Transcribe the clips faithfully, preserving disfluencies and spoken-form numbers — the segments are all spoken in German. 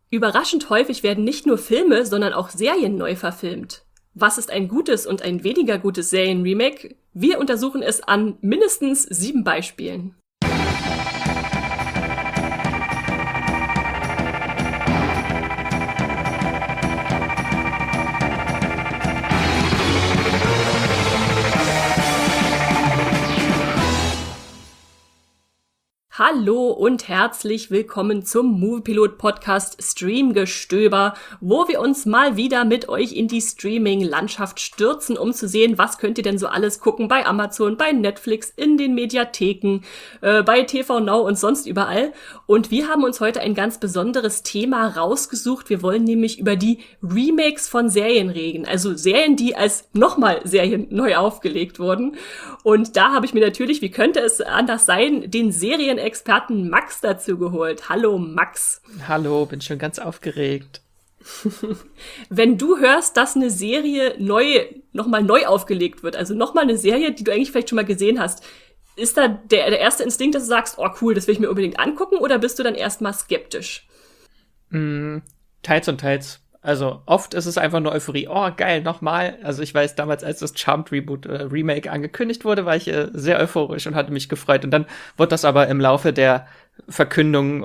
Überraschend häufig werden nicht nur Filme, sondern auch Serien neu verfilmt. Was ist ein gutes und ein weniger gutes Serienremake? Wir untersuchen es an mindestens sieben Beispielen. Hallo und herzlich willkommen zum Moviepilot-Podcast Streamgestöber, wo wir uns mal wieder mit euch in die Streaming-Landschaft stürzen, um zu sehen, was könnt ihr denn so alles gucken bei Amazon, bei Netflix, in den Mediatheken, äh, bei T V Now und sonst überall. Und wir haben uns heute ein ganz besonderes Thema rausgesucht. Wir wollen nämlich über die Remakes von Serien reden, also Serien, die als nochmal Serien neu aufgelegt wurden. Und da habe ich mir natürlich, wie könnte es anders sein, den Serienexperten Max dazu geholt. Hallo Max. Hallo, bin schon ganz aufgeregt. Wenn du hörst, dass eine Serie neu, nochmal neu aufgelegt wird, also nochmal eine Serie, die du eigentlich vielleicht schon mal gesehen hast, ist da der, der erste Instinkt, dass du sagst, oh cool, das will ich mir unbedingt angucken, oder bist du dann erstmal skeptisch? Mm, teils und teils. Also oft ist es einfach nur Euphorie. Oh, geil, nochmal. Also ich weiß, damals, als das Charmed Reboot äh, Remake angekündigt wurde, war ich äh, sehr euphorisch und hatte mich gefreut. Und dann wurde das aber im Laufe der Verkündung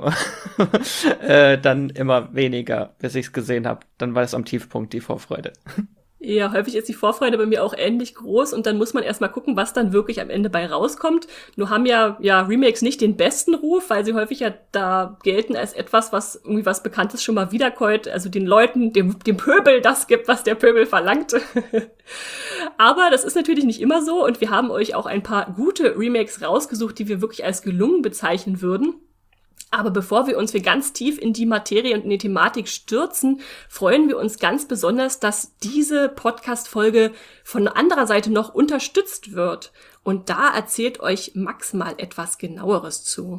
äh, dann immer weniger, bis ich es gesehen habe. Dann war es am Tiefpunkt die Vorfreude. Ja, häufig ist die Vorfreude bei mir auch ähnlich groß und dann muss man erstmal gucken, was dann wirklich am Ende bei rauskommt. Nur haben ja, ja Remakes nicht den besten Ruf, weil sie häufig ja da gelten als etwas, was irgendwie was Bekanntes schon mal wiederkäut, also den Leuten, dem, dem Pöbel das gibt, was der Pöbel verlangt. Aber das ist natürlich nicht immer so und wir haben euch auch ein paar gute Remakes rausgesucht, die wir wirklich als gelungen bezeichnen würden. Aber bevor wir uns wir ganz tief in die Materie und in die Thematik stürzen, freuen wir uns ganz besonders, dass diese Podcast-Folge von anderer Seite noch unterstützt wird. Und da erzählt euch Max mal etwas Genaueres zu.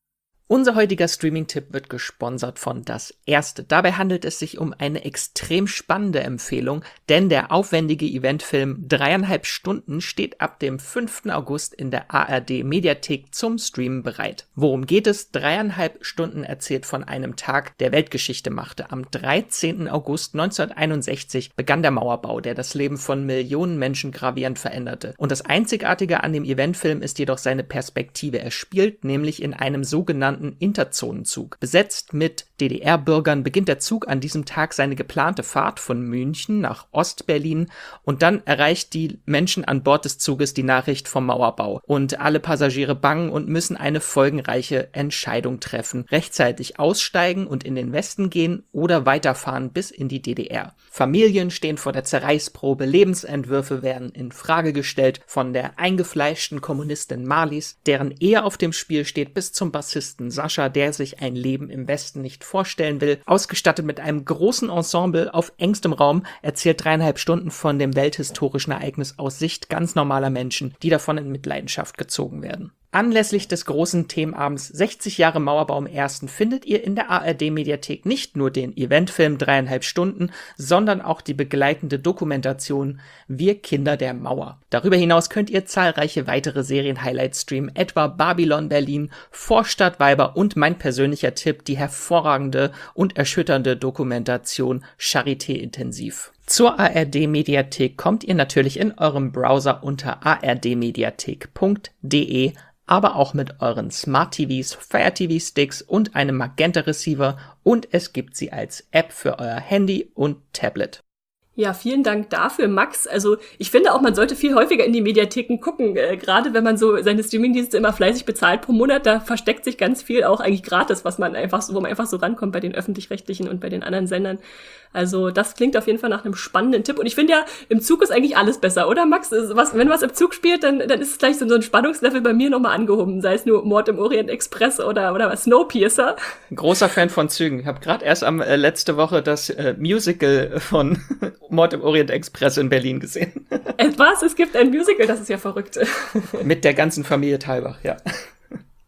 Unser heutiger Streaming-Tipp wird gesponsert von Das Erste. Dabei handelt es sich um eine extrem spannende Empfehlung, denn der aufwendige Eventfilm Dreieinhalb Stunden steht ab dem fünften August in der A R D-Mediathek zum Streamen bereit. Worum geht es? Dreieinhalb Stunden erzählt von einem Tag, der Weltgeschichte machte. Am dreizehnten August neunzehnhunderteinundsechzig begann der Mauerbau, der das Leben von Millionen Menschen gravierend veränderte. Und das Einzigartige an dem Eventfilm ist jedoch seine Perspektive. Er spielt nämlich in einem sogenannten Interzonenzug. Besetzt mit D D R-Bürgern beginnt der Zug an diesem Tag seine geplante Fahrt von München nach Ostberlin und dann erreicht die Menschen an Bord des Zuges die Nachricht vom Mauerbau und alle Passagiere bangen und müssen eine folgenreiche Entscheidung treffen. Rechtzeitig aussteigen und in den Westen gehen oder weiterfahren bis in die D D R. Familien stehen vor der Zerreißprobe, Lebensentwürfe werden in Frage gestellt, von der eingefleischten Kommunistin Marlies, deren Ehe auf dem Spiel steht, bis zum Bassisten Sascha, der sich ein Leben im Westen nicht vorstellen will. Ausgestattet mit einem großen Ensemble auf engstem Raum erzählt dreieinhalb Stunden von dem welthistorischen Ereignis aus Sicht ganz normaler Menschen, die davon in Mitleidenschaft gezogen werden. Anlässlich des großen Themenabends sechzig Jahre Mauerbau im Ersten findet ihr in der A R D-Mediathek nicht nur den Eventfilm Dreieinhalb Stunden, sondern auch die begleitende Dokumentation Wir Kinder der Mauer. Darüber hinaus könnt ihr zahlreiche weitere Serien-Highlights streamen, etwa Babylon Berlin, Vorstadtweiber und mein persönlicher Tipp, die hervorragende und erschütternde Dokumentation Charité Intensiv. Zur A R D-Mediathek kommt ihr natürlich in eurem Browser unter a r d mediathek punkt d e, aber auch mit euren Smart T Vs, Fire T V-Sticks und einem Magenta-Receiver und es gibt sie als App für euer Handy und Tablet. Ja, vielen Dank dafür, Max. Also ich finde auch, man sollte viel häufiger in die Mediatheken gucken, äh, gerade wenn man so seine Streamingdienste immer fleißig bezahlt pro Monat, da versteckt sich ganz viel auch eigentlich gratis, was man einfach so, wo man einfach so rankommt bei den Öffentlich-Rechtlichen und bei den anderen Sendern. Also das klingt auf jeden Fall nach einem spannenden Tipp. Und ich finde ja, im Zug ist eigentlich alles besser, oder Max? Was, wenn was im Zug spielt, dann, dann ist es gleich so, so ein Spannungslevel bei mir nochmal angehoben. Sei es nur Mord im Orient Express oder, oder Snowpiercer. Großer Fan von Zügen. Ich habe gerade erst am äh, letzte Woche das äh, Musical von Mord im Orient Express in Berlin gesehen. Es, was? Es gibt ein Musical? Das ist ja verrückt. Mit der ganzen Familie Thalbach, ja.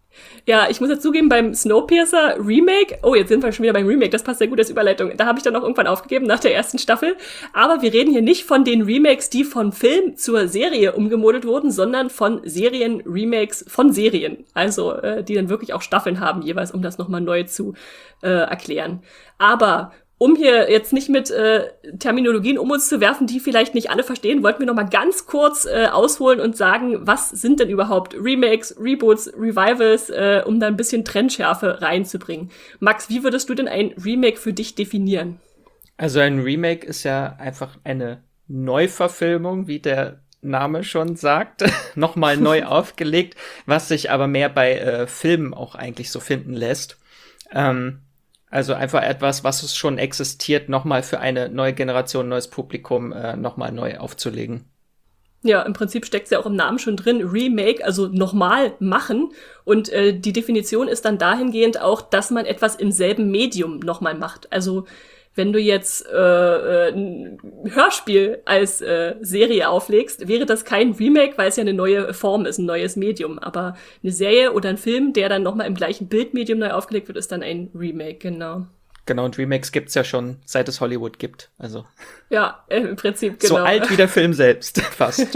Ja, ich muss ja zugeben, beim Snowpiercer Remake, oh, jetzt sind wir schon wieder beim Remake, das passt sehr gut als Überleitung, da habe ich dann auch irgendwann aufgegeben nach der ersten Staffel. Aber wir reden hier nicht von den Remakes, die von Film zur Serie umgemodelt wurden, sondern von Serien-Remakes von Serien. Also, äh, die dann wirklich auch Staffeln haben jeweils, um das nochmal neu zu äh, erklären. Aber um hier jetzt nicht mit äh, Terminologien um uns zu werfen, die vielleicht nicht alle verstehen, wollten wir noch mal ganz kurz äh, ausholen und sagen, was sind denn überhaupt Remakes, Reboots, Revivals, äh, um da ein bisschen Trendschärfe reinzubringen. Max, wie würdest du denn ein Remake für dich definieren? Also ein Remake ist ja einfach eine Neuverfilmung, wie der Name schon sagt, nochmal neu aufgelegt, was sich aber mehr bei äh, Filmen auch eigentlich so finden lässt. Ähm, Also einfach etwas, was es schon existiert, nochmal für eine neue Generation, neues Publikum äh, nochmal neu aufzulegen. Ja, im Prinzip steckt es ja auch im Namen schon drin, Remake, also nochmal machen. Und äh, die Definition ist dann dahingehend auch, dass man etwas im selben Medium nochmal macht. Also wenn du jetzt äh, ein Hörspiel als äh, Serie auflegst, wäre das kein Remake, weil es ja eine neue Form ist, ein neues Medium. Aber eine Serie oder ein Film, der dann nochmal im gleichen Bildmedium neu aufgelegt wird, ist dann ein Remake, genau. Genau, und Remakes gibt's ja schon, seit es Hollywood gibt. Also ja, äh, im Prinzip, genau. So alt wie der Film selbst, fast.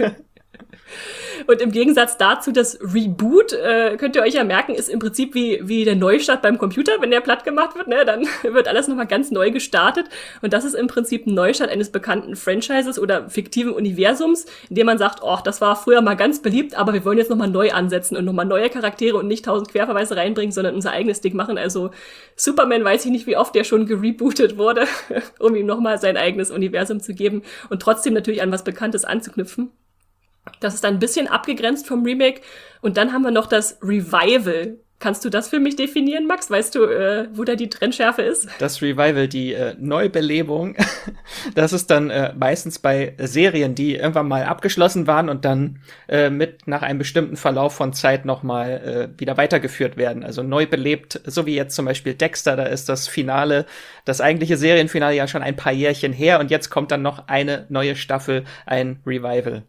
Und im Gegensatz dazu, das Reboot, äh, könnt ihr euch ja merken, ist im Prinzip wie wie der Neustart beim Computer, wenn der platt gemacht wird, ne, dann wird alles nochmal ganz neu gestartet. Und das ist im Prinzip ein Neustart eines bekannten Franchises oder fiktiven Universums, in dem man sagt, oh, das war früher mal ganz beliebt, aber wir wollen jetzt nochmal neu ansetzen und nochmal neue Charaktere und nicht tausend Querverweise reinbringen, sondern unser eigenes Ding machen. Also Superman, weiß ich nicht, wie oft der schon gerebootet wurde, um ihm nochmal sein eigenes Universum zu geben und trotzdem natürlich an was Bekanntes anzuknüpfen. Das ist dann ein bisschen abgegrenzt vom Remake. Und dann haben wir noch das Revival. Kannst du das für mich definieren, Max? Weißt du, äh, wo da die Trennschärfe ist? Das Revival, die äh, Neubelebung, das ist dann äh, meistens bei Serien, die irgendwann mal abgeschlossen waren und dann äh, mit nach einem bestimmten Verlauf von Zeit noch mal äh, wieder weitergeführt werden. Also neu belebt, so wie jetzt zum Beispiel Dexter, da ist das Finale, das eigentliche Serienfinale ja schon ein paar Jährchen her und jetzt kommt dann noch eine neue Staffel, ein Revival.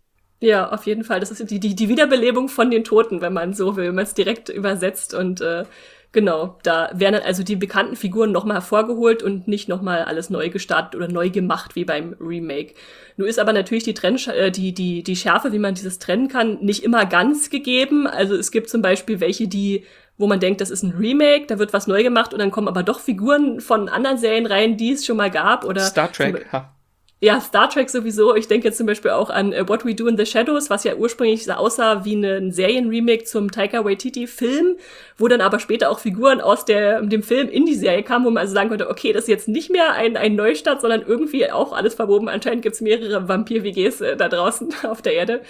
Ja, auf jeden Fall. Das ist die, die, die Wiederbelebung von den Toten, wenn man so will, wenn man es direkt übersetzt. Und äh, genau, da werden dann also die bekannten Figuren nochmal hervorgeholt und nicht nochmal alles neu gestartet oder neu gemacht wie beim Remake. Nun ist aber natürlich die, Trenn äh, die, die, die Schärfe, wie man dieses trennen kann, nicht immer ganz gegeben. Also es gibt zum Beispiel welche, die wo man denkt, das ist ein Remake, da wird was neu gemacht und dann kommen aber doch Figuren von anderen Serien rein, die es schon mal gab. Oder Star Trek, ha. Ja, Star Trek sowieso. Ich denke jetzt zum Beispiel auch an uh, What We Do in the Shadows, was ja ursprünglich so aussah wie ein Serienremake zum Taika Waititi-Film, wo dann aber später auch Figuren aus der, dem Film in die Serie kamen, wo man also sagen konnte, okay, das ist jetzt nicht mehr ein, ein Neustart, sondern irgendwie auch alles verwoben. Anscheinend gibt's mehrere Vampir-W Gs äh, da draußen auf der Erde.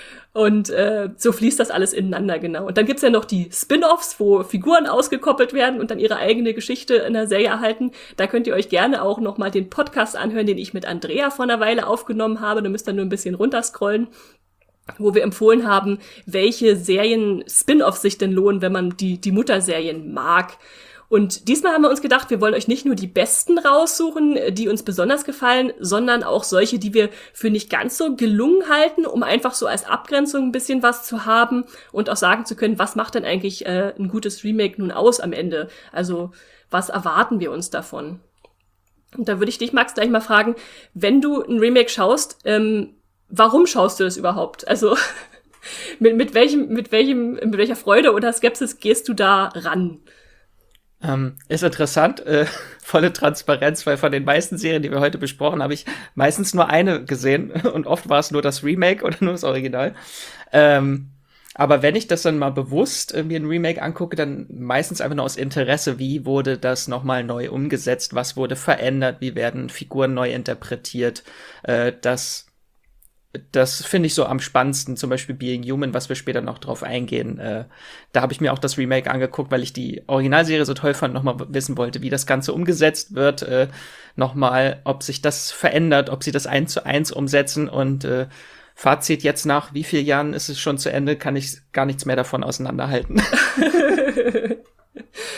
Und äh, so fließt das alles ineinander, genau. Und dann gibt's ja noch die Spin-Offs, wo Figuren ausgekoppelt werden und dann ihre eigene Geschichte in der Serie erhalten. Da könnt ihr euch gerne auch noch mal den Podcast anhören, den ich mit Andrea vor einer Weile aufgenommen habe. Da müsst ihr nur ein bisschen runterscrollen, wo wir empfohlen haben, welche Serien-Spin-Offs sich denn lohnen, wenn man die, die Mutterserien mag. Und diesmal haben wir uns gedacht, wir wollen euch nicht nur die besten raussuchen, die uns besonders gefallen, sondern auch solche, die wir für nicht ganz so gelungen halten, um einfach so als Abgrenzung ein bisschen was zu haben und auch sagen zu können, was macht denn eigentlich äh, ein gutes Remake nun aus am Ende? Also was erwarten wir uns davon? Und da würde ich dich, Max, gleich mal fragen, wenn du ein Remake schaust, ähm, warum schaust du das überhaupt? Also mit, mit welchem, mit welchem, mit welcher Freude oder Skepsis gehst du da ran? Ähm, ist interessant, äh, volle Transparenz, weil von den meisten Serien, die wir heute besprochen, habe ich meistens nur eine gesehen und oft war es nur das Remake oder nur das Original. Ähm, aber wenn ich das dann mal bewusst äh, mir ein Remake angucke, dann meistens einfach nur aus Interesse, wie wurde das nochmal neu umgesetzt, was wurde verändert, wie werden Figuren neu interpretiert, äh, das Das finde ich so am spannendsten, zum Beispiel Being Human, was wir später noch drauf eingehen. Äh, da habe ich mir auch das Remake angeguckt, weil ich die Originalserie so toll fand, nochmal wissen wollte, wie das Ganze umgesetzt wird, äh, nochmal, ob sich das verändert, ob sie das eins zu eins umsetzen und äh, Fazit jetzt nach wie vielen Jahren ist es schon zu Ende, kann ich gar nichts mehr davon auseinanderhalten.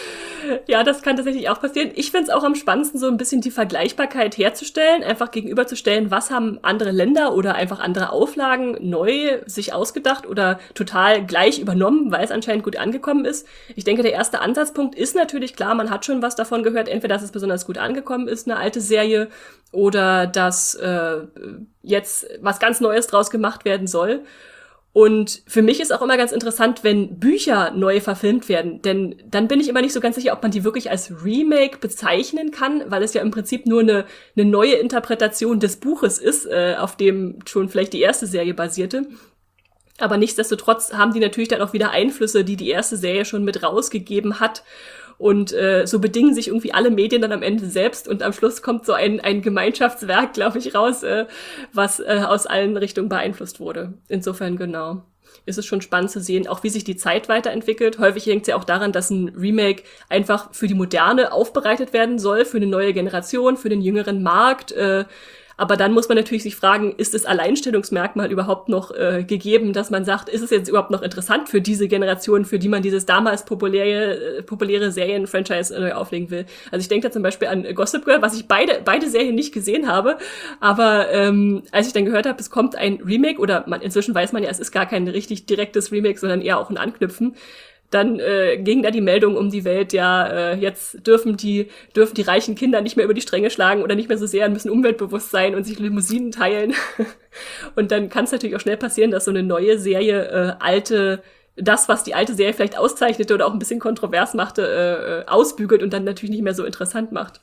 Ja, das kann tatsächlich auch passieren. Ich find's auch am spannendsten, so ein bisschen die Vergleichbarkeit herzustellen, einfach gegenüberzustellen, was haben andere Länder oder einfach andere Auflagen neu sich ausgedacht oder total gleich übernommen, weil es anscheinend gut angekommen ist. Ich denke, der erste Ansatzpunkt ist natürlich klar, man hat schon was davon gehört, entweder dass es besonders gut angekommen ist, eine alte Serie, oder dass äh, jetzt was ganz Neues draus gemacht werden soll. Und für mich ist auch immer ganz interessant, wenn Bücher neu verfilmt werden, denn dann bin ich immer nicht so ganz sicher, ob man die wirklich als Remake bezeichnen kann, weil es ja im Prinzip nur eine, eine neue Interpretation des Buches ist, äh, auf dem schon vielleicht die erste Serie basierte. Aber nichtsdestotrotz haben die natürlich dann auch wieder Einflüsse, die die erste Serie schon mit rausgegeben hat. Und äh, so bedingen sich irgendwie alle Medien dann am Ende selbst und am Schluss kommt so ein, ein Gemeinschaftswerk, glaube ich, raus, äh, was äh, aus allen Richtungen beeinflusst wurde. Insofern, genau, ist es schon spannend zu sehen, auch wie sich die Zeit weiterentwickelt. Häufig hängt es ja auch daran, dass ein Remake einfach für die Moderne aufbereitet werden soll, für eine neue Generation, für den jüngeren Markt. Äh, Aber dann muss man natürlich sich fragen, ist das Alleinstellungsmerkmal überhaupt noch äh, gegeben, dass man sagt, ist es jetzt überhaupt noch interessant für diese Generation, für die man dieses damals populäre, äh, populäre Serien-Franchise neu auflegen will? Also ich denke da zum Beispiel an Gossip Girl, was ich beide beide Serien nicht gesehen habe, aber ähm, als ich dann gehört habe, es kommt ein Remake, oder man, inzwischen weiß man ja, es ist gar kein richtig direktes Remake, sondern eher auch ein Anknüpfen, dann äh, ging da die Meldung um die Welt, ja, äh, jetzt dürfen die dürfen die reichen Kinder nicht mehr über die Stränge schlagen oder nicht mehr so sehr, müssen umweltbewusst sein und sich Limousinen teilen. Und dann kann es natürlich auch schnell passieren, dass so eine neue Serie äh, alte, das, was die alte Serie vielleicht auszeichnete oder auch ein bisschen kontrovers machte, äh, ausbügelt und dann natürlich nicht mehr so interessant macht.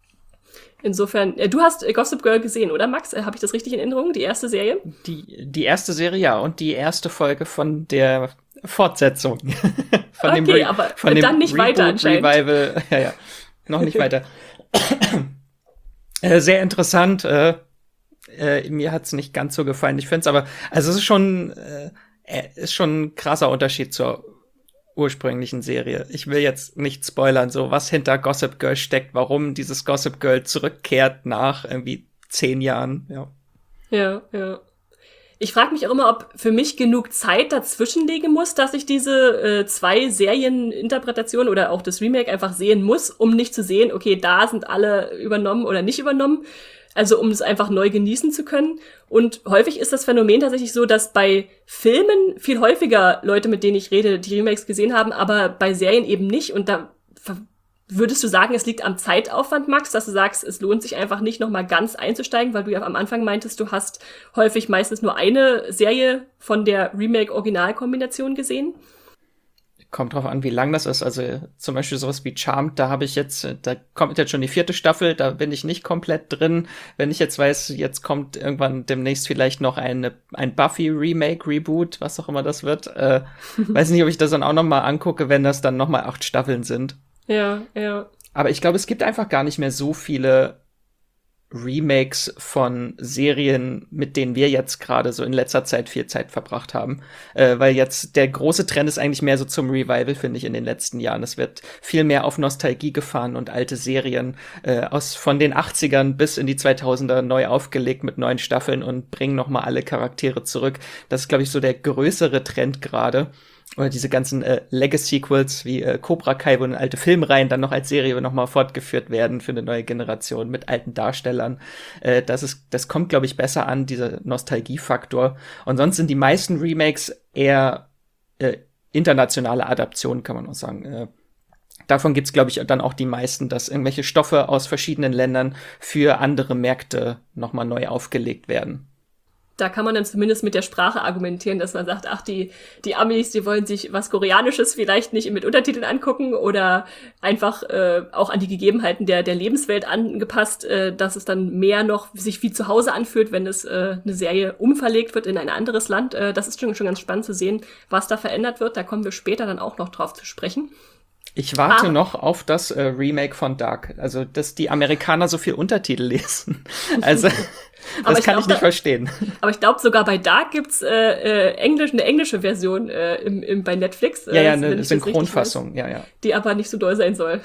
Insofern, äh, du hast äh, Gossip Girl gesehen, oder Max? Äh, Habe ich das richtig in Erinnerung? Die erste Serie? Die, die erste Serie, ja, und die erste Folge von der Fortsetzung. von okay, dem Re- aber von dem dann nicht Reboot, weiter anscheinend. Revival, ja, ja, noch nicht weiter. äh, sehr interessant. Äh, äh, mir hat's nicht ganz so gefallen. Ich finde es aber, also es ist schon, äh, ist schon ein krasser Unterschied zur ursprünglichen Serie. Ich will jetzt nicht spoilern, so was hinter Gossip Girl steckt, warum dieses Gossip Girl zurückkehrt nach irgendwie zehn Jahren. Ja, ja. ja. Ich frage mich auch immer, ob für mich genug Zeit dazwischen liegen muss, dass ich diese äh, zwei Serieninterpretationen oder auch das Remake einfach sehen muss, um nicht zu sehen, okay, da sind alle übernommen oder nicht übernommen. Also um es einfach neu genießen zu können. Und häufig ist das Phänomen tatsächlich so, dass bei Filmen viel häufiger Leute, mit denen ich rede, die Remakes gesehen haben, aber bei Serien eben nicht. Und da würdest du sagen, es liegt am Zeitaufwand, Max, dass du sagst, es lohnt sich einfach nicht, nochmal ganz einzusteigen, weil du ja am Anfang meintest, du hast häufig meistens nur eine Serie von der Remake-Original-Kombination gesehen? Kommt drauf an, wie lang das ist. Also zum Beispiel sowas wie Charmed, da habe ich jetzt, da kommt jetzt schon die vierte Staffel, da bin ich nicht komplett drin. Wenn ich jetzt weiß, jetzt kommt irgendwann demnächst vielleicht noch eine, ein Buffy-Remake, Reboot, was auch immer das wird. Äh, weiß nicht, ob ich das dann auch noch mal angucke, wenn das dann noch mal acht Staffeln sind. Ja, ja. Aber ich glaube, es gibt einfach gar nicht mehr so viele Remakes von Serien, mit denen wir jetzt gerade so in letzter Zeit viel Zeit verbracht haben. Äh, weil jetzt der große Trend ist eigentlich mehr so zum Revival, finde ich, in den letzten Jahren. Es wird viel mehr auf Nostalgie gefahren und alte Serien äh, aus von den achtzigern bis in die zweitausender neu aufgelegt mit neuen Staffeln und bringen noch mal alle Charaktere zurück. Das ist, glaube ich, so der größere Trend gerade. Oder diese ganzen äh, Legacy-Sequels wie äh, Cobra Kai, wo dann alte Filmreihen dann noch als Serie noch mal fortgeführt werden für eine neue Generation mit alten Darstellern. Äh, das ist, das kommt, glaube ich, besser an, dieser Nostalgiefaktor. Und sonst sind die meisten Remakes eher äh, internationale Adaptionen, kann man auch sagen. Äh, davon gibt's, glaube ich, dann auch die meisten, dass irgendwelche Stoffe aus verschiedenen Ländern für andere Märkte noch mal neu aufgelegt werden. Da kann man dann zumindest mit der Sprache argumentieren, dass man sagt, ach, die die Amis, die wollen sich was Koreanisches vielleicht nicht mit Untertiteln angucken oder einfach äh, auch an die Gegebenheiten der der Lebenswelt angepasst, äh, dass es dann mehr noch sich wie zu Hause anfühlt, wenn es äh, eine Serie umverlegt wird in ein anderes Land. Äh, das ist schon, schon ganz spannend zu sehen, was da verändert wird. Da kommen wir später dann auch noch drauf zu sprechen. Ich warte ah. noch auf das äh, Remake von Dark. Also, dass die Amerikaner so viel Untertitel lesen. Also, das aber ich kann glaub, ich nicht da, verstehen. Aber ich glaube, sogar bei Dark gibt's äh, äh, Englisch, eine englische Version äh, im, im, bei Netflix. Ja, ja, äh, eine Synchronfassung, ja, ja. Die aber nicht so doll sein soll.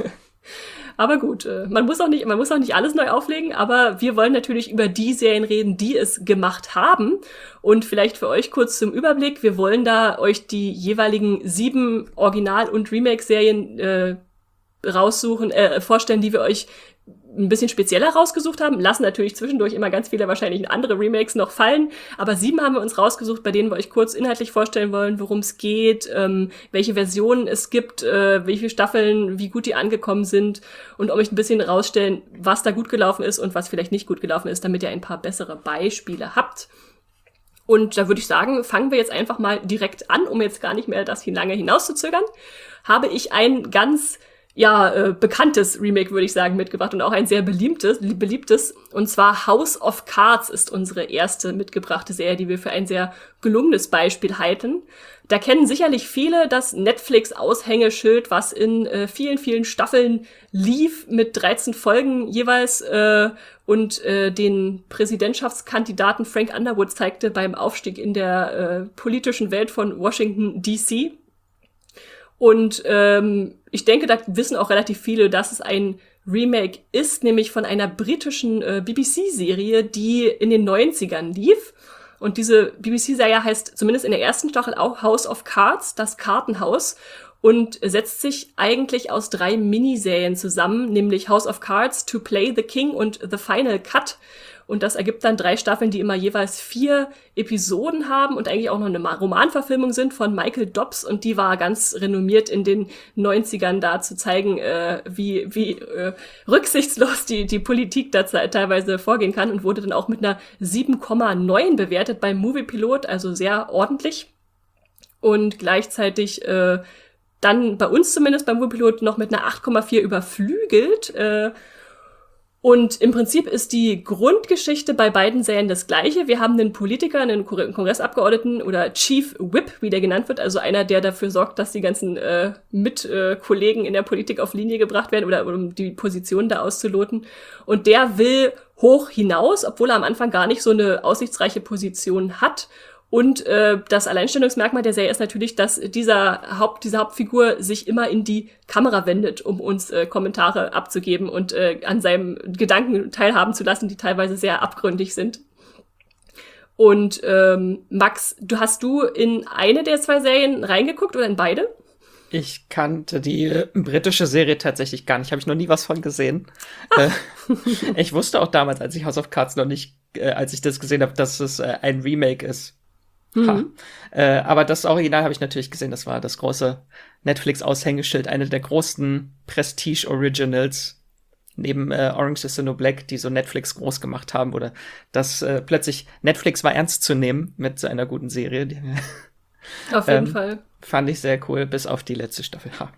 Aber gut, äh, man muss auch nicht, man muss auch nicht alles neu auflegen, aber wir wollen natürlich über die Serien reden, die es gemacht haben. Und vielleicht für euch kurz zum Überblick, wir wollen da euch die jeweiligen sieben Original- und Remake-Serien äh, raussuchen, äh, vorstellen, die wir euch ein bisschen spezieller rausgesucht haben, lassen natürlich zwischendurch immer ganz viele wahrscheinlich andere Remakes noch fallen, aber sieben haben wir uns rausgesucht, bei denen wir euch kurz inhaltlich vorstellen wollen, worum es geht, ähm, welche Versionen es gibt, äh, wie viele Staffeln, wie gut die angekommen sind und um euch ein bisschen rausstellen, was da gut gelaufen ist und was vielleicht nicht gut gelaufen ist, damit ihr ein paar bessere Beispiele habt. Und da würde ich sagen, fangen wir jetzt einfach mal direkt an, um jetzt gar nicht mehr das lange hinauszuzögern, habe ich ein ganz ja, äh, bekanntes Remake, würde ich sagen, mitgebracht und auch ein sehr beliebtes, beliebtes. Und zwar House of Cards ist unsere erste mitgebrachte Serie, die wir für ein sehr gelungenes Beispiel halten. Da kennen sicherlich viele das Netflix-Aushängeschild, was in äh, vielen, vielen Staffeln lief, mit dreizehn Folgen jeweils äh, und äh, den Präsidentschaftskandidaten Frank Underwood zeigte beim Aufstieg in der äh, politischen Welt von Washington D C Und ähm, ich denke, da wissen auch relativ viele, dass es ein Remake ist, nämlich von einer britischen äh, B B C-Serie, die in den neunzigern lief. Und diese B B C-Serie heißt zumindest in der ersten Staffel auch House of Cards, das Kartenhaus, und setzt sich eigentlich aus drei Miniserien zusammen, nämlich House of Cards, To Play the King und The Final Cut. Und das ergibt dann drei Staffeln, die immer jeweils vier Episoden haben und eigentlich auch noch eine Romanverfilmung sind von Michael Dobbs. Und die war ganz renommiert in den neunzigern, da zu zeigen, äh, wie wie äh, rücksichtslos die die Politik da teilweise vorgehen kann, und wurde dann auch mit einer sieben Komma neun bewertet beim Moviepilot, also sehr ordentlich. Und gleichzeitig äh, dann bei uns zumindest beim Moviepilot noch mit einer acht Komma vier überflügelt. Äh, Und im Prinzip ist die Grundgeschichte bei beiden Serien das gleiche. Wir haben einen Politiker, einen Kongressabgeordneten oder Chief Whip, wie der genannt wird, also einer, der dafür sorgt, dass die ganzen äh, Mitkollegen äh, in der Politik auf Linie gebracht werden oder um die Position da auszuloten. Und der will hoch hinaus, obwohl er am Anfang gar nicht so eine aussichtsreiche Position hat. Und äh, das Alleinstellungsmerkmal der Serie ist natürlich, dass dieser Haupt, diese Hauptfigur sich immer in die Kamera wendet, um uns äh, Kommentare abzugeben und äh, an seinem Gedanken teilhaben zu lassen, die teilweise sehr abgründig sind. Und ähm, Max, du hast du in eine der zwei Serien reingeguckt oder in beide? Ich kannte die äh, britische Serie tatsächlich gar nicht, habe ich noch nie was von gesehen. Äh, ich wusste auch damals, als ich House of Cards noch nicht, äh, als ich das gesehen habe, dass es äh, ein Remake ist. Mhm. Äh, aber das Original habe ich natürlich gesehen. Das war das große Netflix-Aushängeschild, eine der großen Prestige-Originals neben äh, Orange is the New Black, die so Netflix groß gemacht haben, oder dass äh, plötzlich Netflix war ernst zu nehmen mit so einer guten Serie. Die, auf jeden ähm, Fall. Fand ich sehr cool, bis auf die letzte Staffel. Ha.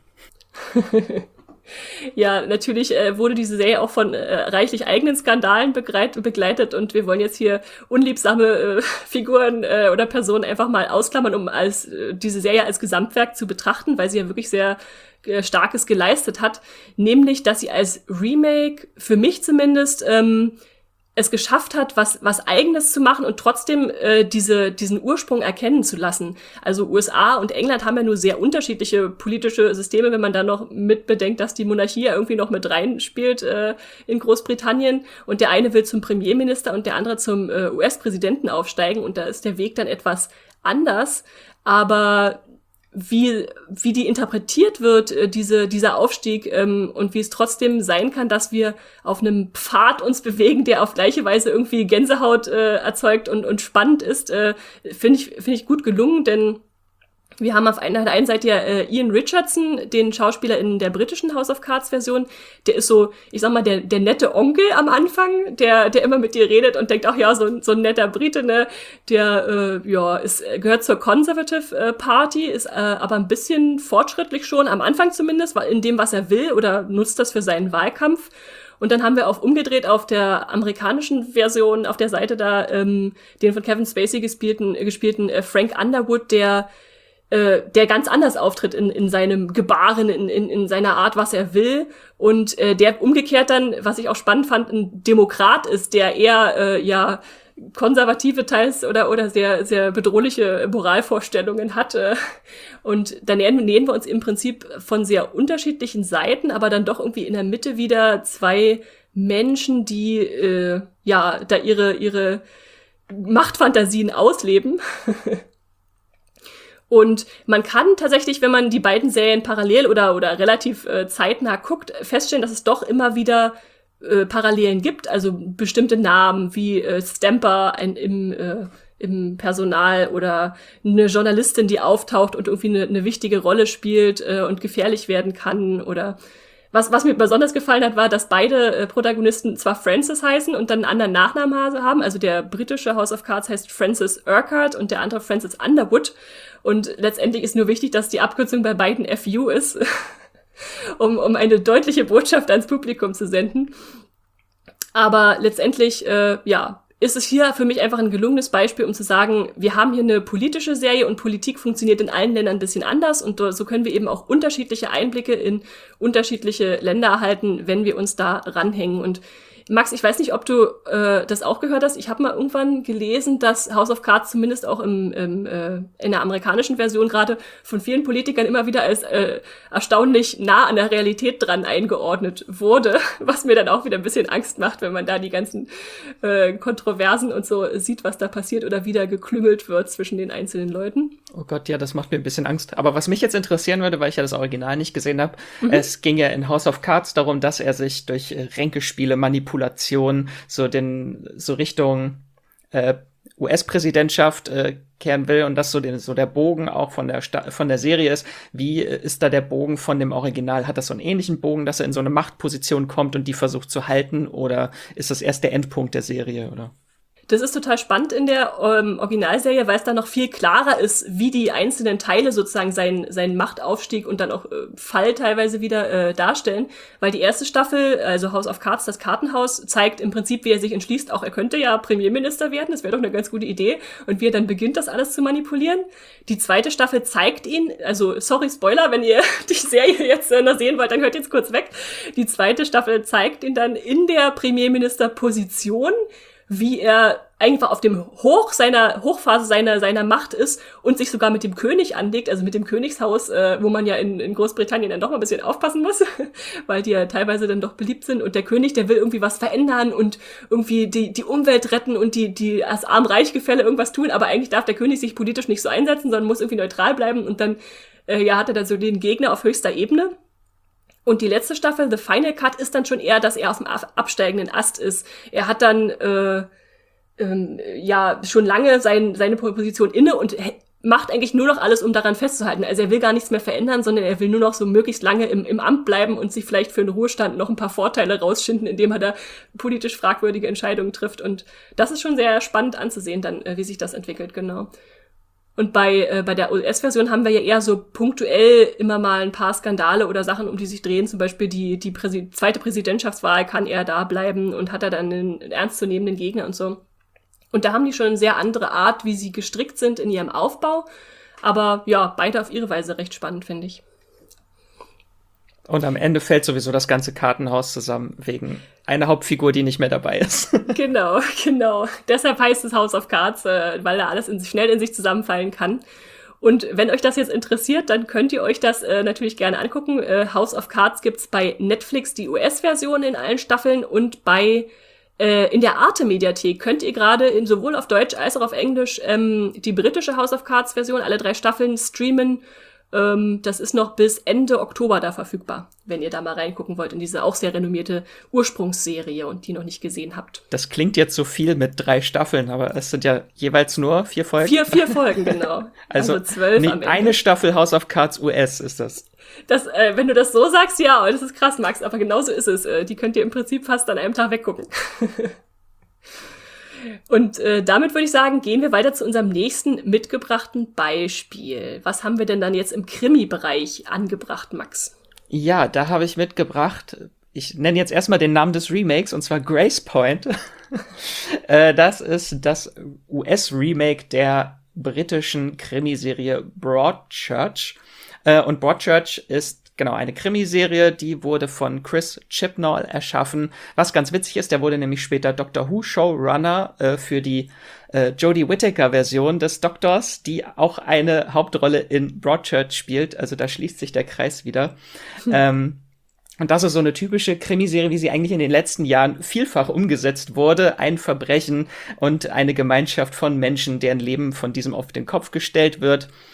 Ja, natürlich äh, wurde diese Serie auch von äh, reichlich eigenen Skandalen begreit, begleitet, und wir wollen jetzt hier unliebsame äh, Figuren äh, oder Personen einfach mal ausklammern, um als äh, diese Serie als Gesamtwerk zu betrachten, weil sie ja wirklich sehr äh, Starkes geleistet hat, nämlich, dass sie als Remake, für mich zumindest, ähm, es geschafft hat, was was Eigenes zu machen und trotzdem äh, diese diesen Ursprung erkennen zu lassen. Also U S A und England haben ja nur sehr unterschiedliche politische Systeme, wenn man dann noch mit bedenkt, dass die Monarchie ja irgendwie noch mit reinspielt äh, in Großbritannien, und der eine will zum Premierminister und der andere zum äh, U S-Präsidenten aufsteigen, und da ist der Weg dann etwas anders, aber wie wie die interpretiert wird, äh, diese dieser Aufstieg, ähm, und wie es trotzdem sein kann, dass wir auf einem Pfad uns bewegen, der auf gleiche Weise irgendwie Gänsehaut äh, erzeugt und und spannend ist, äh, finde ich finde ich gut gelungen, denn wir haben auf einer, der einen Seite ja äh, Ian Richardson, den Schauspieler in der britischen House of Cards Version. Der ist so, ich sag mal, der der nette Onkel am Anfang, der der immer mit dir redet und denkt, ach ja, so, so ein netter Brite, ne? Der äh, ja ist gehört zur Conservative äh, Party, ist äh, aber ein bisschen fortschrittlich schon, am Anfang zumindest, in dem, was er will, oder nutzt das für seinen Wahlkampf. Und dann haben wir auf umgedreht auf der amerikanischen Version, auf der Seite da, ähm, den von Kevin Spacey gespielten, gespielten äh, Frank Underwood, der der ganz anders auftritt in in seinem Gebaren, in in in seiner Art, was er will, und äh, der umgekehrt dann, was ich auch spannend fand, ein Demokrat ist, der eher äh, ja konservative teils oder oder sehr sehr bedrohliche Moralvorstellungen hat, äh, und dann nähern, nähern wir uns im Prinzip von sehr unterschiedlichen Seiten, aber dann doch irgendwie in der Mitte wieder zwei Menschen, die äh, ja da ihre ihre Machtfantasien ausleben. Und man kann tatsächlich, wenn man die beiden Serien parallel oder, oder relativ äh, zeitnah guckt, feststellen, dass es doch immer wieder äh, Parallelen gibt. Also bestimmte Namen wie äh, Stamper ein, im, äh, im Personal oder eine Journalistin, die auftaucht und irgendwie eine, eine wichtige Rolle spielt äh, und gefährlich werden kann. Oder was, was mir besonders gefallen hat, war, dass beide äh, Protagonisten zwar Francis heißen und dann einen anderen Nachnamen haben. Also der britische House of Cards heißt Francis Urquhart und der andere Francis Underwood. Und letztendlich ist nur wichtig, dass die Abkürzung bei beiden F U ist, um, um eine deutliche Botschaft ans Publikum zu senden. Aber letztendlich, äh, ja, ist es hier für mich einfach ein gelungenes Beispiel, um zu sagen, wir haben hier eine politische Serie und Politik funktioniert in allen Ländern ein bisschen anders und so können wir eben auch unterschiedliche Einblicke in unterschiedliche Länder erhalten, wenn wir uns da ranhängen. Und Max, ich weiß nicht, ob du äh, das auch gehört hast. Ich habe mal irgendwann gelesen, dass House of Cards zumindest auch im, im, äh, in der amerikanischen Version gerade von vielen Politikern immer wieder als äh, erstaunlich nah an der Realität dran eingeordnet wurde, was mir dann auch wieder ein bisschen Angst macht, wenn man da die ganzen äh, Kontroversen und so sieht, was da passiert oder wieder geklüngelt wird zwischen den einzelnen Leuten. Oh Gott, ja, das macht mir ein bisschen Angst. Aber was mich jetzt interessieren würde, weil ich ja das Original nicht gesehen habe, mhm. es ging ja in House of Cards darum, dass er sich durch äh, Ränkespiele manipuliert so den so Richtung äh, U S-Präsidentschaft äh, kehren will und das so den so der Bogen auch von der Sta- von der Serie ist. Wie äh, ist da der Bogen von dem Original? Hat das so einen ähnlichen Bogen, dass er in so eine Machtposition kommt und die versucht zu halten, oder ist das erst der Endpunkt der Serie, oder? Das ist total spannend in der ähm, Originalserie, weil es da noch viel klarer ist, wie die einzelnen Teile sozusagen seinen, seinen Machtaufstieg und dann auch äh, Fall teilweise wieder äh, darstellen. Weil die erste Staffel, also House of Cards, das Kartenhaus, zeigt im Prinzip, wie er sich entschließt, auch er könnte ja Premierminister werden, das wäre doch eine ganz gute Idee. Und wie er dann beginnt, das alles zu manipulieren. Die zweite Staffel zeigt ihn, also sorry, Spoiler, wenn ihr die Serie jetzt äh, noch sehen wollt, dann hört jetzt kurz weg. Die zweite Staffel zeigt ihn dann in der Premierministerposition, wie er einfach auf dem Hoch seiner Hochphase seiner seiner Macht ist und sich sogar mit dem König anlegt, also mit dem Königshaus, äh, wo man ja in, in Großbritannien dann doch mal ein bisschen aufpassen muss, weil die ja teilweise dann doch beliebt sind. Und der König, der will irgendwie was verändern und irgendwie die die Umwelt retten und die die das Arm-Reich-Gefälle irgendwas tun, aber eigentlich darf der König sich politisch nicht so einsetzen, sondern muss irgendwie neutral bleiben. Und dann äh, ja hat er dann so den Gegner auf höchster Ebene. Und die letzte Staffel, The Final Cut, ist dann schon eher, dass er auf dem absteigenden Ast ist. Er hat dann äh, ähm, ja schon lange sein, seine Position inne und macht eigentlich nur noch alles, um daran festzuhalten. Also er will gar nichts mehr verändern, sondern er will nur noch so möglichst lange im, im Amt bleiben und sich vielleicht für einen Ruhestand noch ein paar Vorteile rausschinden, indem er da politisch fragwürdige Entscheidungen trifft. Und das ist schon sehr spannend anzusehen, dann wie sich das entwickelt, genau. Und bei äh, bei der U S-Version haben wir ja eher so punktuell immer mal ein paar Skandale oder Sachen, um die sich drehen. Zum Beispiel die die Präsi- zweite Präsidentschaftswahl, kann er da bleiben und hat er dann einen ernstzunehmenden Gegner und so. Und da haben die schon eine sehr andere Art, wie sie gestrickt sind in ihrem Aufbau. Aber ja, beide auf ihre Weise recht spannend, finde ich. Und am Ende fällt sowieso das ganze Kartenhaus zusammen wegen einer Hauptfigur, die nicht mehr dabei ist. Genau, genau. Deshalb heißt es House of Cards, äh, weil da alles in, schnell in sich zusammenfallen kann. Und wenn euch das jetzt interessiert, dann könnt ihr euch das äh, natürlich gerne angucken. Äh, House of Cards gibt's bei Netflix, die U S-Version in allen Staffeln, und bei äh, in der Arte-Mediathek könnt ihr gerade in sowohl auf Deutsch als auch auf Englisch ähm, die britische House of Cards-Version, alle drei Staffeln streamen. Ähm, das ist noch bis Ende Oktober da verfügbar, wenn ihr da mal reingucken wollt in diese auch sehr renommierte Ursprungsserie und die noch nicht gesehen habt. Das klingt jetzt so viel mit drei Staffeln, aber es sind ja jeweils nur vier Folgen. Vier, vier Folgen, genau. also, also zwölf am Ende. Eine Staffel House of Cards U S ist das. Das, äh, wenn du das so sagst, ja, das ist krass, Max, aber genauso ist es. Äh, die könnt ihr im Prinzip fast an einem Tag weggucken. Und äh, damit würde ich sagen, gehen wir weiter zu unserem nächsten mitgebrachten Beispiel. Was haben wir denn dann jetzt im Krimi-Bereich angebracht, Max? Ja, da habe ich mitgebracht, ich nenne jetzt erstmal den Namen des Remakes, und zwar Grace Point. äh, das ist das U S-Remake der britischen Krimiserie Broadchurch. Äh, und Broadchurch ist genau eine Krimiserie, die wurde von Chris Chibnall erschaffen. Was ganz witzig ist, der wurde nämlich später Doctor Who Showrunner äh, für die äh, Jodie Whittaker-Version des Doktors, die auch eine Hauptrolle in Broadchurch spielt. Also da schließt sich der Kreis wieder. Hm. Ähm, Und das ist so eine typische Krimiserie, wie sie eigentlich in den letzten Jahren vielfach umgesetzt wurde. Ein Verbrechen und eine Gemeinschaft von Menschen, deren Leben von diesem auf den Kopf gestellt wird.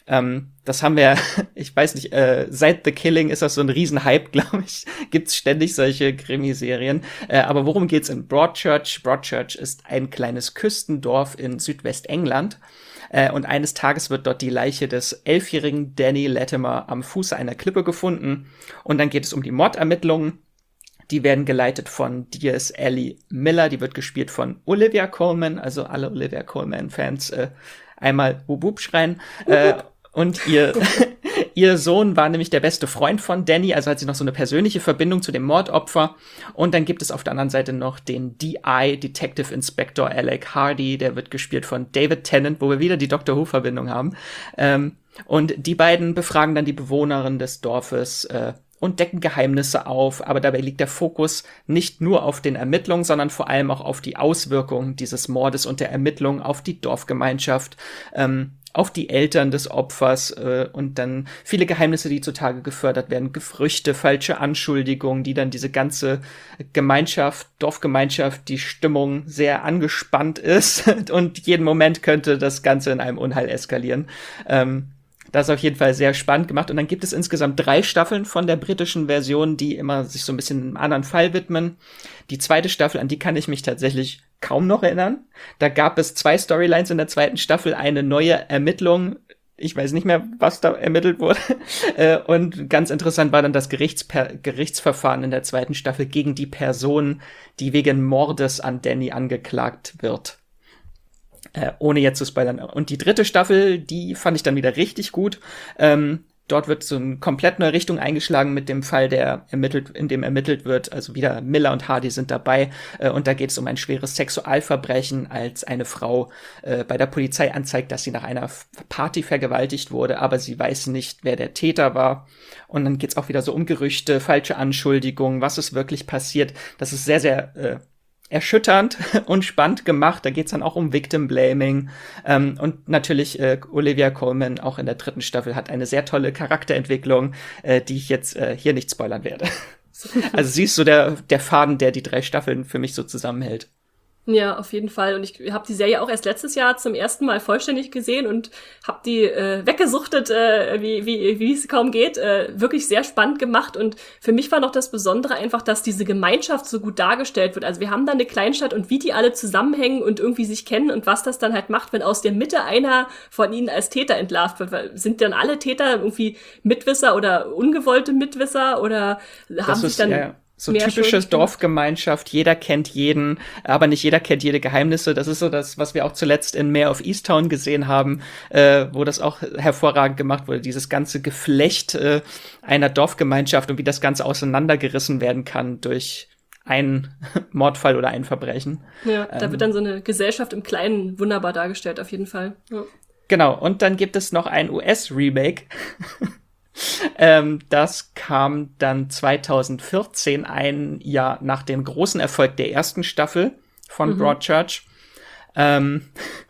Ähm, das haben wir, ich weiß nicht, äh, seit The Killing ist das so ein Riesenhype, glaube ich. Gibt's ständig solche Krimiserien. Äh, aber worum geht's in Broadchurch? Broadchurch ist ein kleines Küstendorf in Südwestengland. Äh, und eines Tages wird dort die Leiche des elfjährigen Danny Latimer am Fuße einer Klippe gefunden. Und dann geht es um die Mordermittlungen. Die werden geleitet von D S Ellie Miller. Die wird gespielt von Olivia Colman. Also alle Olivia Colman-Fans äh, einmal Wub Wub schreien. Äh, und ihr, ihr Sohn war nämlich der beste Freund von Danny, also hat sie noch so eine persönliche Verbindung zu dem Mordopfer. Und dann gibt es auf der anderen Seite noch den D I, Detective Inspector Alec Hardy, der wird gespielt von David Tennant, wo wir wieder die Doctor Who-Verbindung haben. Ähm, und die beiden befragen dann die Bewohnerin des Dorfes äh, und decken Geheimnisse auf, aber dabei liegt der Fokus nicht nur auf den Ermittlungen, sondern vor allem auch auf die Auswirkungen dieses Mordes und der Ermittlungen auf die Dorfgemeinschaft, ähm, auf die Eltern des Opfers äh, und dann viele Geheimnisse, die zutage gefördert werden, Gerüchte, falsche Anschuldigungen, die dann diese ganze Gemeinschaft, Dorfgemeinschaft, die Stimmung sehr angespannt ist und jeden Moment könnte das Ganze in einem Unheil eskalieren. Ähm, Das ist auf jeden Fall sehr spannend gemacht. Und dann gibt es insgesamt drei Staffeln von der britischen Version, die immer sich so ein bisschen einem anderen Fall widmen. Die zweite Staffel, an die kann ich mich tatsächlich kaum noch erinnern. Da gab es zwei Storylines in der zweiten Staffel, eine neue Ermittlung. Ich weiß nicht mehr, was da ermittelt wurde. Und ganz interessant war dann das Gerichtsper- Gerichtsverfahren in der zweiten Staffel gegen die Person, die wegen Mordes an Danny angeklagt wird. Äh, ohne jetzt zu spoilern. Und die dritte Staffel, die fand ich dann wieder richtig gut. Ähm, dort wird so eine komplett neue Richtung eingeschlagen mit dem Fall, der ermittelt, in dem ermittelt wird. Also wieder Miller und Hardy sind dabei. Äh, und da geht es um ein schweres Sexualverbrechen, als eine Frau äh, bei der Polizei anzeigt, dass sie nach einer Party vergewaltigt wurde, aber sie weiß nicht, wer der Täter war. Und dann geht es auch wieder so um Gerüchte, falsche Anschuldigungen, was ist wirklich passiert. Das ist sehr, sehr äh, erschütternd und spannend gemacht. Da geht's dann auch um Victim Blaming. Ähm, und natürlich äh, Olivia Colman, auch in der dritten Staffel, hat eine sehr tolle Charakterentwicklung, äh, die ich jetzt äh, hier nicht spoilern werde. Also sie ist so der, der Faden, der die drei Staffeln für mich so zusammenhält. Ja, auf jeden Fall. Und ich habe die Serie auch erst letztes Jahr zum ersten Mal vollständig gesehen und habe die äh, weggesuchtet, äh, wie wie wie es kaum geht. Äh, wirklich sehr spannend gemacht. Und für mich war noch das Besondere einfach, dass diese Gemeinschaft so gut dargestellt wird. Also wir haben da eine Kleinstadt und wie die alle zusammenhängen und irgendwie sich kennen und was das dann halt macht, wenn aus der Mitte einer von ihnen als Täter entlarvt wird. Weil sind dann alle Täter irgendwie Mitwisser oder ungewollte Mitwisser oder das haben sich ist, dann... Ja, ja. So typische Dorfgemeinschaft, jeder kennt jeden, aber nicht jeder kennt jede Geheimnisse. Das ist so das, was wir auch zuletzt in Mare of Easttown gesehen haben, äh, wo das auch hervorragend gemacht wurde. Dieses ganze Geflecht äh, einer Dorfgemeinschaft und wie das Ganze auseinandergerissen werden kann durch einen Mordfall oder ein Verbrechen. Ja, ähm, da wird dann so eine Gesellschaft im Kleinen wunderbar dargestellt, auf jeden Fall. Ja. Genau, und dann gibt es noch ein U S-Remake. Ähm, das kam dann zweitausendvierzehn, ein Jahr nach dem großen Erfolg der ersten Staffel von mhm. Broadchurch. Ähm,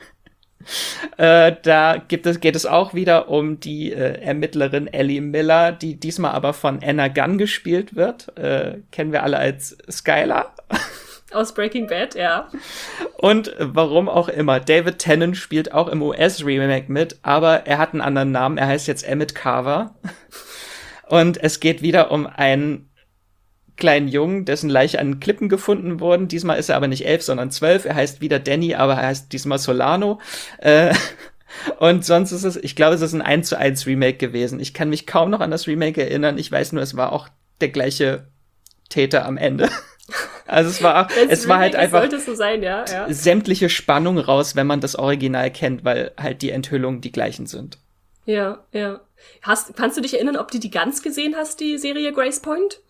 äh, da gibt es, geht es auch wieder um die äh, Ermittlerin Ellie Miller, die diesmal aber von Anna Gunn gespielt wird. Äh, kennen wir alle als Skylar. Aus Breaking Bad, ja. Und warum auch immer, David Tennant spielt auch im U S-Remake mit, aber er hat einen anderen Namen, er heißt jetzt Emmett Carver. Und es geht wieder um einen kleinen Jungen, dessen Leiche an Klippen gefunden wurden. Diesmal ist er aber nicht elf, sondern zwölf. Er heißt wieder Danny, aber er heißt diesmal Solano. Äh, und sonst ist es, ich glaube, es ist ein eins zu eins Remake gewesen. Ich kann mich kaum noch an das Remake erinnern. Ich weiß nur, es war auch der gleiche Täter am Ende. Also es war, es war halt einfach sollte so sein, ja, ja. sämtliche Spannung raus, wenn man das Original kennt, weil halt die Enthüllungen die gleichen sind. Ja, ja. Hast, kannst du dich erinnern, ob du die ganz gesehen hast, die Serie Grace Point?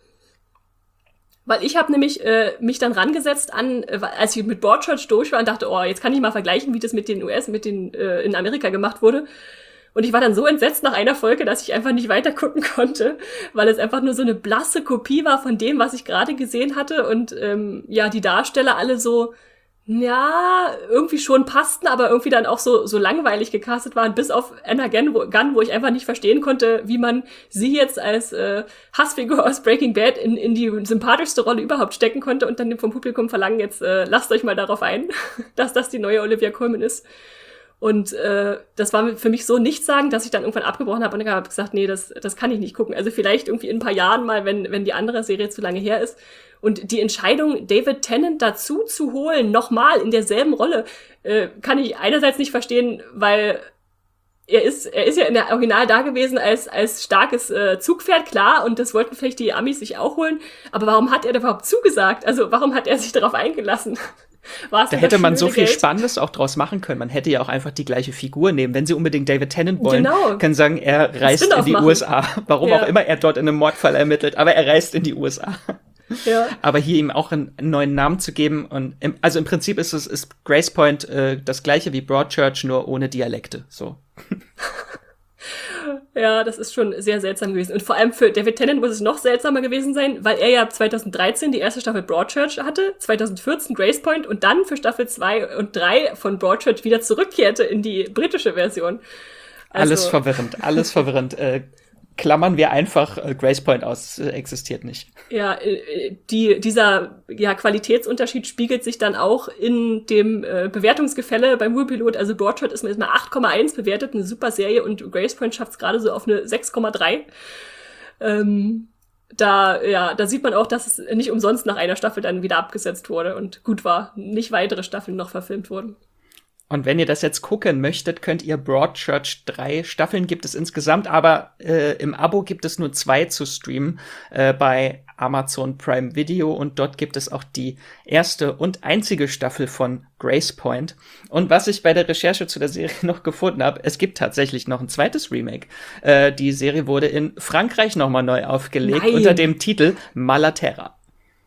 Weil ich habe nämlich äh, mich dann rangesetzt an, äh, als ich mit Broadchurch durch war und dachte, oh, jetzt kann ich mal vergleichen, wie das mit den U S, mit den äh, in Amerika gemacht wurde. Und ich war dann so entsetzt nach einer Folge, dass ich einfach nicht weiter gucken konnte, weil es einfach nur so eine blasse Kopie war von dem, was ich gerade gesehen hatte. Und ähm, ja, die Darsteller alle so, ja, irgendwie schon passten, aber irgendwie dann auch so so langweilig gecastet waren, bis auf Anna Gunn, wo, Gunn, wo ich einfach nicht verstehen konnte, wie man sie jetzt als äh, Hassfigur aus Breaking Bad in in die sympathischste Rolle überhaupt stecken konnte und dann vom Publikum verlangen, jetzt äh, lasst euch mal darauf ein, dass das die neue Olivia Colman ist. Und äh, das war für mich so nichtssagend, dass ich dann irgendwann abgebrochen habe und dann habe gesagt, nee, das, das kann ich nicht gucken. Also vielleicht irgendwie in ein paar Jahren mal, wenn, wenn die andere Serie zu lange her ist. Und die Entscheidung, David Tennant dazu zu holen, nochmal in derselben Rolle, äh, kann ich einerseits nicht verstehen, weil er ist, er ist ja in der Original da gewesen als, als starkes äh, Zugpferd, klar, und das wollten vielleicht die Amis sich auch holen. Aber warum hat er da überhaupt zugesagt? Also warum hat er sich darauf eingelassen? Da hätte man so viel Geld? Spannendes auch draus machen können. Man hätte ja auch einfach die gleiche Figur nehmen. Wenn sie unbedingt David Tennant wollen, genau. können sagen, er reist in die machen. U S A. Warum ja. auch immer er dort in einem Mordfall ermittelt, aber er reist in die U S A. Ja. Aber hier ihm auch einen, einen neuen Namen zu geben. Und im, also im Prinzip ist es ist Grace Point äh, das gleiche wie Broadchurch, nur ohne Dialekte. So. Ja, das ist schon sehr seltsam gewesen. Und vor allem für David Tennant muss es noch seltsamer gewesen sein, weil er ja zwanzig dreizehn die erste Staffel Broadchurch hatte, zwanzig vierzehn Grace Point und dann für Staffel zwei und drei von Broadchurch wieder zurückkehrte in die britische Version. Also, alles verwirrend, alles verwirrend. Äh, klammern wir einfach äh, Grace Point aus, äh, existiert nicht. Ja, äh, die, dieser ja, Qualitätsunterschied spiegelt sich dann auch in dem äh, Bewertungsgefälle beim Ruhrpilot. Also Broadchurch ist mit einer acht Komma eins bewertet, eine super Serie, und Grace Point schafft es gerade so auf eine sechs Komma drei. Ähm, da, ja, da sieht man auch, dass es nicht umsonst nach einer Staffel dann wieder abgesetzt wurde und gut war, nicht weitere Staffeln noch verfilmt wurden. Und wenn ihr das jetzt gucken möchtet, könnt ihr Broadchurch drei Staffeln gibt es insgesamt, aber äh, im Abo gibt es nur zwei zu streamen äh, bei Amazon Prime Video, und dort gibt es auch die erste und einzige Staffel von Grace Point. Und was ich bei der Recherche zu der Serie noch gefunden habe, es gibt tatsächlich noch ein zweites Remake. Äh, die Serie wurde in Frankreich nochmal neu aufgelegt. Nein. Unter dem Titel Malaterra.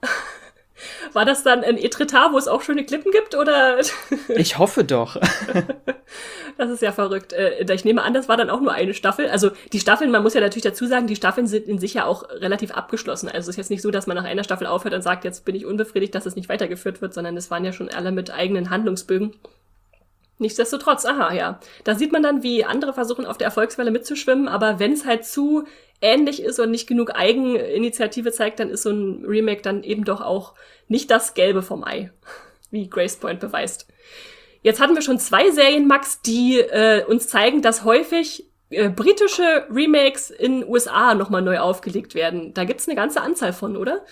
War das dann ein Etretat, wo es auch schöne Klippen gibt, oder? Ich hoffe doch. Das ist ja verrückt. Ich nehme an, das war dann auch nur eine Staffel. Also die Staffeln, man muss ja natürlich dazu sagen, die Staffeln sind in sich ja auch relativ abgeschlossen. Also es ist jetzt nicht so, dass man nach einer Staffel aufhört und sagt, jetzt bin ich unbefriedigt, dass es nicht weitergeführt wird, sondern es waren ja schon alle mit eigenen Handlungsbögen. Nichtsdestotrotz, aha, ja. Da sieht man dann, wie andere versuchen, auf der Erfolgswelle mitzuschwimmen, aber wenn es halt zu ähnlich ist und nicht genug Eigeninitiative zeigt, dann ist so ein Remake dann eben doch auch nicht das Gelbe vom Ei, wie Grace Point beweist. Jetzt hatten wir schon zwei Serien, Max, die äh, uns zeigen, dass häufig äh, britische Remakes in U S A nochmal neu aufgelegt werden. Da gibt's eine ganze Anzahl von, oder?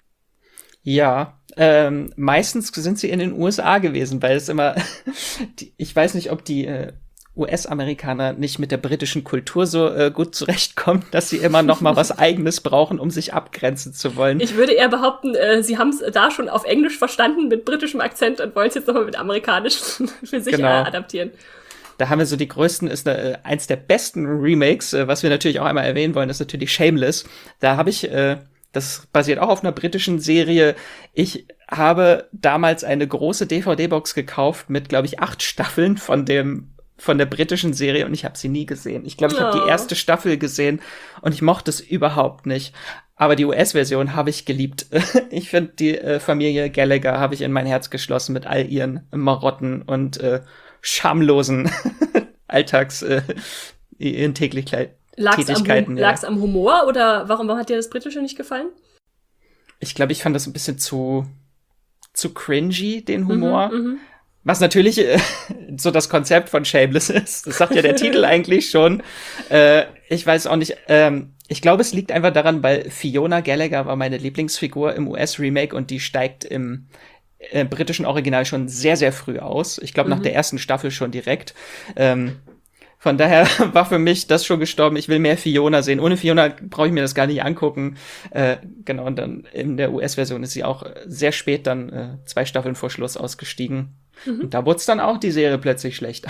Ja, ähm, meistens sind sie in den U S A gewesen, weil es immer, die, ich weiß nicht, ob die äh, U S-Amerikaner nicht mit der britischen Kultur so äh, gut zurechtkommen, dass sie immer noch mal was Eigenes brauchen, um sich abgrenzen zu wollen. Ich würde eher behaupten, äh, sie haben es da schon auf Englisch verstanden mit britischem Akzent und wollen es jetzt noch mal mit amerikanisch für sich genau. äh, adaptieren. Da haben wir so die größten, ist äh, eins der besten Remakes, äh, was wir natürlich auch einmal erwähnen wollen, ist natürlich Shameless. Da habe ich, äh, das basiert auch auf einer britischen Serie. Ich habe damals eine große D V D-Box gekauft mit, glaube ich, acht Staffeln von dem von der britischen Serie, und ich habe sie nie gesehen. Ich glaube, ich habe oh. die erste Staffel gesehen und ich mochte es überhaupt nicht. Aber die U S-Version habe ich geliebt. Ich finde, die äh, Familie Gallagher habe ich in mein Herz geschlossen mit all ihren Marotten und äh, schamlosen Alltags, äh, ihren täglichen Tätigkeiten. Am, ja. Lag's am Humor, oder warum, warum hat dir das Britische nicht gefallen? Ich glaube, ich fand das ein bisschen zu, zu cringy, den Humor. Mhm, mh. Was natürlich äh, so das Konzept von Shameless ist. Das sagt ja der Titel eigentlich schon. Äh, ich weiß auch nicht. Ähm, ich glaube, es liegt einfach daran, weil Fiona Gallagher war meine Lieblingsfigur im U S-Remake und die steigt im äh, britischen Original schon sehr, sehr früh aus. Ich glaube, mhm. nach der ersten Staffel schon direkt. Ähm, von daher war für mich das schon gestorben. Ich will mehr Fiona sehen. Ohne Fiona brauche ich mir das gar nicht angucken. Äh, genau, und dann in der U S-Version ist sie auch sehr spät dann äh, zwei Staffeln vor Schluss ausgestiegen. Mhm. Und da wurde es dann auch die Serie plötzlich schlechter.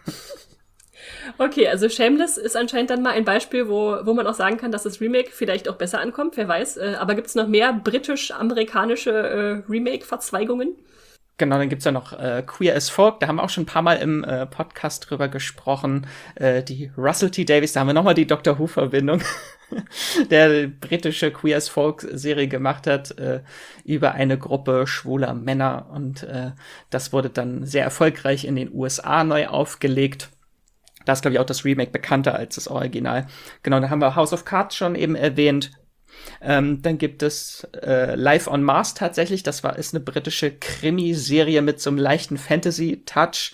Okay, also Shameless ist anscheinend dann mal ein Beispiel, wo, wo man auch sagen kann, dass das Remake vielleicht auch besser ankommt, wer weiß. Äh, aber gibt es noch mehr britisch-amerikanische äh, Remake-Verzweigungen? Genau, dann gibt's ja noch äh, Queer as Folk, da haben wir auch schon ein paar Mal im äh, Podcast drüber gesprochen. Äh, die Russell T. Davies, da haben wir nochmal die Doctor Who-Verbindung, der britische Queer as Folk-Serie gemacht hat, äh, über eine Gruppe schwuler Männer. Und äh, das wurde dann sehr erfolgreich in den U S A neu aufgelegt. Da ist, glaube ich, auch das Remake bekannter als das Original. Genau, da haben wir House of Cards schon eben erwähnt. Ähm, dann gibt es äh, Life on Mars tatsächlich. Das war ist eine britische Krimiserie mit so einem leichten Fantasy-Touch.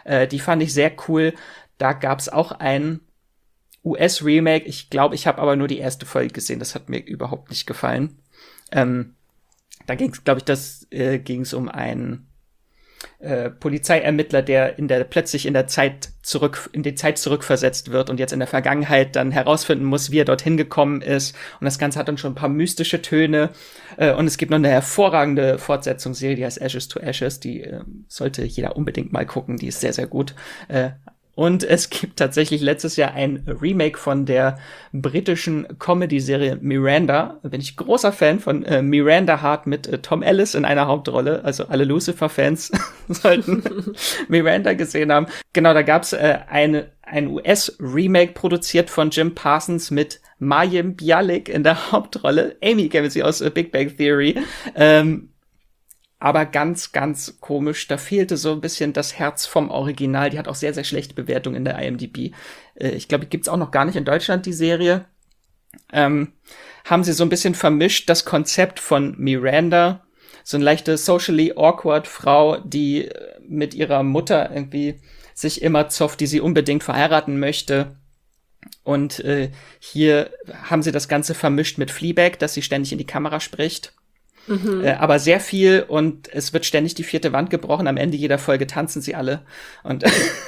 Äh, die fand ich sehr cool. Da gab's auch ein U S-Remake. Ich glaube, ich habe aber nur die erste Folge gesehen. Das hat mir überhaupt nicht gefallen. Ähm, da ging's, glaube ich, das äh, ging's um einen äh, Polizeiermittler, der in der plötzlich in der Zeit zurück in die Zeit zurückversetzt wird und jetzt in der Vergangenheit dann herausfinden muss, wie er dorthin gekommen ist. Und das Ganze hat dann schon ein paar mystische Töne. Äh, und es gibt noch eine hervorragende Fortsetzungsserie, die heißt Ashes to Ashes. Die äh, sollte jeder unbedingt mal gucken. Die ist sehr, sehr gut. Äh, Und es gibt tatsächlich letztes Jahr ein Remake von der britischen Comedy-Serie Miranda. Da bin ich großer Fan von äh, Miranda Hart mit äh, Tom Ellis in einer Hauptrolle. Also alle Lucifer-Fans sollten Miranda gesehen haben. Genau, da gab's äh, eine, ein U S-Remake produziert von Jim Parsons mit Mayim Bialik in der Hauptrolle. Amy kennen sie aus äh, Big Bang Theory. Ähm, Aber ganz, ganz komisch. Da fehlte so ein bisschen das Herz vom Original. Die hat auch sehr, sehr schlechte Bewertungen in der I M D B. Äh, ich glaube, die gibt's auch noch gar nicht in Deutschland, die Serie. Ähm, haben sie so ein bisschen vermischt, das Konzept von Miranda. So eine leichte socially awkward Frau, die mit ihrer Mutter irgendwie sich immer zofft, die sie unbedingt verheiraten möchte. Und äh, hier haben sie das Ganze vermischt mit Fleabag, dass sie ständig in die Kamera spricht. Mhm. Äh, aber sehr viel und es wird ständig die vierte Wand gebrochen. Am Ende jeder Folge tanzen sie alle. Und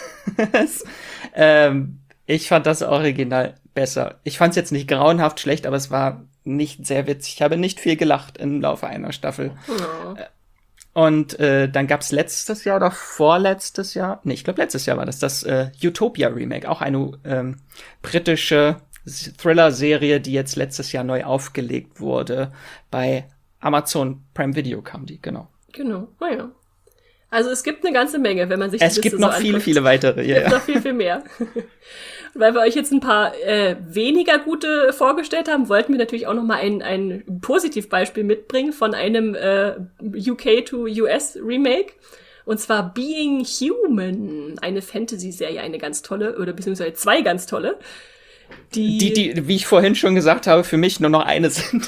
es, ähm, ich fand das Original besser. Ich fand es jetzt nicht grauenhaft schlecht, aber es war nicht sehr witzig. Ich habe nicht viel gelacht im Laufe einer Staffel. Oh. Und äh, dann gab's letztes Jahr oder vorletztes Jahr, nee, ich glaube letztes Jahr war das, das äh, Utopia-Remake. Auch eine ähm, britische Thriller-Serie, die jetzt letztes Jahr neu aufgelegt wurde bei Amazon Prime Video kam die, genau. Genau, naja. Also es gibt eine ganze Menge, wenn man sich die Es gibt noch so viele, viele weitere. Es gibt ja. noch viel, viel mehr. Weil wir euch jetzt ein paar äh, weniger gute vorgestellt haben, wollten wir natürlich auch noch mal ein, ein Positivbeispiel mitbringen von einem äh, U K to U S Remake. Und zwar Being Human, eine Fantasy-Serie, eine ganz tolle, oder beziehungsweise zwei ganz tolle. Die, die, die, wie ich vorhin schon gesagt habe, für mich nur noch eine sind.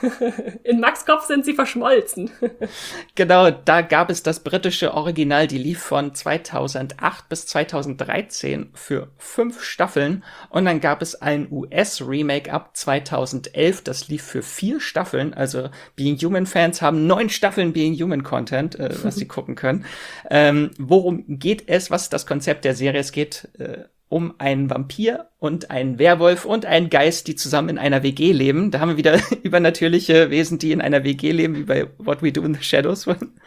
In Max' Kopf sind sie verschmolzen. Genau, da gab es das britische Original, die lief von zweitausendacht bis zweitausenddreizehn für fünf Staffeln. Und dann gab es ein U S-Remake ab zweitausendelf, das lief für vier Staffeln. Also Being Human-Fans haben neun Staffeln Being Human-Content, äh, was sie gucken können. Ähm, worum geht es? Was ist das Konzept der Serie? Es geht äh, um einen Vampir und einen Werwolf und einen Geist, die zusammen in einer W G leben. Da haben wir wieder übernatürliche Wesen, die in einer W G leben, wie bei What We Do in the Shadows.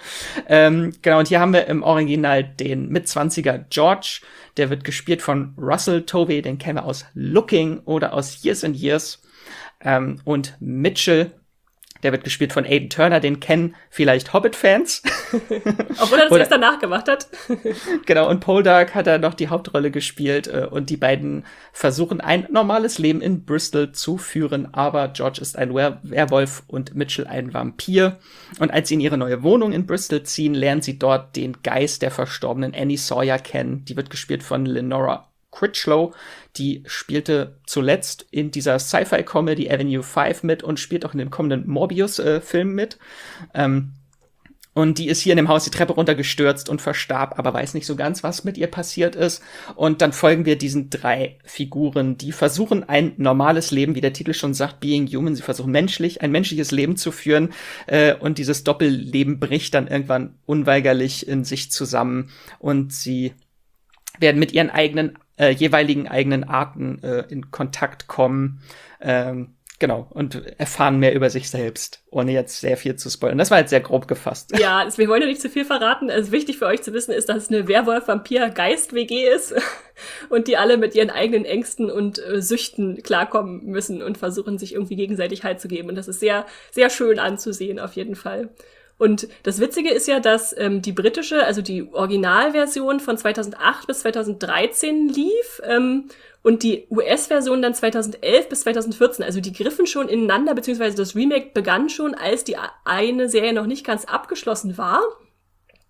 ähm, genau, und hier haben wir im Original den Mitzwanziger George. Der wird gespielt von Russell Tovey, den kennen wir aus Looking oder aus Years and Years. Ähm, und Mitchell, der wird gespielt von Aidan Turner, den kennen vielleicht Hobbit-Fans. Obwohl er das erst danach gemacht hat. Genau, und Poldark hat er noch die Hauptrolle gespielt äh, und die beiden versuchen ein normales Leben in Bristol zu führen, aber George ist ein Wer- Werwolf und Mitchell ein Vampir. Und als sie in ihre neue Wohnung in Bristol ziehen, lernen sie dort den Geist der verstorbenen Annie Sawyer kennen. Die wird gespielt von Lenora Critchlow, die spielte zuletzt in dieser Sci-Fi-Comedy Avenue five mit und spielt auch in dem kommenden Morbius-Film äh, mit. Ähm, und die ist hier in dem Haus die Treppe runtergestürzt und verstarb, aber weiß nicht so ganz, was mit ihr passiert ist. Und dann folgen wir diesen drei Figuren, die versuchen, ein normales Leben, wie der Titel schon sagt, Being Human. Sie versuchen menschlich, ein menschliches Leben zu führen. Äh, und dieses Doppelleben bricht dann irgendwann unweigerlich in sich zusammen. Und sie werden mit ihren eigenen, äh, jeweiligen eigenen Arten äh, in Kontakt kommen. Ähm, genau, und erfahren mehr über sich selbst, ohne jetzt sehr viel zu spoilern. Das war jetzt sehr grob gefasst. Ja, wir wollen ja nicht zu viel verraten. Also wichtig für euch zu wissen ist, dass es eine Werwolf-Vampir-Geist-W G ist und die alle mit ihren eigenen Ängsten und äh, Süchten klarkommen müssen und versuchen, sich irgendwie gegenseitig Halt zu geben. Und das ist sehr, sehr schön anzusehen, auf jeden Fall. Und das Witzige ist ja, dass ähm, die britische, also die Originalversion von zweitausendacht bis zweitausenddreizehn lief ähm, und die U S-Version dann zweitausendelf bis zweitausendvierzehn. Also die griffen schon ineinander, beziehungsweise das Remake begann schon, als die eine Serie noch nicht ganz abgeschlossen war.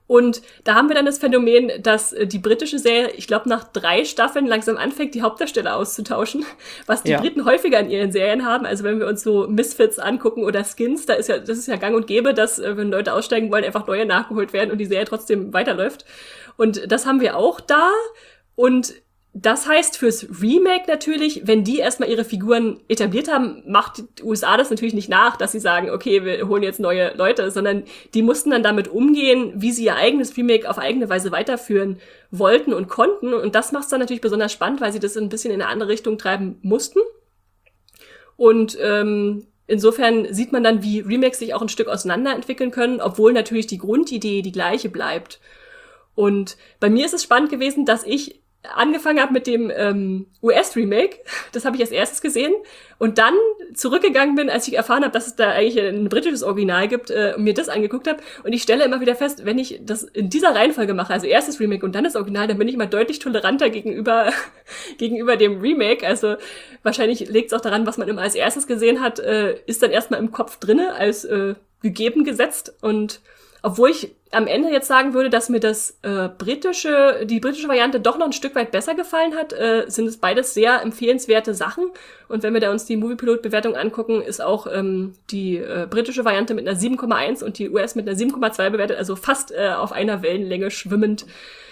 Und da haben wir dann das Phänomen, dass die britische Serie, ich glaube, nach drei Staffeln langsam anfängt, die Hauptdarsteller auszutauschen, was die ja. Briten häufiger in ihren Serien haben. Also wenn wir uns so Misfits angucken oder Skins, da ist ja, das ist ja gang und gäbe, dass, wenn Leute aussteigen wollen, einfach neue nachgeholt werden und die Serie trotzdem weiterläuft. Und das haben wir auch da. Und das heißt fürs Remake natürlich, wenn die erstmal ihre Figuren etabliert haben, macht die U S A das natürlich nicht nach, dass sie sagen, okay, wir holen jetzt neue Leute, sondern die mussten dann damit umgehen, wie sie ihr eigenes Remake auf eigene Weise weiterführen wollten und konnten. Und das macht es dann natürlich besonders spannend, weil sie das ein bisschen in eine andere Richtung treiben mussten. Und ähm, insofern sieht man dann, wie Remakes sich auch ein Stück auseinanderentwickeln können, obwohl natürlich die Grundidee die gleiche bleibt. Und bei mir ist es spannend gewesen, dass ich angefangen habe mit dem ähm, U S-Remake, das habe ich als erstes gesehen, und dann zurückgegangen bin, als ich erfahren habe, dass es da eigentlich ein britisches Original gibt, äh, und mir das angeguckt habe. Und ich stelle immer wieder fest, wenn ich das in dieser Reihenfolge mache, also erstes Remake und dann das Original, dann bin ich mal deutlich toleranter gegenüber gegenüber dem Remake. Also wahrscheinlich liegt es auch daran, was man immer als erstes gesehen hat, äh, ist dann erstmal im Kopf drinne, als äh, gegeben gesetzt. Und obwohl ich am Ende jetzt sagen würde, dass mir das äh, britische, die britische Variante doch noch ein Stück weit besser gefallen hat, äh, sind es beides sehr empfehlenswerte Sachen. Und wenn wir da uns die Moviepilot-Bewertung angucken, ist auch ähm, die äh, britische Variante mit einer sieben Komma eins und die U S mit einer sieben Komma zwei bewertet, also fast äh, auf einer Wellenlänge schwimmend.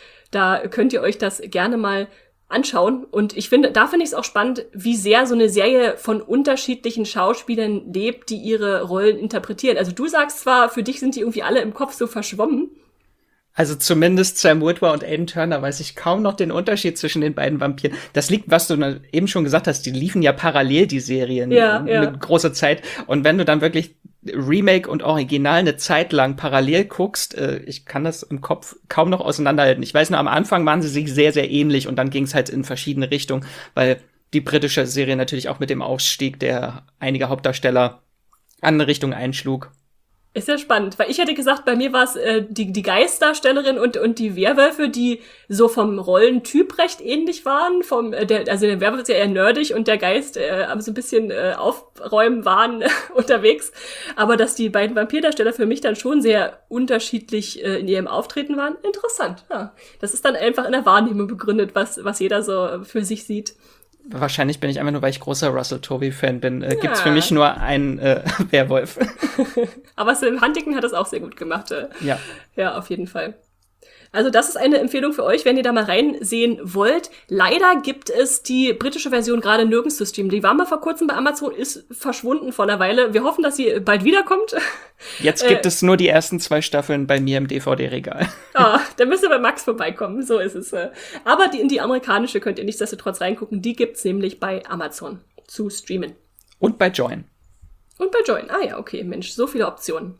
Da könnt ihr euch das gerne mal anschauen. Und ich finde, da finde ich es auch spannend, wie sehr so eine Serie von unterschiedlichen Schauspielern lebt, die ihre Rollen interpretieren. Also du sagst zwar, für dich sind die irgendwie alle im Kopf so verschwommen. Also zumindest Sam Witwer und Aidan Turner weiß ich kaum noch den Unterschied zwischen den beiden Vampiren. Das liegt, was du eben schon gesagt hast, die liefen ja parallel, die Serien, ja, ja. eine große Zeit. Und wenn du dann wirklich Remake und Original eine Zeit lang parallel guckst, äh, ich kann das im Kopf kaum noch auseinanderhalten. Ich weiß nur, am Anfang waren sie sich sehr, sehr ähnlich und dann ging es halt in verschiedene Richtungen, weil die britische Serie natürlich auch mit dem Aufstieg der einiger Hauptdarsteller an eine Richtung einschlug. Ist ja spannend, weil ich hätte gesagt, bei mir war es äh, die, die Geistdarstellerin und, und die Werwölfe, die so vom Rollentyp recht ähnlich waren. Vom, äh, der, also der Werwolf ist ja eher nerdig und der Geist äh, so ein bisschen äh, aufräumen waren äh, unterwegs. Aber dass die beiden Vampirdarsteller für mich dann schon sehr unterschiedlich äh, in ihrem Auftreten waren, interessant. Ja. Das ist dann einfach in der Wahrnehmung begründet, was, was jeder so für sich sieht. Wahrscheinlich bin ich einfach nur, weil ich großer Russell Tovey-Fan bin, äh, ja. Gibt's für mich nur einen äh, Werwolf. Aber Sam Huntington hat das auch sehr gut gemacht. Äh. Ja. Ja, auf jeden Fall. Also das ist eine Empfehlung für euch, wenn ihr da mal reinsehen wollt. Leider gibt es die britische Version gerade nirgends zu streamen. Die war mal vor kurzem bei Amazon, ist verschwunden vor einer Weile. Wir hoffen, dass sie bald wiederkommt. Jetzt gibt äh, es nur die ersten zwei Staffeln bei mir im D V D-Regal. Ah, da müsst ihr bei Max vorbeikommen, so ist es. Aber die, in die amerikanische könnt ihr nichtsdestotrotz reingucken. Die gibt's nämlich bei Amazon zu streamen. Und bei Join. Und bei Join. Ah ja, okay, Mensch, so viele Optionen.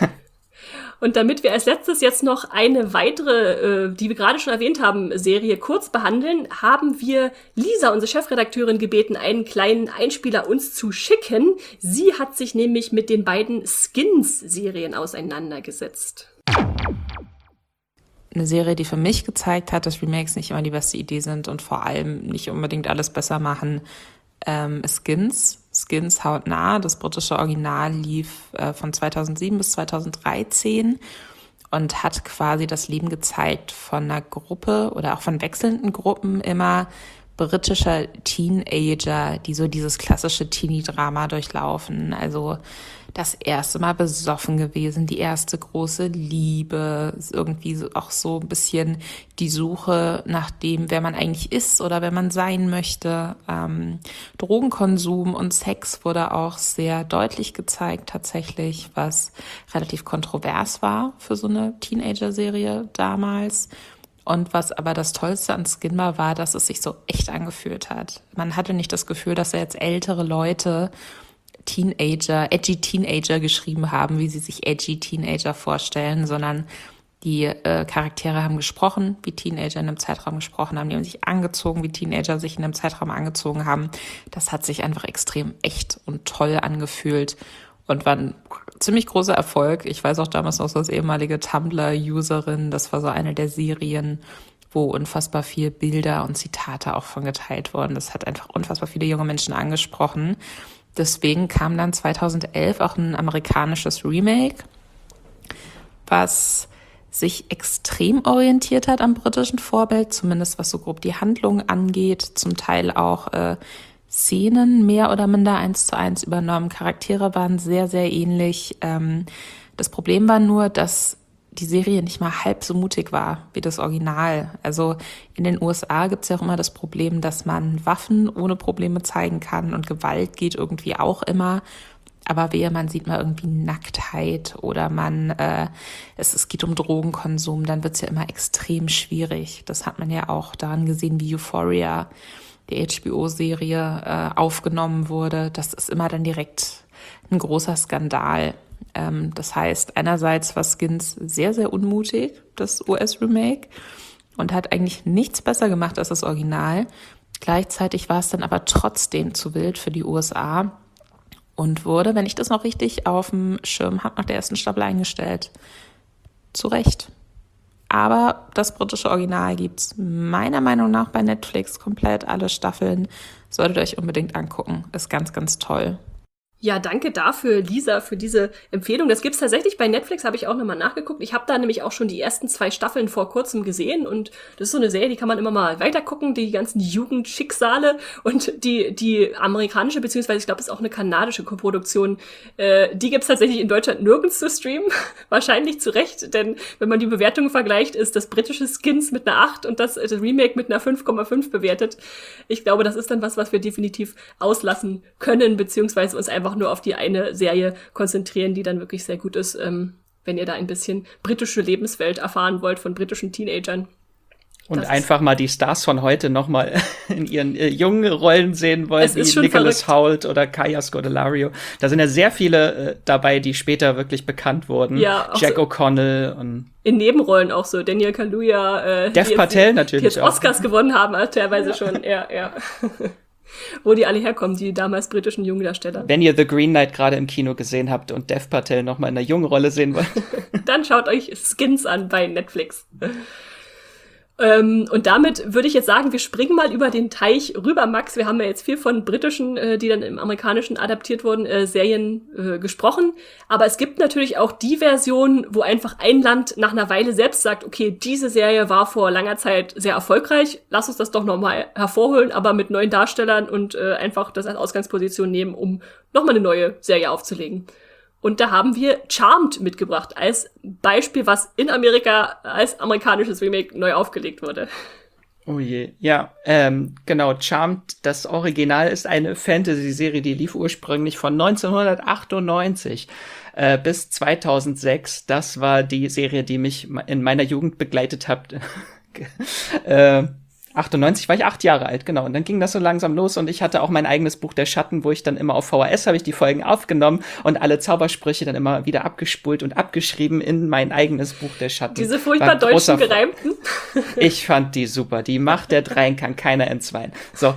Und damit wir als letztes jetzt noch eine weitere, äh, die wir gerade schon erwähnt haben, Serie kurz behandeln, haben wir Lisa, unsere Chefredakteurin, gebeten, einen kleinen Einspieler uns zu schicken. Sie hat sich nämlich mit den beiden Skins-Serien auseinandergesetzt. Eine Serie, die für mich gezeigt hat, dass Remakes nicht immer die beste Idee sind und vor allem nicht unbedingt alles besser machen. Ähm, Skins. Skins hautnah. Das britische Original lief äh, von zweitausendsieben bis zweitausenddreizehn und hat quasi das Leben gezeigt von einer Gruppe oder auch von wechselnden Gruppen immer britischer Teenager, die so dieses klassische Teenie-Drama durchlaufen. Also das erste Mal besoffen gewesen, die erste große Liebe, irgendwie so, auch so ein bisschen die Suche nach dem, wer man eigentlich ist oder wer man sein möchte. Ähm, Drogenkonsum und Sex wurde auch sehr deutlich gezeigt tatsächlich, was relativ kontrovers war für so eine Teenager-Serie damals. Und was aber das Tollste an Skin war, war, dass es sich so echt angefühlt hat. Man hatte nicht das Gefühl, dass da jetzt ältere Leute Teenager, edgy Teenager geschrieben haben, wie sie sich edgy Teenager vorstellen, sondern die äh, Charaktere haben gesprochen, wie Teenager in einem Zeitraum gesprochen haben, die haben sich angezogen, wie Teenager sich in einem Zeitraum angezogen haben. Das hat sich einfach extrem echt und toll angefühlt und war ein ziemlich großer Erfolg. Ich weiß auch damals noch so als ehemalige Tumblr-Userin, das war so eine der Serien, wo unfassbar viel Bilder und Zitate auch von geteilt wurden. Das hat einfach unfassbar viele junge Menschen angesprochen. Deswegen kam dann zweitausendelf auch ein amerikanisches Remake, was sich extrem orientiert hat am britischen Vorbild, zumindest was so grob die Handlung angeht, zum Teil auch äh, Szenen mehr oder minder eins zu eins übernommen. Charaktere waren sehr, sehr ähnlich. Ähm, das Problem war nur, dass die Serie nicht mal halb so mutig war wie das Original. Also in den U S A gibt es ja auch immer das Problem, dass man Waffen ohne Probleme zeigen kann und Gewalt geht irgendwie auch immer. Aber wehe, man sieht mal irgendwie Nacktheit oder man äh, es, es geht um Drogenkonsum, dann wird's ja immer extrem schwierig. Das hat man ja auch daran gesehen, wie Euphoria, die H B O-Serie, äh, aufgenommen wurde. Das ist immer dann direkt ein großer Skandal. Ähm, das heißt, einerseits war Skins sehr, sehr unmutig, das U S-Remake, und hat eigentlich nichts besser gemacht als das Original. Gleichzeitig war es dann aber trotzdem zu wild für die U S A und wurde, wenn ich das noch richtig auf dem Schirm habe, nach der ersten Staffel eingestellt. Zu Recht. Aber das britische Original gibt's meiner Meinung nach bei Netflix komplett, alle Staffeln. Solltet ihr euch unbedingt angucken. Ist ganz, ganz toll. Ja, danke dafür, Lisa, für diese Empfehlung. Das gibt's tatsächlich bei Netflix, habe ich auch nochmal nachgeguckt. Ich habe da nämlich auch schon die ersten zwei Staffeln vor kurzem gesehen und das ist so eine Serie, die kann man immer mal weitergucken, die ganzen Jugendschicksale und die die amerikanische, beziehungsweise ich glaube, es ist auch eine kanadische Koproduktion, äh, die gibt's tatsächlich in Deutschland nirgends zu streamen. Wahrscheinlich zu Recht, denn wenn man die Bewertungen vergleicht, ist das britische Skins mit einer acht und das, das Remake mit einer fünf Komma fünf bewertet. Ich glaube, das ist dann was, was wir definitiv auslassen können, beziehungsweise uns einfach nur auf die eine Serie konzentrieren, die dann wirklich sehr gut ist, ähm, wenn ihr da ein bisschen britische Lebenswelt erfahren wollt von britischen Teenagern. Und das einfach mal die Stars von heute noch mal in ihren äh, jungen Rollen sehen wollt, wie Nicholas verrückt. Hoult oder Kaya Scodelario. Da sind ja sehr viele äh, dabei, die später wirklich bekannt wurden. Ja, Jack so O'Connell und in Nebenrollen auch so. Daniel Kaluuya, äh, Dev die Patel jetzt, natürlich die jetzt auch. Oscars gewonnen haben, also teilweise ja. schon. Ja, ja. Wo die alle herkommen, die damals britischen Jungdarsteller. Wenn ihr The Green Knight gerade im Kino gesehen habt und Dev Patel noch mal in einer jungen Rolle sehen wollt, dann schaut euch Skins an bei Netflix. Ähm, und damit würde ich jetzt sagen, wir springen mal über den Teich rüber, Max. Wir haben ja jetzt viel von britischen, äh, die dann im amerikanischen adaptiert wurden, äh, Serien äh, gesprochen. Aber es gibt natürlich auch die Version, wo einfach ein Land nach einer Weile selbst sagt, okay, diese Serie war vor langer Zeit sehr erfolgreich, lass uns das doch nochmal hervorholen, aber mit neuen Darstellern und äh, einfach das als Ausgangsposition nehmen, um nochmal eine neue Serie aufzulegen. Und da haben wir Charmed mitgebracht als Beispiel, was in Amerika als amerikanisches Remake neu aufgelegt wurde. Oh je, ja, ähm, genau, Charmed, das Original ist eine Fantasy-Serie, die lief ursprünglich von neunzehnhundertachtundneunzig äh, bis zweitausendsechs. Das war die Serie, die mich in meiner Jugend begleitet hat. äh, achtundneunzig war ich acht Jahre alt, genau. Und dann ging das so langsam los und ich hatte auch mein eigenes Buch der Schatten, wo ich dann immer auf V H S habe ich die Folgen aufgenommen und alle Zaubersprüche dann immer wieder abgespult und abgeschrieben in mein eigenes Buch der Schatten. Diese furchtbar deutschen gereimten. Ich fand die super. Die Macht der Dreien kann keiner entzweien. So.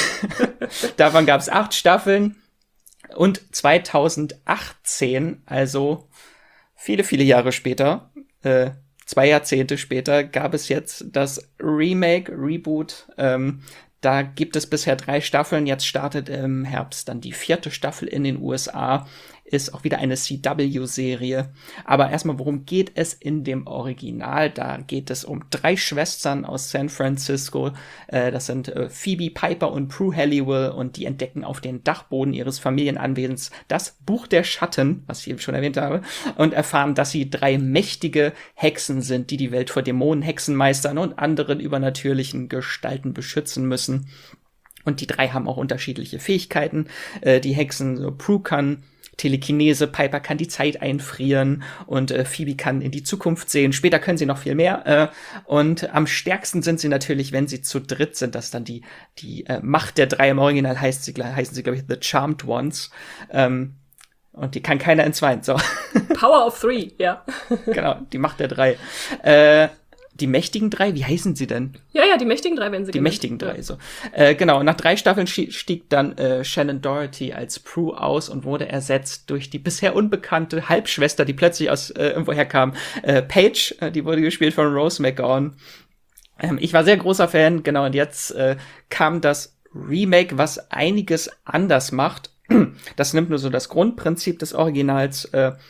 Davon gab es acht Staffeln und zweitausendachtzehn, also viele, viele Jahre später, äh, Zwei Jahrzehnte später gab es jetzt das Remake, Reboot. Ähm, da gibt es bisher drei Staffeln. Jetzt startet im Herbst dann die vierte Staffel in den U S A. Ist auch wieder eine C W-Serie. Aber erstmal, worum geht es in dem Original? Da geht es um drei Schwestern aus San Francisco. Äh, das sind äh, Phoebe, Piper und Prue Halliwell. Und die entdecken auf den Dachboden ihres Familienanwesens das Buch der Schatten, was ich eben schon erwähnt habe, und erfahren, dass sie drei mächtige Hexen sind, die die Welt vor Dämonen, Hexenmeistern und anderen übernatürlichen Gestalten beschützen müssen. Und die drei haben auch unterschiedliche Fähigkeiten. Äh, die Hexen, so Prue kann Telekinese, Piper kann die Zeit einfrieren und äh, Phoebe kann in die Zukunft sehen. Später können sie noch viel mehr. Äh, und am stärksten sind sie natürlich, wenn sie zu dritt sind. Das ist dann die die äh, Macht der drei. Im Original heißt sie, heißen sie, glaube ich, The Charmed Ones. Ähm, und die kann keiner entzweien. So. Power of Three, ja. Genau, die Macht der drei. Äh, Die mächtigen drei, wie heißen sie denn? Ja, ja, die mächtigen drei werden sie Die genannt. mächtigen drei, so. Äh, genau, nach drei Staffeln stieg dann äh, Shannon Doherty als Prue aus und wurde ersetzt durch die bisher unbekannte Halbschwester, die plötzlich aus äh, irgendwoher kam. Äh, Paige, äh, die wurde gespielt von Rose McGowan. Ähm, ich war sehr großer Fan, genau, und jetzt äh, kam das Remake, was einiges anders macht. Das nimmt nur so das Grundprinzip des Originals äh,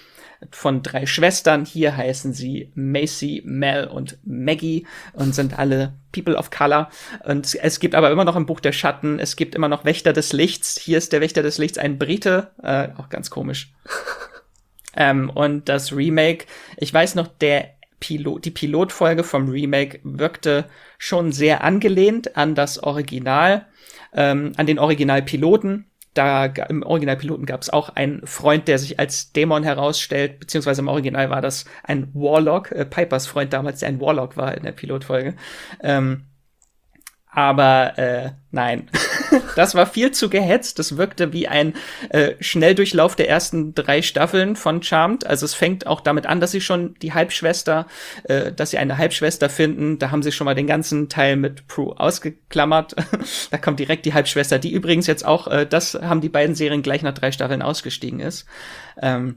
von drei Schwestern. Hier heißen sie Macy, Mel und Maggie und sind alle People of Color. Und es gibt aber immer noch ein Buch der Schatten, es gibt immer noch Wächter des Lichts. Hier ist der Wächter des Lichts ein Brite, äh, auch ganz komisch. ähm, und das Remake, ich weiß noch, der Pilot, die Pilotfolge vom Remake wirkte schon sehr angelehnt an das Original, ähm, an den Originalpiloten. Da im Originalpiloten gab es auch einen Freund, der sich als Dämon herausstellt, beziehungsweise im Original war das ein Warlock, äh, Pipers Freund damals, der ein Warlock war in der Pilotfolge. Ähm, aber äh, nein, das war viel zu gehetzt. Das wirkte wie ein äh, Schnelldurchlauf der ersten drei Staffeln von Charmed. Also es fängt auch damit an, dass sie schon die Halbschwester, äh, dass sie eine Halbschwester finden. Da haben sie schon mal den ganzen Teil mit Prue ausgeklammert. Da kommt direkt die Halbschwester, die übrigens jetzt auch, äh, das haben die beiden Serien gleich nach drei Staffeln ausgestiegen ist. Ähm,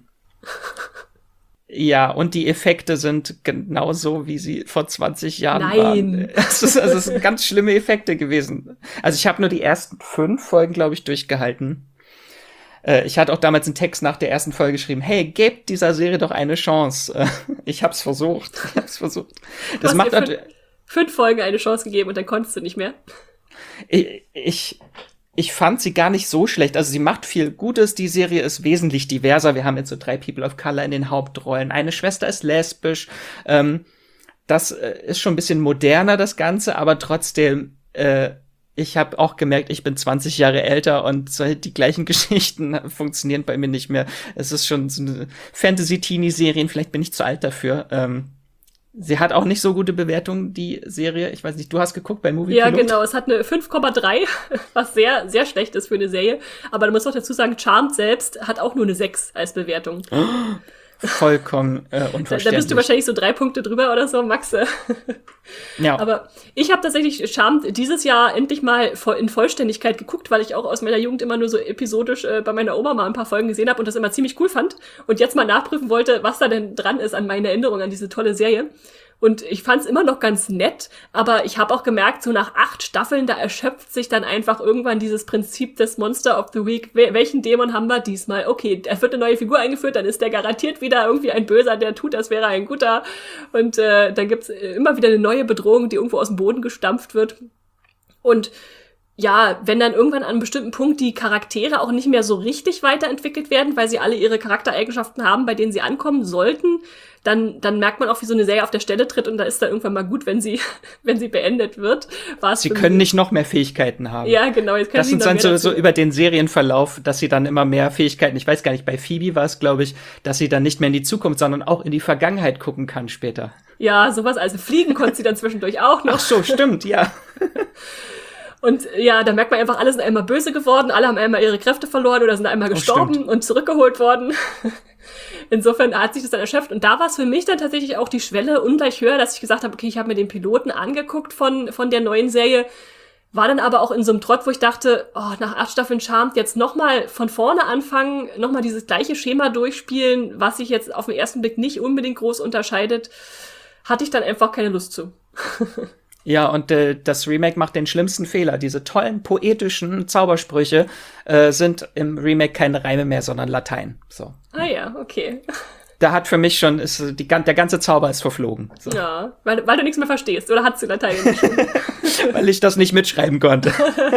Ja, und die Effekte sind genauso, wie sie vor zwanzig Jahren Nein. waren. Es ist, also es sind ganz schlimme Effekte gewesen. Also ich habe nur die ersten fünf Folgen, glaube ich, durchgehalten. Äh, ich hatte auch damals einen Text nach der ersten Folge geschrieben, hey, gebt dieser Serie doch eine Chance. Äh, ich hab's versucht. Ich hab's versucht. Das macht dir fünf, fünf Folgen eine Chance gegeben und dann konntest du nicht mehr. Ich, ich Ich fand sie gar nicht so schlecht. Also sie macht viel Gutes. Die Serie ist wesentlich diverser. Wir haben jetzt so drei People of Color in den Hauptrollen. Eine Schwester ist lesbisch. Ähm, das äh, ist schon ein bisschen moderner, das Ganze. Aber trotzdem, äh, ich habe auch gemerkt, ich bin zwanzig Jahre älter und so, die gleichen Geschichten funktionieren bei mir nicht mehr. Es ist schon so eine Fantasy-Teenie-Serien. Vielleicht bin ich zu alt dafür. Ähm, Sie hat auch nicht so gute Bewertungen, die Serie. Ich weiß nicht, du hast geguckt bei Movie Ja, Pilot? genau. Es hat eine fünf Komma drei, was sehr, sehr schlecht ist für eine Serie. Aber du musst auch dazu sagen, Charmed selbst hat auch nur eine sechs als Bewertung. Vollkommen äh, unverständlich. Da, da bist du wahrscheinlich so drei Punkte drüber oder so, Max. Ja. Aber ich habe tatsächlich Charmed dieses Jahr endlich mal in Vollständigkeit geguckt, weil ich auch aus meiner Jugend immer nur so episodisch äh, bei meiner Oma mal ein paar Folgen gesehen habe und das immer ziemlich cool fand. Und jetzt mal nachprüfen wollte, was da denn dran ist an meine Erinnerung an diese tolle Serie. Und ich fand's immer noch ganz nett, aber ich habe auch gemerkt, so nach acht Staffeln, da erschöpft sich dann einfach irgendwann dieses Prinzip des Monster of the Week. Wel- welchen Dämon haben wir diesmal? Okay, es wird eine neue Figur eingeführt, dann ist der garantiert wieder irgendwie ein Böser, der tut, als wäre er ein Guter. Und äh, dann gibt's immer wieder eine neue Bedrohung, die irgendwo aus dem Boden gestampft wird. Und ja, wenn dann irgendwann an einem bestimmten Punkt die Charaktere auch nicht mehr so richtig weiterentwickelt werden, weil sie alle ihre Charaktereigenschaften haben, bei denen sie ankommen sollten, dann dann merkt man auch, wie so eine Serie auf der Stelle tritt und da ist dann irgendwann mal gut, wenn sie wenn sie beendet wird. War's sie können nicht noch mehr Fähigkeiten haben. Ja, genau. Jetzt können das sie sind noch dann mehr so, dazu. so über den Serienverlauf, dass sie dann immer mehr Fähigkeiten, ich weiß gar nicht, bei Phoebe war es, glaube ich, dass sie dann nicht mehr in die Zukunft, sondern auch in die Vergangenheit gucken kann später. Ja, sowas. Also fliegen konnte sie dann zwischendurch auch noch. Ach so, stimmt, ja. Und ja, da merkt man einfach, alle sind einmal böse geworden, alle haben einmal ihre Kräfte verloren oder sind einmal gestorben stimmt. und zurückgeholt worden. Insofern hat sich das dann erschöpft. Und da war es für mich dann tatsächlich auch die Schwelle ungleich höher, dass ich gesagt habe, okay, ich habe mir den Piloten angeguckt von von der neuen Serie, war dann aber auch in so einem Trott, wo ich dachte, oh, nach acht Staffeln Charmed jetzt nochmal von vorne anfangen, nochmal dieses gleiche Schema durchspielen, was sich jetzt auf den ersten Blick nicht unbedingt groß unterscheidet, hatte ich dann einfach keine Lust zu. Ja, und äh, das Remake macht den schlimmsten Fehler. Diese tollen poetischen Zaubersprüche äh, sind im Remake keine Reime mehr, sondern Latein. So. Ah ja, okay. Da hat für mich schon, ist die, der ganze Zauber ist verflogen. So. Ja, weil, weil du nichts mehr verstehst. Oder hast du Latein nicht schon? Weil ich das nicht mitschreiben konnte.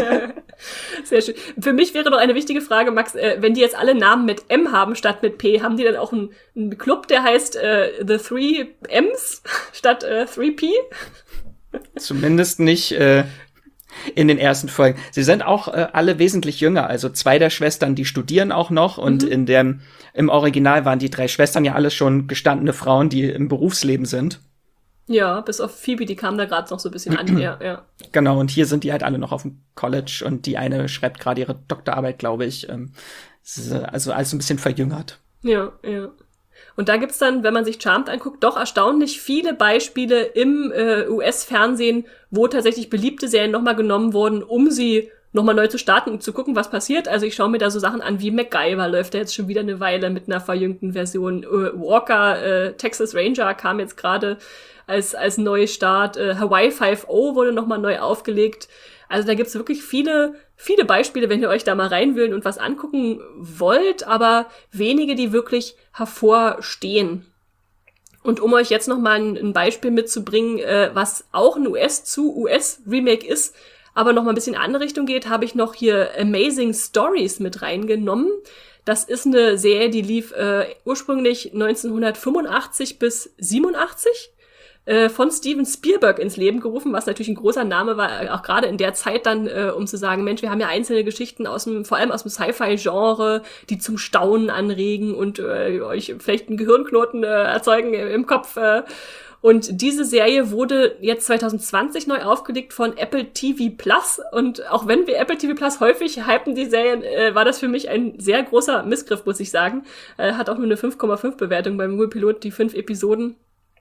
Sehr schön. Für mich wäre noch eine wichtige Frage, Max, äh, wenn die jetzt alle Namen mit M haben statt mit P, haben die dann auch einen, einen Club, der heißt äh, The Three M's statt äh, Three P? Zumindest nicht äh, in den ersten Folgen. Sie sind auch äh, alle wesentlich jünger. Also zwei der Schwestern, die studieren auch noch. Und Mhm. in dem im Original waren die drei Schwestern ja alle schon gestandene Frauen, die im Berufsleben sind. Ja, bis auf Phoebe, die kam da gerade noch so ein bisschen an. Ja, ja. Genau, und hier sind die halt alle noch auf dem College. Und die eine schreibt gerade ihre Doktorarbeit, glaube ich. Ähm, also alles ein bisschen verjüngert. Ja, ja. Und da gibt's dann, wenn man sich Charmed anguckt, doch erstaunlich viele Beispiele im äh, U S-Fernsehen, wo tatsächlich beliebte Serien nochmal genommen wurden, um sie nochmal neu zu starten und zu gucken, was passiert. Also ich schaue mir da so Sachen an wie MacGyver, läuft da jetzt schon wieder eine Weile mit einer verjüngten Version. Äh, Walker, äh, Texas Ranger kam jetzt gerade als als Neustart. Äh, Hawaii Five-O wurde nochmal neu aufgelegt. Also da gibt's wirklich viele viele Beispiele, wenn ihr euch da mal reinwühlen und was angucken wollt, aber wenige, die wirklich hervorstehen. Und um euch jetzt noch mal ein, ein Beispiel mitzubringen, äh, was auch ein U S zu U S-Remake ist, aber noch mal ein bisschen in eine andere Richtung geht, habe ich noch hier Amazing Stories mit reingenommen. Das ist eine Serie, die lief äh, ursprünglich neunzehnhundertfünfundachtzig bis siebenundachtzig. Von Steven Spielberg ins Leben gerufen, was natürlich ein großer Name war, auch gerade in der Zeit dann, äh, um zu sagen, Mensch, wir haben ja einzelne Geschichten aus dem, vor allem aus dem Sci-Fi-Genre, die zum Staunen anregen und äh, euch vielleicht einen Gehirnknoten äh, erzeugen im Kopf. Äh. Und diese Serie wurde jetzt zwanzig zwanzig neu aufgelegt von Apple T V Plus. Und auch wenn wir Apple T V Plus häufig hypen, die Serien, äh, war das für mich ein sehr großer Missgriff, muss ich sagen. Äh, hat auch nur eine fünf Komma fünf Bewertung beim Google Pilot, die fünf Episoden.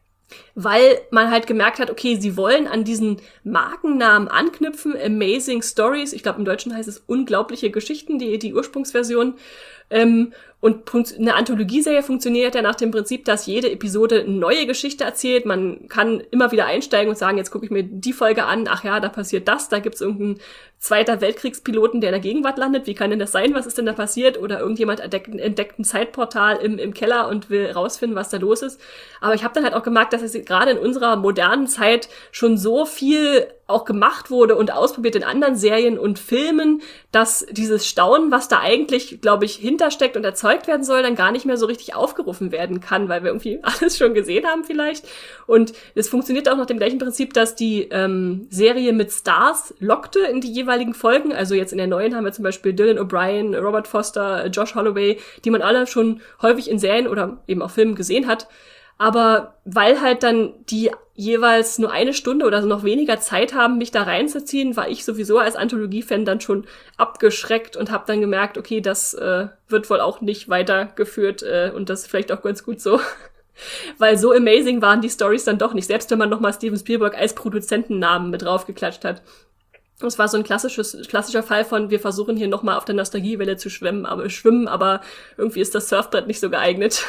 Weil man halt gemerkt hat, okay, sie wollen an diesen Markennamen anknüpfen, Amazing Stories, ich glaube im Deutschen heißt es unglaubliche Geschichten, die die Ursprungsversion. Ähm, und eine Anthologieserie funktioniert ja nach dem Prinzip, dass jede Episode eine neue Geschichte erzählt. Man kann immer wieder einsteigen und sagen, jetzt gucke ich mir die Folge an, ach ja, da passiert das, da gibt's irgendeinen Zweiter Weltkriegspiloten, der in der Gegenwart landet. Wie kann denn das sein? Was ist denn da passiert? Oder irgendjemand entdeckt, entdeckt ein Zeitportal im, im Keller und will rausfinden, was da los ist. Aber ich habe dann halt auch gemerkt, dass es gerade in unserer modernen Zeit schon so viel auch gemacht wurde und ausprobiert in anderen Serien und Filmen, dass dieses Staunen, was da eigentlich, glaube ich, hintersteckt und erzeugt werden soll, dann gar nicht mehr so richtig aufgerufen werden kann, weil wir irgendwie alles schon gesehen haben vielleicht. Und es funktioniert auch nach dem gleichen Prinzip, dass die ähm, Serie mit Stars lockte in die jeweiligen Folgen. Also jetzt in der neuen haben wir zum Beispiel Dylan O'Brien, Robert Foster, Josh Holloway, die man alle schon häufig in Serien oder eben auch Filmen gesehen hat. Aber weil halt dann die jeweils nur eine Stunde oder so noch weniger Zeit haben, mich da reinzuziehen, war ich sowieso als Anthologie-Fan dann schon abgeschreckt und habe dann gemerkt, okay, das äh, wird wohl auch nicht weitergeführt äh, und das ist vielleicht auch ganz gut so. Weil so amazing waren die Stories dann doch nicht, selbst wenn man nochmal Steven Spielberg als Produzentennamen mit draufgeklatscht hat. Das war so ein klassisches, klassischer Fall von, wir versuchen hier nochmal auf der Nostalgiewelle zu schwimmen, aber schwimmen, aber irgendwie ist das Surfbrett nicht so geeignet.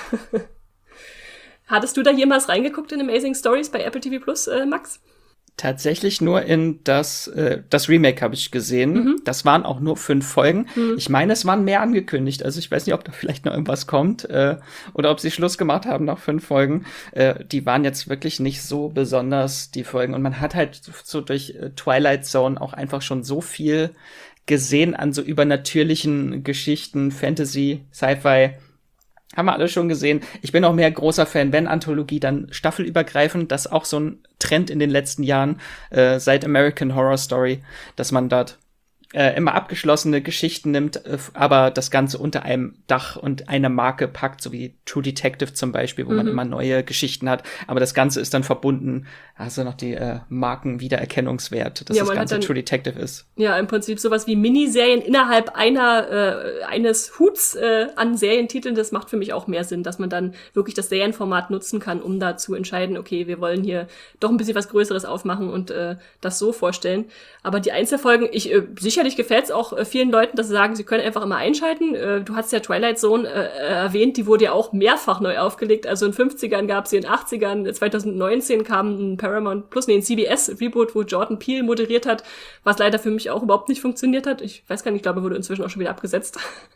Hattest du da jemals reingeguckt in Amazing Stories bei Apple T V Plus, äh, Max? Tatsächlich nur in das, äh, das Remake habe ich gesehen. Mhm. Das waren auch nur fünf Folgen. Mhm. Ich meine, es waren mehr angekündigt. Also ich weiß nicht, ob da vielleicht noch irgendwas kommt äh, oder ob sie Schluss gemacht haben nach fünf Folgen. Äh, die waren jetzt wirklich nicht so besonders, die Folgen. Und man hat halt so durch äh, Twilight Zone auch einfach schon so viel gesehen an so übernatürlichen Geschichten, Fantasy, Sci-Fi. Haben wir alle schon gesehen. Ich bin auch mehr großer Fan, wenn Anthologie, dann staffelübergreifend. Das ist auch so ein Trend in den letzten Jahren, äh, seit American Horror Story, dass man dort äh, immer abgeschlossene Geschichten nimmt, äh, aber das Ganze unter einem Dach und einer Marke packt, so wie True Detective zum Beispiel, wo mhm. man immer neue Geschichten hat. Aber das Ganze ist dann verbunden, also noch die äh, Markenwiedererkennungswert, dass ja, das Ganze dann, True Detective ist. Ja, im Prinzip sowas wie Miniserien innerhalb einer äh, eines Huts äh, an Serientiteln, das macht für mich auch mehr Sinn, dass man dann wirklich das Serienformat nutzen kann, um da zu entscheiden, okay, wir wollen hier doch ein bisschen was Größeres aufmachen und äh, das so vorstellen. Aber die Einzelfolgen, ich äh, sicherlich gefällt es auch äh, vielen Leuten, dass sie sagen, sie können einfach immer einschalten. Äh, du hast ja Twilight Zone äh, erwähnt, die wurde ja auch mehrfach neu aufgelegt. Also in fünfzigern gab es sie, in achtzigern, zwanzig neunzehn kam ein Paramount Plus, nee, ein C B S-Reboot, wo Jordan Peele moderiert hat, was leider für mich auch überhaupt nicht funktioniert hat. Ich weiß gar nicht, ich glaube, er wurde inzwischen auch schon wieder abgesetzt.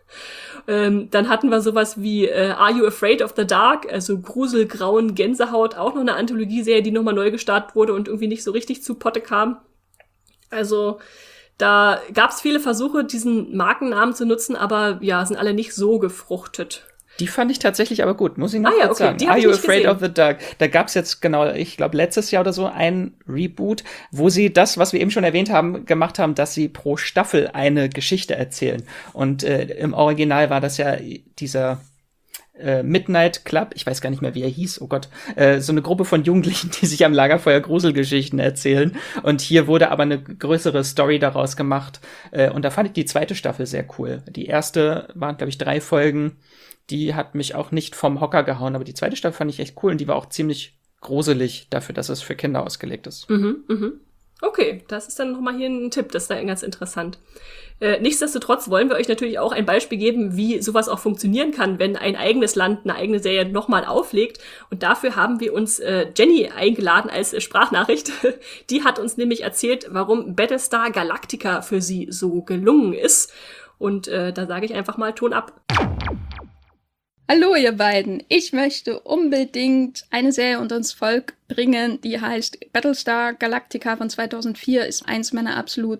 ähm, dann hatten wir sowas wie äh, Are You Afraid of the Dark? Also Grusel, Grauen, Gänsehaut, auch noch eine Anthologieserie, die nochmal neu gestartet wurde und irgendwie nicht so richtig zu Potte kam. Also da gab es viele Versuche, diesen Markennamen zu nutzen, aber ja, sind alle nicht so gefruchtet. Die fand ich tatsächlich aber gut, muss ich noch ah, ja, kurz okay. sagen. Die Are You Afraid gesehen. Of the Dark? Da gab's jetzt genau, ich glaube letztes Jahr oder so ein Reboot, wo sie das, was wir eben schon erwähnt haben, gemacht haben, dass sie pro Staffel eine Geschichte erzählen. Und äh, im Original war das ja dieser äh, Midnight Club, ich weiß gar nicht mehr, wie er hieß, oh Gott, äh, so eine Gruppe von Jugendlichen, die sich am Lagerfeuer Gruselgeschichten erzählen. Und hier wurde aber eine größere Story daraus gemacht. Äh, und da fand ich die zweite Staffel sehr cool. Die erste waren, glaube ich, drei Folgen. Die hat mich auch nicht vom Hocker gehauen, aber die zweite Staffel fand ich echt cool und die war auch ziemlich gruselig dafür, dass es für Kinder ausgelegt ist. Mhm, mhm. Okay, das ist dann nochmal hier ein Tipp, das ist dann ganz interessant. Äh, nichtsdestotrotz wollen wir euch natürlich auch ein Beispiel geben, wie sowas auch funktionieren kann, wenn ein eigenes Land eine eigene Serie nochmal auflegt. Und dafür haben wir uns äh, Jenny eingeladen als äh, Sprachnachricht. Die hat uns nämlich erzählt, warum Battlestar Galactica für sie so gelungen ist. Und äh, da sage ich einfach mal Ton ab. Hallo ihr beiden, ich möchte unbedingt eine Serie unter ins Volk bringen, die heißt Battlestar Galactica von zweitausendvier, ist eins meiner absolut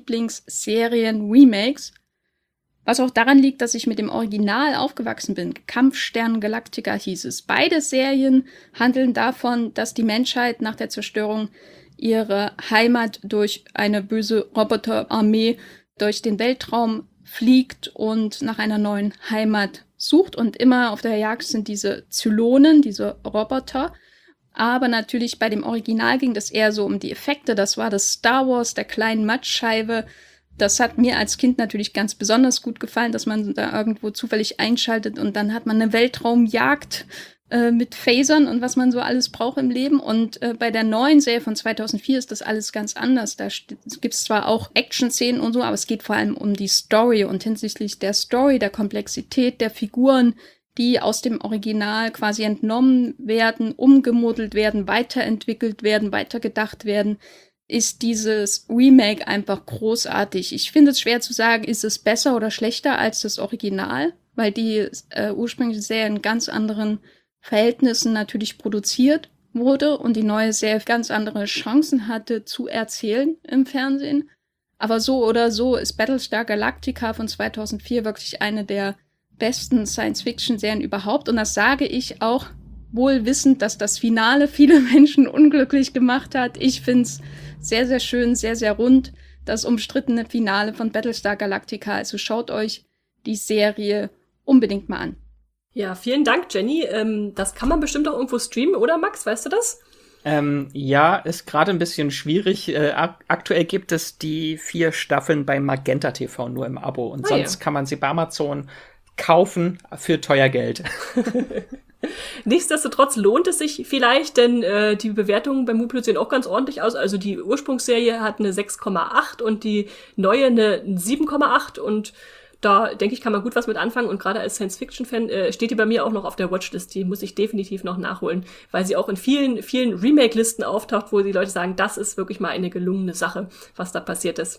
Lieblingsserien-Remakes. Was auch daran liegt, dass ich mit dem Original aufgewachsen bin. Kampfstern Galactica hieß es. Beide Serien handeln davon, dass die Menschheit nach der Zerstörung ihre Heimat durch eine böse Roboterarmee durch den Weltraum fliegt und nach einer neuen Heimat sucht, und immer auf der Jagd sind diese Zylonen, diese Roboter. Aber natürlich bei dem Original ging das eher so um die Effekte. Das war das Star Wars der kleinen Mattscheibe. Das hat mir als Kind natürlich ganz besonders gut gefallen, dass man da irgendwo zufällig einschaltet und dann hat man eine Weltraumjagd äh, mit Phasern und was man so alles braucht im Leben. Und äh, bei der neuen Serie von zweitausendvier ist das alles ganz anders. Da gibt es zwar auch Action-Szenen und so, aber es geht vor allem um die Story, und hinsichtlich der Story, der Komplexität der Figuren, die aus dem Original quasi entnommen werden, umgemodelt werden, weiterentwickelt werden, weitergedacht werden, ist dieses Remake einfach großartig. Ich finde es schwer zu sagen, ist es besser oder schlechter als das Original, weil die äh, ursprüngliche Serie in ganz anderen Verhältnissen natürlich produziert wurde und die neue Serie ganz andere Chancen hatte zu erzählen im Fernsehen. Aber so oder so ist Battlestar Galactica von zweitausendvier wirklich eine der besten Science-Fiction-Serien überhaupt. Und das sage ich auch wohl wissend, dass das Finale viele Menschen unglücklich gemacht hat. Ich finde es sehr, sehr schön, sehr, sehr rund, das umstrittene Finale von Battlestar Galactica. Also schaut euch die Serie unbedingt mal an. Ja, vielen Dank, Jenny. Ähm, das kann man bestimmt auch irgendwo streamen, oder Max? Weißt du das? Ähm, ja, ist gerade ein bisschen schwierig. Äh, ak- aktuell gibt es die vier Staffeln bei Magenta T V nur im Abo. Und ah, sonst ja. kann man sie bei Amazon kaufen für teuer Geld. Nichtsdestotrotz lohnt es sich vielleicht, denn äh, die Bewertungen bei Moviepilot sehen auch ganz ordentlich aus. Also die Ursprungsserie hat eine sechs Komma acht und die neue eine sieben Komma acht, und da denke ich, kann man gut was mit anfangen, und gerade als Science-Fiction-Fan äh, steht die bei mir auch noch auf der Watchlist. Die muss ich definitiv noch nachholen, weil sie auch in vielen, vielen Remake-Listen auftaucht, wo die Leute sagen, das ist wirklich mal eine gelungene Sache, was da passiert ist.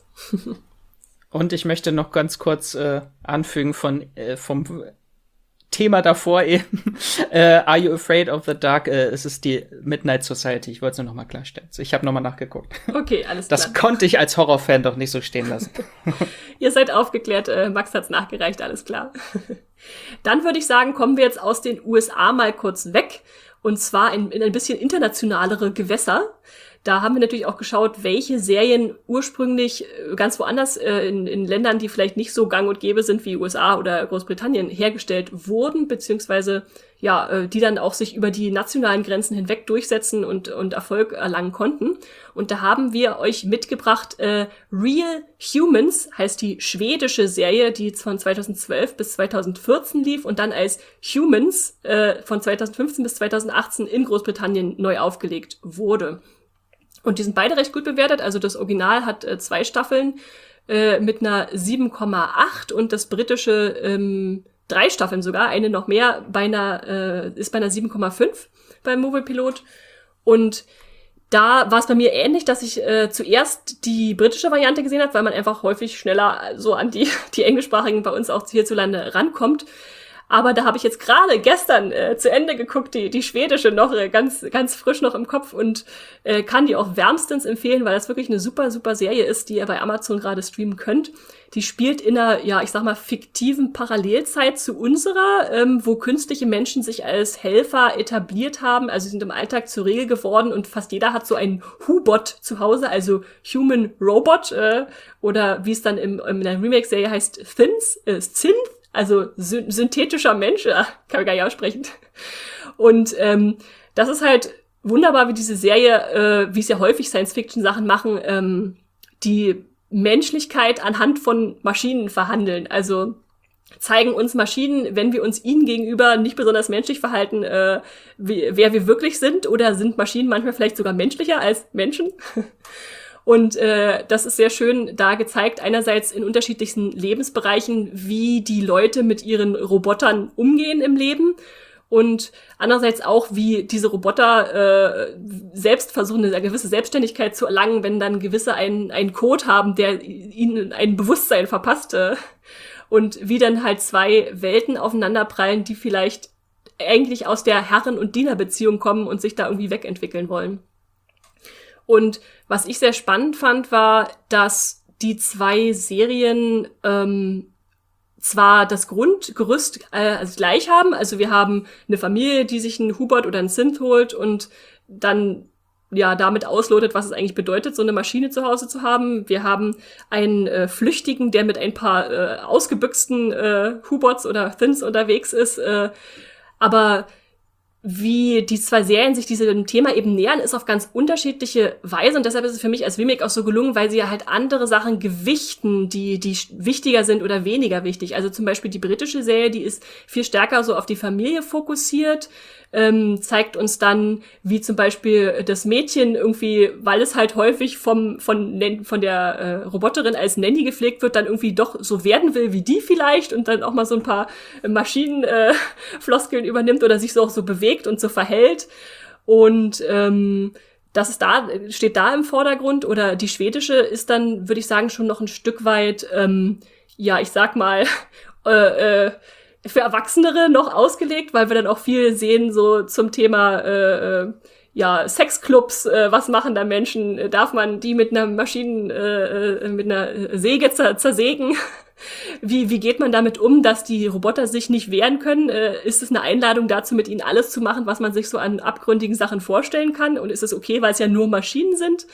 Und ich möchte noch ganz kurz äh, anfügen von äh, vom Thema davor eben. äh, Are You Afraid of the Dark? Äh, es ist die Midnight Society. Ich wollte es nur noch mal klarstellen. Ich habe noch mal nachgeguckt. Okay, alles klar. Das konnte ich als Horrorfan doch nicht so stehen lassen. Ihr seid aufgeklärt. Äh, Max hat's nachgereicht, alles klar. Dann würde ich sagen, kommen wir jetzt aus den U S A mal kurz weg. Und zwar in, in ein bisschen internationalere Gewässer. Da haben wir natürlich auch geschaut, welche Serien ursprünglich ganz woanders äh, in, in Ländern, die vielleicht nicht so gang und gäbe sind wie U S A oder Großbritannien, hergestellt wurden, beziehungsweise ja, äh, die dann auch sich über die nationalen Grenzen hinweg durchsetzen und, und Erfolg erlangen konnten. Und da haben wir euch mitgebracht, äh, Real Humans heißt die schwedische Serie, die von zweitausendzwölf bis zweitausendvierzehn lief und dann als Humans äh, von zweitausendfünfzehn bis zweitausendachtzehn in Großbritannien neu aufgelegt wurde. Und die sind beide recht gut bewertet. Also das Original hat äh, zwei Staffeln äh, mit einer sieben Komma acht und das britische ähm, drei Staffeln sogar, eine noch mehr, bei einer, äh, ist bei einer sieben Komma fünf beim Moviepilot. Und da war es bei mir ähnlich, dass ich äh, zuerst die britische Variante gesehen habe, weil man einfach häufig schneller so an die, die englischsprachigen bei uns auch hierzulande rankommt. Aber da habe ich jetzt gerade gestern äh, zu Ende geguckt, die die schwedische noch äh, ganz ganz frisch noch im Kopf, und äh, kann die auch wärmstens empfehlen, weil das wirklich eine super super Serie ist, die ihr bei Amazon gerade streamen könnt. Die spielt in einer, ja, ich sag mal, fiktiven Parallelzeit zu unserer, ähm, wo künstliche Menschen sich als Helfer etabliert haben, also sie sind im Alltag zur Regel geworden, und fast jeder hat so einen Hubot zu Hause, also Human Robot, äh, oder wie es dann im, in der Remake-Serie heißt, Thins, äh, Synth, also sy- synthetischer Mensch, ja, kann ich gar nicht aussprechen. Und ähm, das ist halt wunderbar, wie diese Serie, äh, wie es ja häufig Science-Fiction-Sachen machen, ähm, die Menschlichkeit anhand von Maschinen verhandeln. Also zeigen uns Maschinen, wenn wir uns ihnen gegenüber nicht besonders menschlich verhalten, äh, wie, wer wir wirklich sind, oder sind Maschinen manchmal vielleicht sogar menschlicher als Menschen. Und äh, das ist sehr schön da gezeigt, einerseits in unterschiedlichsten Lebensbereichen, wie die Leute mit ihren Robotern umgehen im Leben und andererseits auch, wie diese Roboter äh, selbst versuchen, eine gewisse Selbstständigkeit zu erlangen, wenn dann gewisse einen, einen Code haben, der ihnen ein Bewusstsein verpasst äh, und wie dann halt zwei Welten aufeinanderprallen, die vielleicht eigentlich aus der Herren- und Dienerbeziehung kommen und sich da irgendwie wegentwickeln wollen. Und was ich sehr spannend fand, war, dass die zwei Serien ähm, zwar das Grundgerüst äh, also gleich haben, also wir haben eine Familie, die sich einen Hubert oder einen Synth holt und dann ja damit auslotet, was es eigentlich bedeutet, so eine Maschine zu Hause zu haben. Wir haben einen äh, Flüchtigen, der mit ein paar äh, ausgebüxten äh, Huberts oder Synths unterwegs ist, äh, aber wie die zwei Serien sich diesem Thema eben nähern, ist auf ganz unterschiedliche Weise. Und deshalb ist es für mich als Remake auch so gelungen, weil sie ja halt andere Sachen gewichten, die die wichtiger sind oder weniger wichtig. Also zum Beispiel die britische Serie, die ist viel stärker so auf die Familie fokussiert, ähm, zeigt uns dann, wie zum Beispiel das Mädchen irgendwie, weil es halt häufig vom von von der äh, Roboterin als Nanny gepflegt wird, dann irgendwie doch so werden will wie die vielleicht und dann auch mal so ein paar Maschinenfloskeln äh, übernimmt oder sich so auch so bewegt und so verhält. Und ähm, das ist da, steht da im Vordergrund. Oder die schwedische ist dann, würde ich sagen, schon noch ein Stück weit, ähm, ja, ich sag mal, äh, äh, für Erwachsenere noch ausgelegt, weil wir dann auch viel sehen so zum Thema äh, äh, ja Sexclubs, äh, was machen da Menschen, darf man die mit einer Maschinen äh, mit einer Säge zer- zersägen? Wie wie geht man damit um, dass die Roboter sich nicht wehren können? Äh, ist es eine Einladung dazu, mit ihnen alles zu machen, was man sich so an abgründigen Sachen vorstellen kann? Und ist es okay, weil es ja nur Maschinen sind?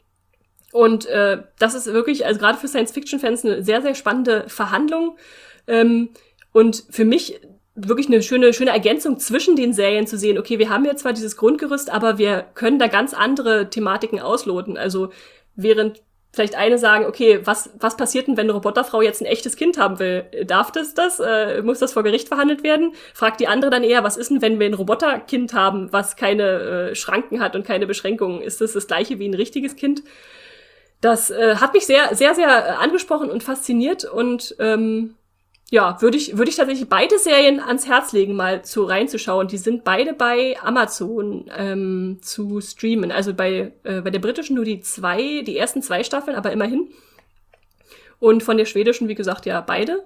Und äh, das ist wirklich, also gerade für Science-Fiction-Fans eine sehr, sehr spannende Verhandlung. Ähm, Und für mich wirklich eine schöne, schöne Ergänzung zwischen den Serien zu sehen, okay, wir haben jetzt zwar dieses Grundgerüst, aber wir können da ganz andere Thematiken ausloten. Also während vielleicht eine sagen, okay, was was passiert denn, wenn eine Roboterfrau jetzt ein echtes Kind haben will? Darf das das? Äh, muss das vor Gericht verhandelt werden? Fragt die andere dann eher, was ist denn, wenn wir ein Roboterkind haben, was keine äh, Schranken hat und keine Beschränkungen? Ist das das gleiche wie ein richtiges Kind? Das äh, hat mich sehr, sehr, sehr angesprochen und fasziniert und ähm, ja, würde ich, würde ich tatsächlich beide Serien ans Herz legen, mal zu reinzuschauen. Die sind beide bei Amazon ähm, zu streamen. Also bei, äh, bei der britischen nur die zwei, die ersten zwei Staffeln, aber immerhin. Und von der schwedischen, wie gesagt, ja, beide.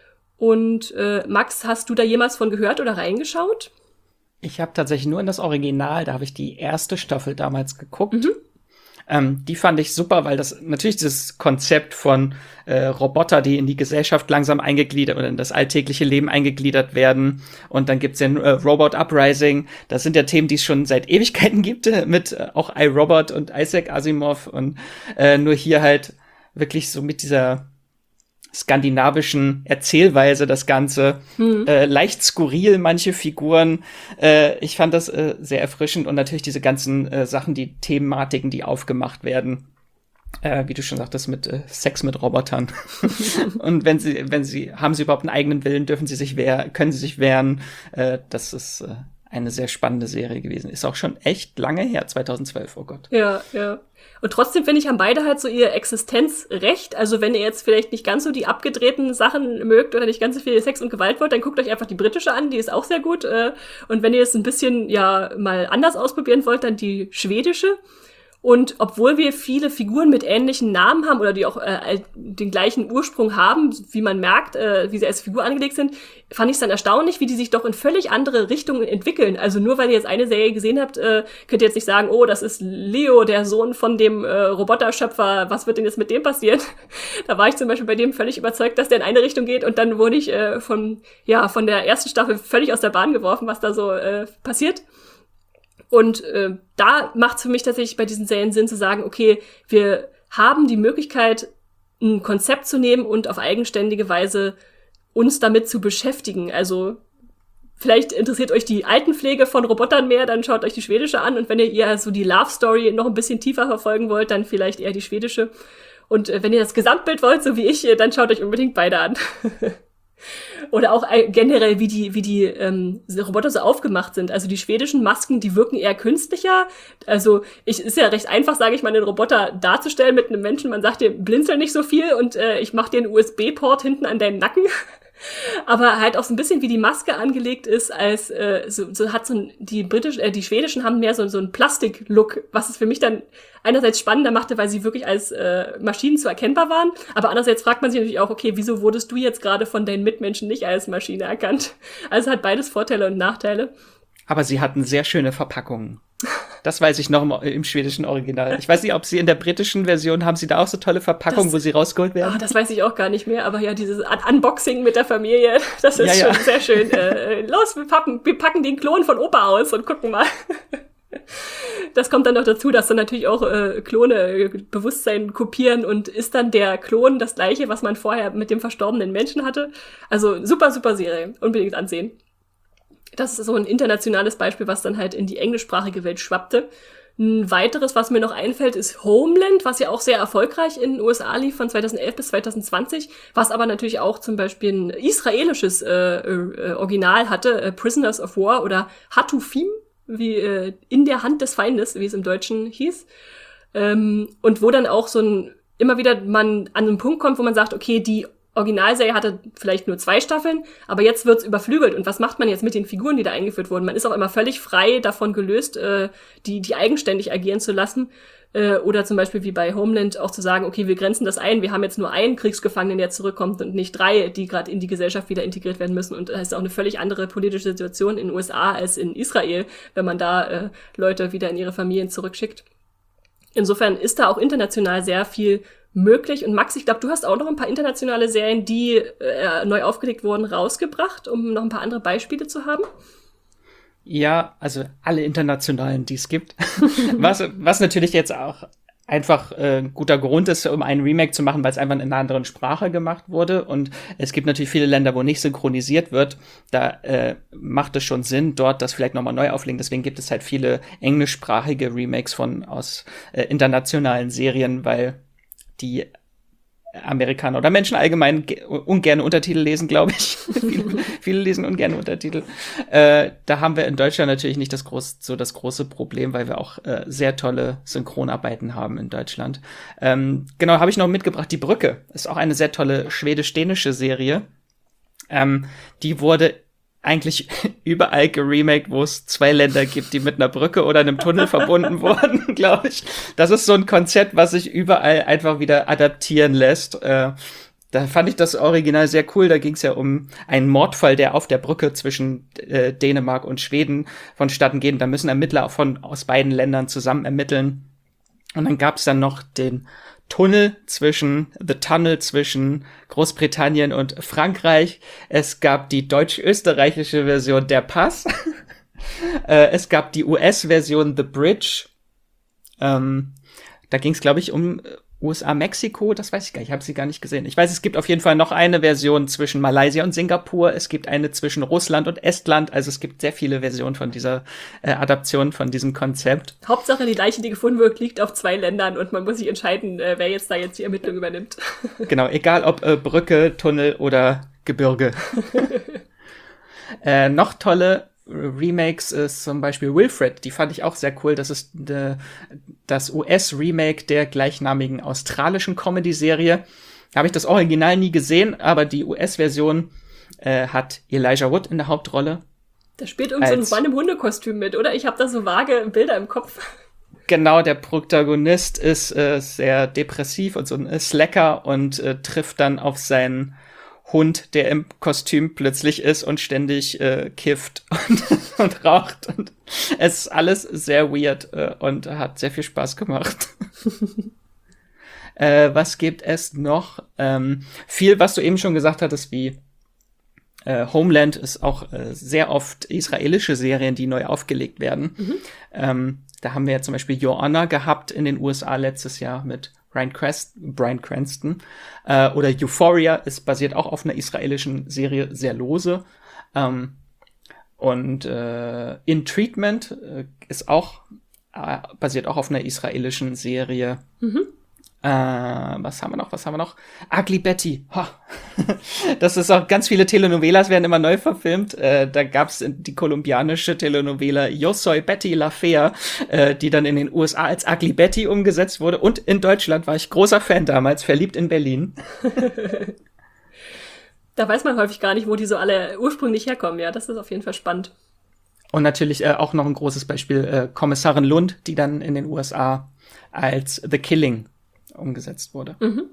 Und äh, Max, hast du da jemals von gehört oder reingeschaut? Ich habe tatsächlich nur in das Original, da habe ich die erste Staffel damals geguckt. Mhm. Ähm, die fand ich super, weil das natürlich dieses Konzept von äh, Roboter, die in die Gesellschaft langsam eingegliedert oder in das alltägliche Leben eingegliedert werden. Und dann gibt's den äh, Robot Uprising. Das sind ja Themen, die es schon seit Ewigkeiten gibt, äh, mit äh, auch iRobot und Isaac Asimov. Und äh, nur hier halt wirklich so mit dieser skandinavischen Erzählweise das Ganze. Hm. Äh, leicht skurril, manche Figuren. Äh, ich fand das äh, sehr erfrischend und natürlich diese ganzen äh, Sachen, die Thematiken, die aufgemacht werden. Äh, wie du schon sagtest, mit äh, Sex mit Robotern. Und wenn sie, wenn sie, haben sie überhaupt einen eigenen Willen, dürfen sie sich wehren, können sie sich wehren. Äh, das ist äh, eine sehr spannende Serie gewesen. Ist auch schon echt lange her, zweitausendzwölf, oh Gott. Ja, ja. Und trotzdem, finde ich, haben beide halt so ihr Existenzrecht. Also wenn ihr jetzt vielleicht nicht ganz so die abgedrehten Sachen mögt oder nicht ganz so viel Sex und Gewalt wollt, dann guckt euch einfach die britische an, die ist auch sehr gut. Und wenn ihr es ein bisschen, ja, mal anders ausprobieren wollt, dann die schwedische. Und obwohl wir viele Figuren mit ähnlichen Namen haben oder die auch äh, den gleichen Ursprung haben, wie man merkt, äh, wie sie als Figur angelegt sind, fand ich es dann erstaunlich, wie die sich doch in völlig andere Richtungen entwickeln. Also nur weil ihr jetzt eine Serie gesehen habt, äh, könnt ihr jetzt nicht sagen, oh, das ist Leo, der Sohn von dem äh, Roboterschöpfer, was wird denn jetzt mit dem passieren? Da war ich zum Beispiel bei dem völlig überzeugt, dass der in eine Richtung geht und dann wurde ich äh, von, ja, von der ersten Staffel völlig aus der Bahn geworfen, was da so äh, passiert. Und äh, da macht es für mich tatsächlich bei diesen Serien Sinn zu sagen, okay, wir haben die Möglichkeit, ein Konzept zu nehmen und auf eigenständige Weise uns damit zu beschäftigen. Also vielleicht interessiert euch die Altenpflege von Robotern mehr, dann schaut euch die schwedische an. Und wenn ihr eher so die Love Story noch ein bisschen tiefer verfolgen wollt, dann vielleicht eher die schwedische. Und äh, wenn ihr das Gesamtbild wollt, so wie ich, dann schaut euch unbedingt beide an. Oder auch generell, wie die, wie die ähm, Roboter so aufgemacht sind. Also die schwedischen Masken, die wirken eher künstlicher. Also ich ist ja recht einfach, sage ich mal, den Roboter darzustellen mit einem Menschen. Man sagt dir, blinzel nicht so viel und äh, ich mach dir einen U S B-Port hinten an deinen Nacken. Aber halt auch so ein bisschen wie die Maske angelegt ist, als äh, so, so hat so ein, die britischen, äh, die schwedischen haben mehr so, so einen Plastik-Look, was es für mich dann einerseits spannender machte, weil sie wirklich als äh, Maschinen zu erkennbar waren, aber andererseits fragt man sich natürlich auch, okay, wieso wurdest du jetzt gerade von deinen Mitmenschen nicht als Maschine erkannt? Also hat beides Vorteile und Nachteile. Aber sie hatten sehr schöne Verpackungen. Das weiß ich noch im, im schwedischen Original. Ich weiß nicht, ob sie in der britischen Version, haben sie da auch so tolle Verpackungen, das, wo sie rausgeholt werden? Oh, das weiß ich auch gar nicht mehr, aber ja, dieses Un- Unboxing mit der Familie, das ist ja, schon ja. sehr schön. Äh, los, wir packen, wir packen den Klon von Opa aus und gucken mal. Das kommt dann noch dazu, dass dann natürlich auch äh, Klone äh, Bewusstsein kopieren und ist dann der Klon das gleiche, was man vorher mit dem verstorbenen Menschen hatte. Also super, super Serie. Unbedingt ansehen. Das ist so ein internationales Beispiel, was dann halt in die englischsprachige Welt schwappte. Ein weiteres, was mir noch einfällt, ist Homeland, was ja auch sehr erfolgreich in den U S A lief von zweitausendelf bis zweitausendzwanzig, was aber natürlich auch zum Beispiel ein israelisches äh, äh, Original hatte, äh, Prisoners of War oder Hatufim, wie äh, in der Hand des Feindes, wie es im Deutschen hieß. Ähm, und wo dann auch so ein, immer wieder man an einen Punkt kommt, wo man sagt, okay, die Originalserie hatte vielleicht nur zwei Staffeln, aber jetzt wird's überflügelt. Und was macht man jetzt mit den Figuren, die da eingeführt wurden? Man ist auch immer völlig frei davon gelöst, äh, die die eigenständig agieren zu lassen. Äh, oder zum Beispiel wie bei Homeland auch zu sagen, okay, wir grenzen das ein, wir haben jetzt nur einen Kriegsgefangenen, der zurückkommt und nicht drei, die gerade in die Gesellschaft wieder integriert werden müssen. Und das ist auch eine völlig andere politische Situation in den U S A als in Israel, wenn man da äh, Leute wieder in ihre Familien zurückschickt. Insofern ist da auch international sehr viel möglich. Und Max, ich glaube, du hast auch noch ein paar internationale Serien, die äh, neu aufgelegt wurden, rausgebracht, um noch ein paar andere Beispiele zu haben. Ja, also alle internationalen, die es gibt. was, was natürlich jetzt auch einfach äh, ein guter Grund ist, um einen Remake zu machen, weil es einfach in einer anderen Sprache gemacht wurde. Und es gibt natürlich viele Länder, wo nicht synchronisiert wird. Da äh, macht es schon Sinn, dort das vielleicht nochmal neu auflegen. Deswegen gibt es halt viele englischsprachige Remakes von aus äh, internationalen Serien, weil die Amerikaner oder Menschen allgemein ge- ungern Untertitel lesen, glaube ich. viele, viele lesen ungern Untertitel. Äh, da haben wir in Deutschland natürlich nicht das groß, so das große Problem, weil wir auch äh, sehr tolle Synchronarbeiten haben in Deutschland. Ähm, genau, habe ich noch mitgebracht. Die Brücke ist auch eine sehr tolle schwedisch-dänische Serie. Ähm, die wurde eigentlich überall geremaked, wo es zwei Länder gibt, die mit einer Brücke oder einem Tunnel verbunden wurden, glaube ich. Das ist so ein Konzept, was sich überall einfach wieder adaptieren lässt. Äh, da fand ich das Original sehr cool. Da ging es ja um einen Mordfall, der auf der Brücke zwischen äh, Dänemark und Schweden vonstatten geht. Da müssen Ermittler von aus beiden Ländern zusammen ermitteln. Und dann gab es dann noch den Tunnel zwischen, The Tunnel zwischen Großbritannien und Frankreich. Es gab die deutsch-österreichische Version Der Pass. äh, es gab die U S-Version The Bridge. Ähm, da ging es, glaube ich, um U S A-Mexiko. Das weiß ich gar nicht, ich habe sie gar nicht gesehen. Ich weiß, es gibt auf jeden Fall noch eine Version zwischen Malaysia und Singapur. Es gibt eine zwischen Russland und Estland. Also es gibt sehr viele Versionen von dieser äh, Adaption, von diesem Konzept. Hauptsache, die Leiche, die gefunden wird, liegt auf zwei Ländern und man muss sich entscheiden, äh, wer jetzt da jetzt die Ermittlung übernimmt. Genau, egal ob äh, Brücke, Tunnel oder Gebirge. äh, noch tolle Remakes ist zum Beispiel Wilfred, die fand ich auch sehr cool. Das ist de, das U S-Remake der gleichnamigen australischen Comedy-Serie. Da habe ich das Original nie gesehen, aber die U S-Version äh, hat Elijah Wood in der Hauptrolle. Da spielt irgend so ein Mann im Hundekostüm mit, oder? Ich habe da so vage Bilder im Kopf. Genau, der Protagonist ist äh, sehr depressiv und so ein Slacker und äh, trifft dann auf seinen Hund, der im Kostüm plötzlich ist und ständig äh, kifft und, und raucht. Und es ist alles sehr weird äh, und hat sehr viel Spaß gemacht. äh, was gibt es noch? Ähm, viel, was du eben schon gesagt hattest, wie äh, Homeland ist auch äh, sehr oft israelische Serien, die neu aufgelegt werden. Mhm. Ähm, da haben wir ja zum Beispiel Your Honor gehabt in den U S A letztes Jahr mit Bryan Cranston, Bryan Cranston. Äh, oder Euphoria ist basiert auch auf einer israelischen Serie, sehr lose. Ähm, und äh, In Treatment äh, ist auch äh, basiert auch auf einer israelischen Serie. Mhm. Äh, was haben wir noch, was haben wir noch? Ugly Betty. Ha. Das ist auch, ganz viele Telenovelas werden immer neu verfilmt. Äh, da gab's die kolumbianische Telenovela Yo Soy Betty La Fea, äh, die dann in den U S A als Ugly Betty umgesetzt wurde. Und in Deutschland war ich großer Fan damals, Verliebt in Berlin. Da weiß man häufig gar nicht, wo die so alle ursprünglich herkommen. Ja, das ist auf jeden Fall spannend. Und natürlich äh, auch noch ein großes Beispiel, äh, Kommissarin Lund, die dann in den U S A als The Killing umgesetzt wurde. Mhm.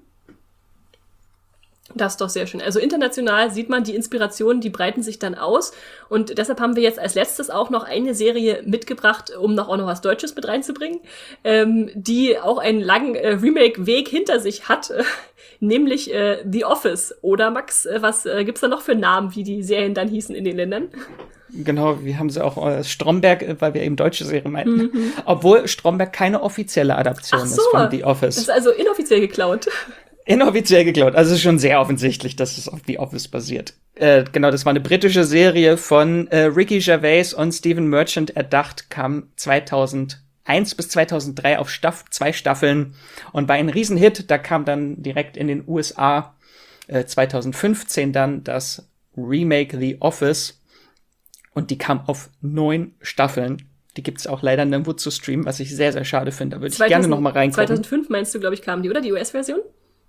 Das ist doch sehr schön. Also international sieht man, die Inspirationen, die breiten sich dann aus. Und deshalb haben wir jetzt als letztes auch noch eine Serie mitgebracht, um noch auch noch was Deutsches mit reinzubringen, ähm, die auch einen langen äh, Remake-Weg hinter sich hat, äh, nämlich äh, The Office. Oder Max, äh, was äh, gibt's da noch für Namen, wie die Serien dann hießen in den Ländern? Genau, wir haben sie auch äh, Stromberg, weil wir eben deutsche Serien meinten. Mhm. Obwohl Stromberg keine offizielle Adaption so, ist von The Office. Das ist also inoffiziell geklaut. Inoffiziell geklaut. Also es ist schon sehr offensichtlich, dass es auf The Office basiert. Äh, genau, das war eine britische Serie von äh, Ricky Gervais und Stephen Merchant erdacht, kam zweitausendeins bis zweitausenddrei auf Staff- zwei Staffeln und war ein Riesenhit. Da kam dann direkt in den U S A äh, zweitausendfünfzehn dann das Remake The Office und die kam auf neun Staffeln. Die gibt's auch leider nirgendwo zu streamen, was ich sehr, sehr schade finde. Da würde ich gerne noch mal reingucken. zweitausendfünf meinst du, glaube ich, kamen die, oder? Die U S-Version?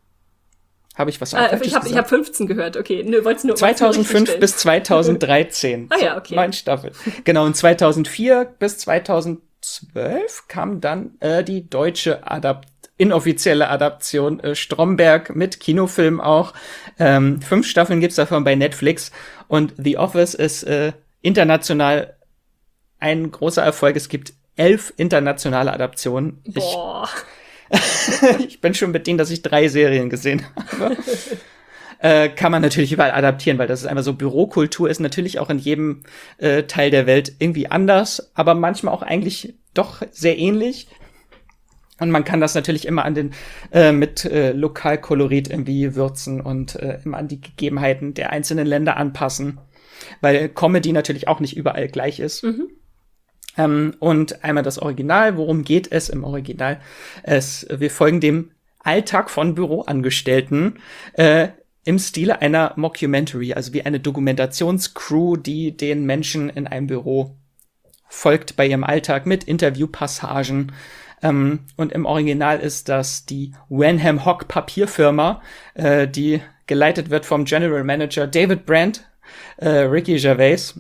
Habe ich was äh, Ich habe ich hab fünfzehn gehört, okay. Nö, wollt's nur, zweitausendfünf bis zweitausenddreizehn. Ah ja, okay. Neun Staffeln. Genau, und zweitausendvier bis zweitausendzwölf kam dann äh, die deutsche Adapt inoffizielle Adaption äh, Stromberg mit Kinofilm auch. Ähm, fünf Staffeln gibt's davon bei Netflix. Und The Office ist äh, international ein großer Erfolg. Es gibt elf internationale Adaptionen. Boah. Ich, ich bin schon bedient, dass ich drei Serien gesehen habe. äh, kann man natürlich überall adaptieren, weil das ist einfach so, Bürokultur ist natürlich auch in jedem äh, Teil der Welt irgendwie anders, aber manchmal auch eigentlich doch sehr ähnlich. Und man kann das natürlich immer an den äh, mit äh, Lokalkolorit irgendwie würzen und äh, immer an die Gegebenheiten der einzelnen Länder anpassen, weil Comedy natürlich auch nicht überall gleich ist. Mhm. Ähm, und einmal das Original. Worum geht es im Original? Es, wir folgen dem Alltag von Büroangestellten äh, im Stile einer Mockumentary, also wie eine Dokumentationscrew, die den Menschen in einem Büro folgt bei ihrem Alltag mit Interviewpassagen. Ähm, und im Original ist das die Wenham Hock Papierfirma, äh, die geleitet wird vom General Manager David Brandt, äh, Ricky Gervais.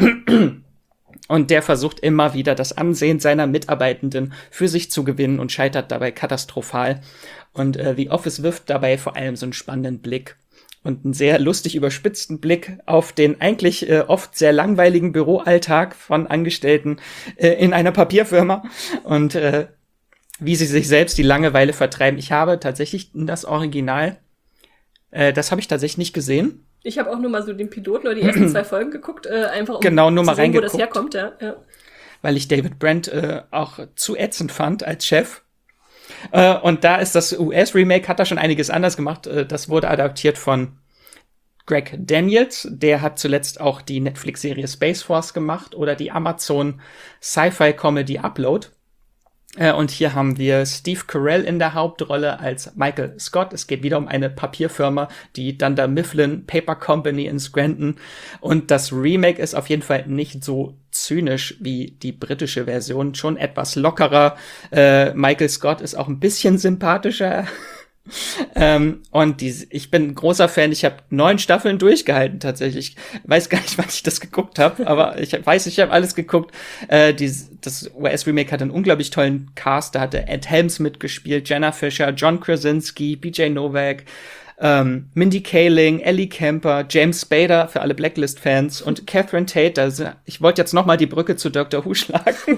Und der versucht immer wieder, das Ansehen seiner Mitarbeitenden für sich zu gewinnen und scheitert dabei katastrophal. Und äh, The Office wirft dabei vor allem so einen spannenden Blick und einen sehr lustig überspitzten Blick auf den eigentlich äh, oft sehr langweiligen Büroalltag von Angestellten äh, in einer Papierfirma und äh, wie sie sich selbst die Langeweile vertreiben. Ich habe tatsächlich das Original, äh, das habe ich tatsächlich nicht gesehen. Ich habe auch nur mal so den Piloten oder die ersten zwei Folgen geguckt, äh, einfach um genau, nur mal zu sehen, wo das reingeguckt, herkommt. Ja, ja. Weil ich David Brandt äh, auch zu ätzend fand als Chef. Äh, und da ist das U S-Remake, hat da schon einiges anders gemacht. Äh, das wurde adaptiert von Greg Daniels. Der hat zuletzt auch die Netflix-Serie Space Force gemacht oder die Amazon Sci-Fi-Comedy Upload. Und hier haben wir Steve Carell in der Hauptrolle als Michael Scott. Es geht wieder um eine Papierfirma, die Dunder Mifflin Paper Company in Scranton. Und das Remake ist auf jeden Fall nicht so zynisch wie die britische Version, schon etwas lockerer. Äh, Michael Scott ist auch ein bisschen sympathischer. ähm, und die, ich bin ein großer Fan. Ich habe neun Staffeln durchgehalten tatsächlich. Weiß gar nicht, wann ich das geguckt habe, aber ich weiß, ich habe alles geguckt. Äh, die, das U S-Remake hat einen unglaublich tollen Cast. Da hatte Ed Helms mitgespielt, Jenna Fischer, John Krasinski, B J Novak, ähm, Mindy Kaling, Ellie Kemper, James Spader für alle Blacklist-Fans und Catherine Tate. Also ich wollte jetzt noch mal die Brücke zu Doctor Who schlagen.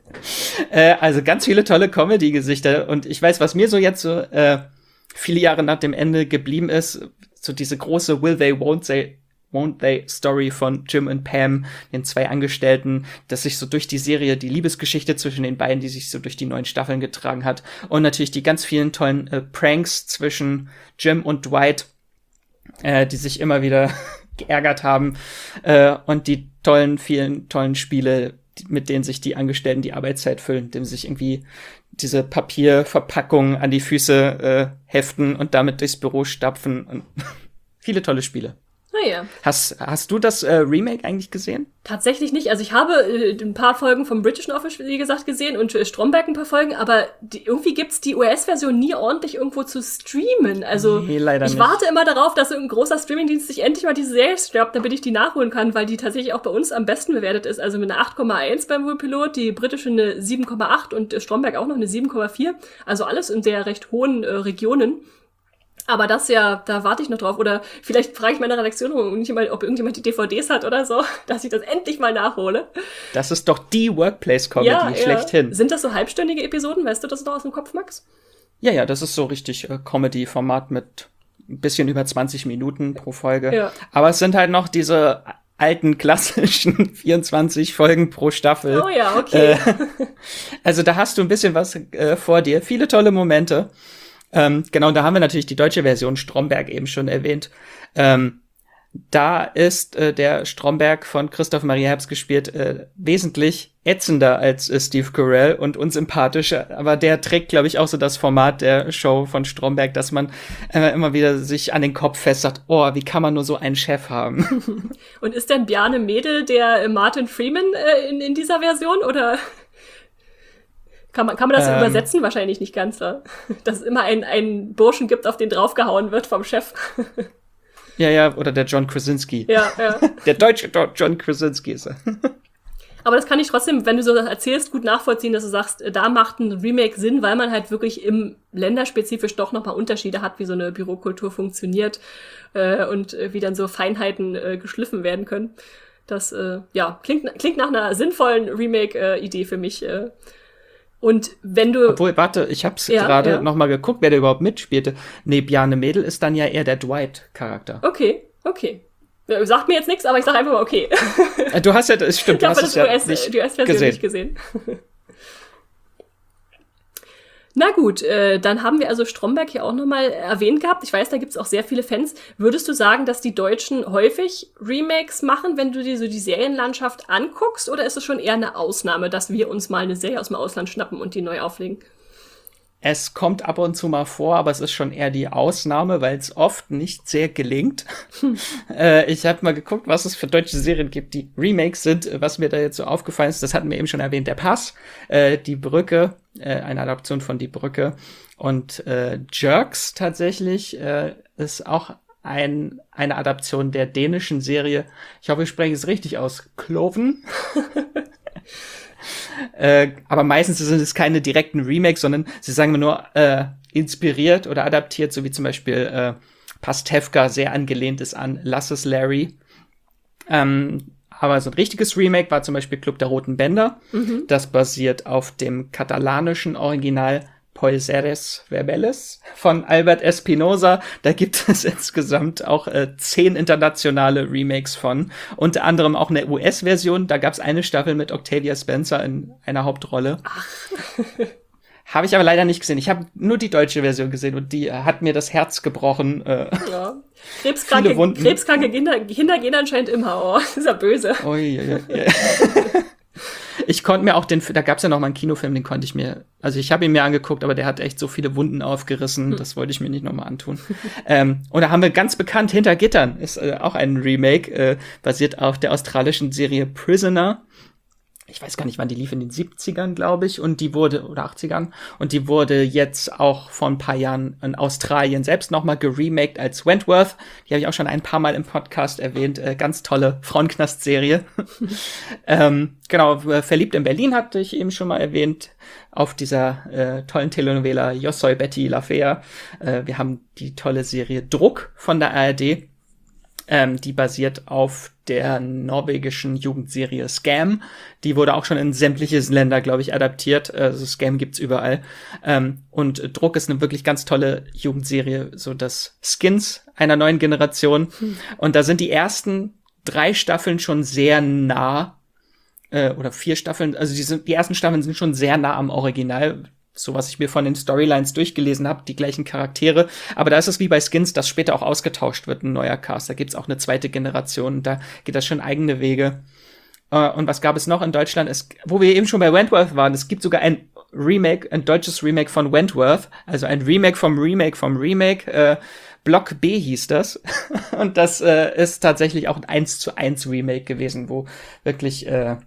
äh, also ganz viele tolle Comedy-Gesichter. Und ich weiß, was mir so jetzt so äh, viele Jahre nach dem Ende geblieben ist, so diese große Will They, Won't They, Won't They Story von Jim und Pam, den zwei Angestellten, dass sich so durch die Serie die Liebesgeschichte zwischen den beiden, die sich so durch die neun Staffeln getragen hat und natürlich die ganz vielen tollen äh, Pranks zwischen Jim und Dwight, äh, die sich immer wieder geärgert haben äh, und die tollen, vielen tollen Spiele mit denen sich die Angestellten die Arbeitszeit füllen, indem sie sich irgendwie diese Papierverpackungen an die Füße äh, heften und damit durchs Büro stapfen. Und viele tolle Spiele. Naja. Hast, hast du das äh, Remake eigentlich gesehen? Tatsächlich nicht. Also ich habe äh, ein paar Folgen vom Britischen Office, wie gesagt, gesehen und äh, Stromberg ein paar Folgen, aber die, irgendwie gibt's die U S-Version nie ordentlich irgendwo zu streamen. Also nee, leider ich nicht. warte immer darauf, dass irgendein großer Streamingdienst sich endlich mal diese Serie schnappt, damit ich die nachholen kann, weil die tatsächlich auch bei uns am besten bewertet ist. Also mit einer acht Komma eins beim Wohlpilot, die britische eine sieben Komma acht und äh, Stromberg auch noch eine sieben Komma vier. Also alles in sehr recht hohen äh, Regionen. Aber das ja, da warte ich noch drauf. Oder vielleicht frage ich meine Redaktion, ob irgendjemand die D V Ds hat oder so, dass ich das endlich mal nachhole. Das ist doch die Workplace-Comedy ja, schlechthin. Ja. Sind das so halbstündige Episoden? Weißt du das noch aus dem Kopf, Max? Ja, ja, das ist so richtig äh, Comedy-Format mit ein bisschen über zwanzig Minuten pro Folge. Ja. Aber es sind halt noch diese alten klassischen vierundzwanzig Folgen pro Staffel. Oh ja, okay. Äh, also da hast du ein bisschen was äh, vor dir. Viele tolle Momente. Ähm, genau, da haben wir natürlich die deutsche Version Stromberg eben schon erwähnt. Ähm, da ist äh, der Stromberg von Christoph Maria Herbst gespielt äh, wesentlich ätzender als äh, Steve Carell und unsympathischer. Aber der trägt, glaube ich, auch so das Format der Show von Stromberg, dass man äh, immer wieder sich an den Kopf fest sagt, oh, wie kann man nur so einen Chef haben? Und ist denn Bjarne Mädel der äh, Martin Freeman äh, in, in dieser Version, oder... Kann man, kann man das ähm, übersetzen? Wahrscheinlich nicht ganz, ja? Dass es immer einen, einen Burschen gibt, auf den draufgehauen wird vom Chef. Ja, ja, oder der John Krasinski. Ja, ja. Der deutsche John Krasinski ist er. Aber das kann ich trotzdem, wenn du so das erzählst, gut nachvollziehen, dass du sagst, da macht ein Remake Sinn, weil man halt wirklich im länderspezifisch doch nochmal Unterschiede hat, wie so eine Bürokultur funktioniert äh, und äh, wie dann so Feinheiten äh, geschliffen werden können. Das, äh, ja, klingt, klingt nach einer sinnvollen Remake-Idee für mich, äh, Und wenn du... Obwohl, warte, ich hab's ja, gerade ja. noch mal geguckt, wer da überhaupt mitspielte. Nee, Bjarne Mädel ist dann ja eher der Dwight-Charakter. Okay, okay. Sagt mir jetzt nichts, aber ich sag einfach mal okay. Du hast ja, das stimmt, ich du hast das es ja U S, nicht die U S-Version gesehen. nicht gesehen. Na gut, äh, dann haben wir also Stromberg hier auch nochmal erwähnt gehabt. Ich weiß, da gibt's auch sehr viele Fans. Würdest du sagen, dass die Deutschen häufig Remakes machen, wenn du dir so die Serienlandschaft anguckst? Oder ist es schon eher eine Ausnahme, dass wir uns mal eine Serie aus dem Ausland schnappen und die neu auflegen? Es kommt ab und zu mal vor, aber es ist schon eher die Ausnahme, weil es oft nicht sehr gelingt. Hm. äh, ich habe mal geguckt, was es für deutsche Serien gibt, die Remakes sind. Was mir da jetzt so aufgefallen ist, das hatten wir eben schon erwähnt, der Pass, äh, Die Brücke, äh, eine Adaption von Die Brücke. Und äh, Jerks tatsächlich äh, ist auch ein, eine Adaption der dänischen Serie. Ich hoffe, ich spreche es richtig aus. Kloven. Äh, aber meistens sind es keine direkten Remakes, sondern sie sagen mir nur äh, inspiriert oder adaptiert, so wie zum Beispiel äh, Pastewka sehr angelehnt ist an Lass es Larry. Ähm, aber so ein richtiges Remake war zum Beispiel Club der Roten Bänder. Mhm. Das basiert auf dem katalanischen Original Polseres Verbeles von Albert Espinosa. Da gibt es insgesamt auch äh, zehn internationale Remakes von. Unter anderem auch eine U S-Version. Da gab es eine Staffel mit Octavia Spencer in einer Hauptrolle. Ach. Habe ich aber leider nicht gesehen. Ich habe nur die deutsche Version gesehen und die äh, hat mir das Herz gebrochen. Äh, ja. Krebskranke, krebskranke Kinder, Kinder gehen anscheinend immer. Oh, das ist ja böse. Oh, ja, ja, ja. Ich konnte mir auch den, da gab's ja noch mal einen Kinofilm, den konnte ich mir, also ich habe ihn mir angeguckt, aber der hat echt so viele Wunden aufgerissen, hm. das wollte ich mir nicht noch mal antun. ähm, und da haben wir ganz bekannt Hinter Gittern, ist äh, auch ein Remake, äh, basiert auf der australischen Serie Prisoner. Ich weiß gar nicht, wann die lief, in den siebzigern, glaube ich, und die wurde, oder achtzigern, und die wurde jetzt auch vor ein paar Jahren in Australien selbst noch mal geremaked als Wentworth. Die habe ich auch schon ein paar Mal im Podcast erwähnt. Äh, ganz tolle Frauenknast-Serie. ähm, genau, Verliebt in Berlin hatte ich eben schon mal erwähnt, auf dieser äh, tollen Telenovela Yo soy Betty la Fea. Äh, wir haben die tolle Serie Druck von der A R D. Ähm, die basiert auf der norwegischen Jugendserie Scam. Die wurde auch schon in sämtliche Länder, glaube ich, adaptiert. Also Scam gibt's überall. Ähm, und Druck ist eine wirklich ganz tolle Jugendserie, so das Skins einer neuen Generation. Hm. Und da sind die ersten drei Staffeln schon sehr nah, äh, oder vier Staffeln, also die, sind, die ersten Staffeln sind schon sehr nah am Original, so was ich mir von den Storylines durchgelesen habe, die gleichen Charaktere. Aber da ist es wie bei Skins, dass später auch ausgetauscht wird, ein neuer Cast. Da gibt's auch eine zweite Generation. Da geht das schon eigene Wege. Uh, und was gab es noch in Deutschland? Es, wo wir eben schon bei Wentworth waren, es gibt sogar ein Remake, ein deutsches Remake von Wentworth, also ein Remake vom Remake vom Remake. Äh, Block B hieß das. Und das äh, ist tatsächlich auch ein eins zu eins Remake gewesen, wo wirklich äh,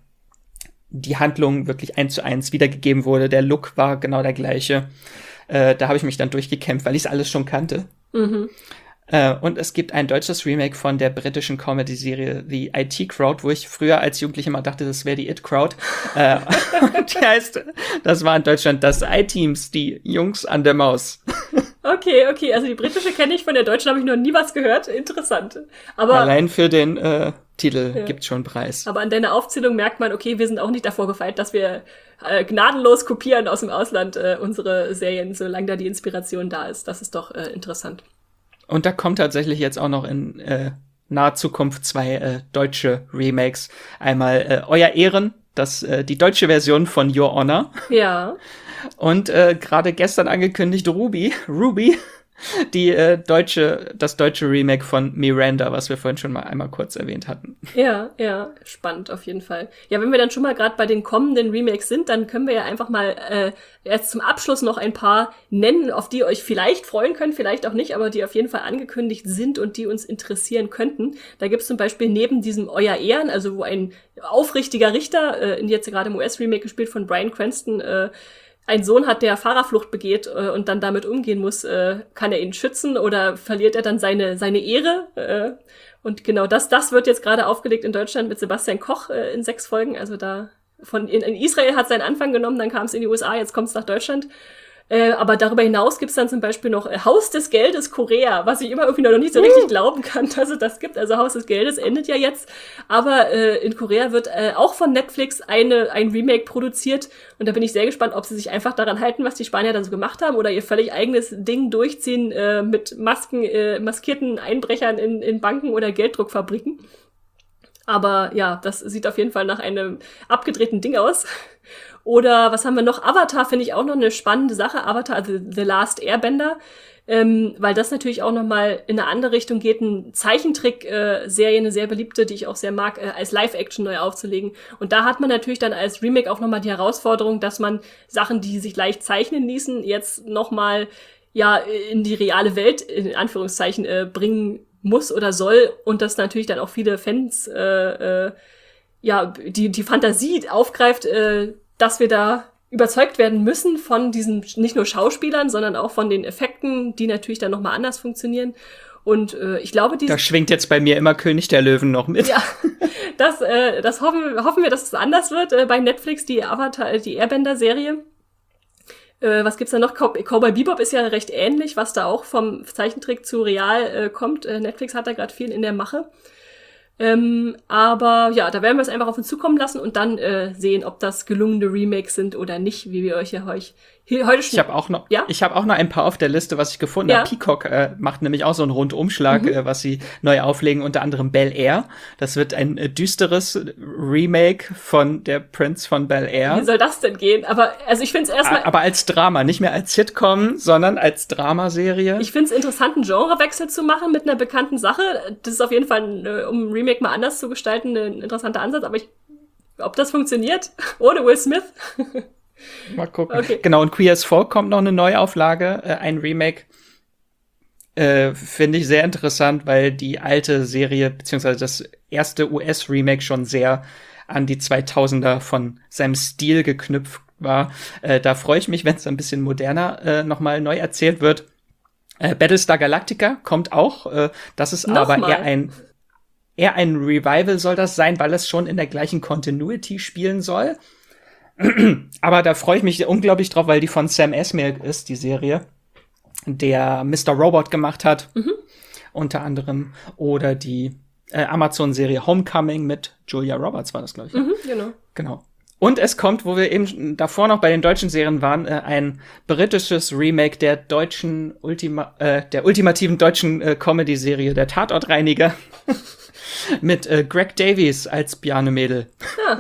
die Handlung wirklich eins zu eins wiedergegeben wurde. Der Look war genau der gleiche. Äh, da habe ich mich dann durchgekämpft, weil ich es alles schon kannte. Mhm. Uh, und es gibt ein deutsches Remake von der britischen Comedy-Serie The I T Crowd, wo ich früher als Jugendlicher immer dachte, das wäre die It Crowd. uh, die heißt, das war in Deutschland das I-Teams, die Jungs an der Maus. Okay, okay, also die britische kenne ich, von der deutschen habe ich noch nie was gehört. Interessant. Aber allein für den äh, Titel ja. Gibt's schon Preis. Aber an deiner Aufzählung merkt man, okay, wir sind auch nicht davor gefeit, dass wir äh, gnadenlos kopieren aus dem Ausland äh, unsere Serien, solange da die Inspiration da ist. Das ist doch äh, interessant. Und da kommt tatsächlich jetzt auch noch in äh, naher Zukunft zwei äh, deutsche Remakes. Einmal äh, Euer Ehren, das äh, die deutsche Version von Your Honor. Ja. Und äh, gerade gestern angekündigt Ruby, Ruby, die äh, deutsche, das deutsche Remake von Miranda, was wir vorhin schon mal einmal kurz erwähnt hatten. Ja, ja, spannend auf jeden Fall. Ja, wenn wir dann schon mal gerade bei den kommenden Remakes sind, dann können wir ja einfach mal äh, jetzt zum Abschluss noch ein paar nennen, auf die ihr euch vielleicht freuen könnt, vielleicht auch nicht, aber die auf jeden Fall angekündigt sind und die uns interessieren könnten. Da gibt's zum Beispiel neben diesem Euer Ehren, also wo ein aufrichtiger Richter, äh, jetzt gerade im U S-Remake gespielt von Bryan Cranston, äh, einen Sohn hat, der Fahrerflucht begeht äh, und dann damit umgehen muss, äh, kann er ihn schützen oder verliert er dann seine seine Ehre? Äh, und genau das das wird jetzt gerade aufgelegt in Deutschland mit Sebastian Koch äh, in sechs Folgen. Also da von in, in Israel hat seinen Anfang genommen, dann kam es in die U S A, jetzt kommt es nach Deutschland. Äh, aber darüber hinaus gibt's dann zum Beispiel noch äh, Haus des Geldes Korea, was ich immer irgendwie noch nicht so richtig glauben kann, dass es das gibt. Also Haus des Geldes endet ja jetzt, aber äh, in Korea wird äh, auch von Netflix eine ein Remake produziert und da bin ich sehr gespannt, ob sie sich einfach daran halten, was die Spanier dann so gemacht haben oder ihr völlig eigenes Ding durchziehen äh, mit Masken, äh, maskierten Einbrechern in, in Banken oder Gelddruckfabriken. Aber ja, das sieht auf jeden Fall nach einem abgedrehten Ding aus. Oder was haben wir noch? Avatar finde ich auch noch eine spannende Sache. Avatar, also The Last Airbender. Ähm, weil das natürlich auch noch mal in eine andere Richtung geht. Ein Zeichentrick-Serie, eine sehr beliebte, die ich auch sehr mag, äh, als Live-Action neu aufzulegen. Und da hat man natürlich dann als Remake auch noch mal die Herausforderung, dass man Sachen, die sich leicht zeichnen ließen, jetzt noch mal ja in die reale Welt, in Anführungszeichen, äh, bringen muss oder soll. Und das natürlich dann auch viele Fans äh, äh, ja die die Fantasie aufgreift, äh, dass wir da überzeugt werden müssen von diesen nicht nur Schauspielern, sondern auch von den Effekten, die natürlich dann noch mal anders funktionieren. Und äh, ich glaube, die da schwingt jetzt bei mir immer König der Löwen noch mit. Ja, das äh, das hoffen hoffen wir, dass es anders wird äh, bei Netflix, die Avatar, die Airbender-Serie. Äh, was gibt's da noch? Cow- Cowboy Bebop ist ja recht ähnlich, was da auch vom Zeichentrick zu real äh, kommt. Äh, Netflix hat da gerade viel in der Mache. Ähm, aber ja, da werden wir es einfach auf uns zukommen lassen und dann äh, sehen, ob das gelungene Remakes sind oder nicht, wie wir euch ja heu- hier heute schon... Ich habe auch noch, ja? ich habe auch noch ein paar auf der Liste, was ich gefunden Ja. habe. Peacock äh, macht nämlich auch so einen Rundumschlag, Mhm. äh, was sie neu auflegen, unter anderem Bel Air. Das wird ein äh, düsteres Remake von der Prince von Bel Air. Wie soll das denn gehen? Aber also ich finde es erstmal... Aber als Drama, nicht mehr als Sitcom, sondern als Dramaserie. Ich finde es interessant, einen Genrewechsel zu machen mit einer bekannten Sache. Das ist auf jeden Fall, äh, um ein Remake mal anders zu gestalten, ein interessanter Ansatz. Aber ich, ob das funktioniert ohne Will Smith? Mal gucken. Okay. Genau, und Queer as Folk kommt noch eine Neuauflage, äh, ein Remake. Äh, finde ich sehr interessant, weil die alte Serie, beziehungsweise das erste U S-Remake schon sehr an die zweitausender von seinem Stil geknüpft war. Äh, da freue ich mich, wenn es ein bisschen moderner äh, nochmal neu erzählt wird. Äh, Battlestar Galactica kommt auch. Äh, das ist aber Nochmal? eher ein eher ein Revival soll das sein, weil es schon in der gleichen Continuity spielen soll. Aber da freue ich mich unglaublich drauf, weil die von Sam Esmail ist, die Serie, der Mister Robot gemacht hat, mhm. unter anderem. Oder die äh, Amazon-Serie Homecoming mit Julia Roberts war das, glaube ich. Mhm, genau. Genau. Und es kommt, wo wir eben davor noch bei den deutschen Serien waren, äh, ein britisches Remake der deutschen Ultima, äh, der ultimativen deutschen äh, Comedy-Serie, der Tatortreiniger, mit äh, Greg Davies als Bjarne-Mädel. Ja.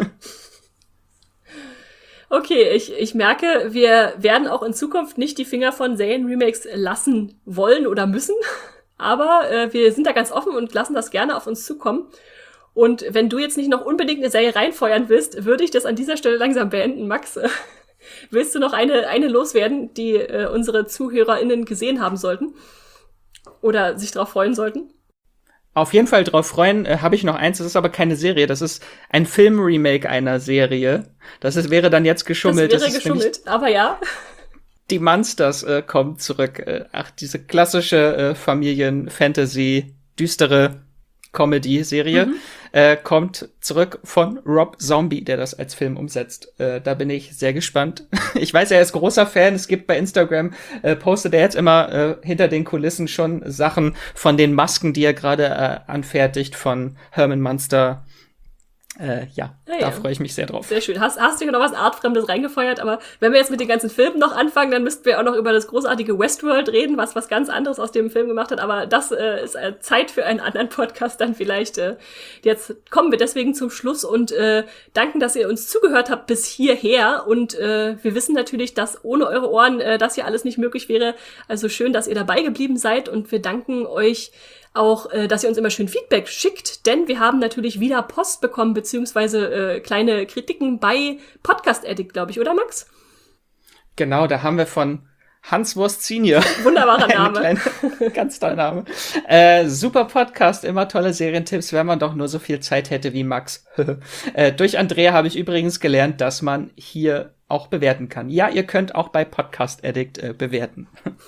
Okay, ich, ich merke, wir werden auch in Zukunft nicht die Finger von Serien-Remakes lassen wollen oder müssen. Aber äh, wir sind da ganz offen und lassen das gerne auf uns zukommen. Und wenn du jetzt nicht noch unbedingt eine Serie reinfeuern willst, würde ich das an dieser Stelle langsam beenden. Max, willst du noch eine, eine loswerden, die äh, unsere ZuhörerInnen gesehen haben sollten? Oder sich darauf freuen sollten? Auf jeden Fall drauf freuen, äh, habe ich noch eins, das ist aber keine Serie, das ist ein Film-Remake einer Serie. Das ist, wäre dann jetzt geschummelt. Das wäre das geschummelt, aber ja. Die Monsters äh, kommen zurück. Äh, ach, diese klassische äh, Familien-Fantasy, düstere Comedy-Serie mhm. äh, kommt zurück von Rob Zombie, der das als Film umsetzt. Äh, da bin ich sehr gespannt. Ich weiß, er ist großer Fan. Es gibt bei Instagram, äh, postet er jetzt immer äh, hinter den Kulissen schon Sachen von den Masken, die er gerade äh, anfertigt von Herman Munster. Äh, ja, ja, da ja. freue ich mich sehr drauf. Sehr schön. Hast, hast du noch was Artfremdes reingefeuert? Aber wenn wir jetzt mit den ganzen Filmen noch anfangen, dann müssten wir auch noch über das großartige Westworld reden, was was ganz anderes aus dem Film gemacht hat. Aber das äh, ist äh, Zeit für einen anderen Podcast dann vielleicht. Äh, jetzt kommen wir deswegen zum Schluss und äh, danken, dass ihr uns zugehört habt bis hierher. Und äh, wir wissen natürlich, dass ohne eure Ohren äh, das hier alles nicht möglich wäre. Also schön, dass ihr dabei geblieben seid. Und wir danken euch auch, äh, dass ihr uns immer schön Feedback schickt, denn wir haben natürlich wieder Post bekommen, beziehungsweise äh, kleine Kritiken bei Podcast Addict, glaube ich, oder Max? Genau, da haben wir von Hans Wurst Senior. Wunderbarer Name. Kleine, ganz toller Name. Äh, super Podcast, immer tolle Serientipps, wenn man doch nur so viel Zeit hätte wie Max. äh, durch Andrea habe ich übrigens gelernt, dass man hier auch bewerten kann. Ja, ihr könnt auch bei Podcast Addict äh, bewerten.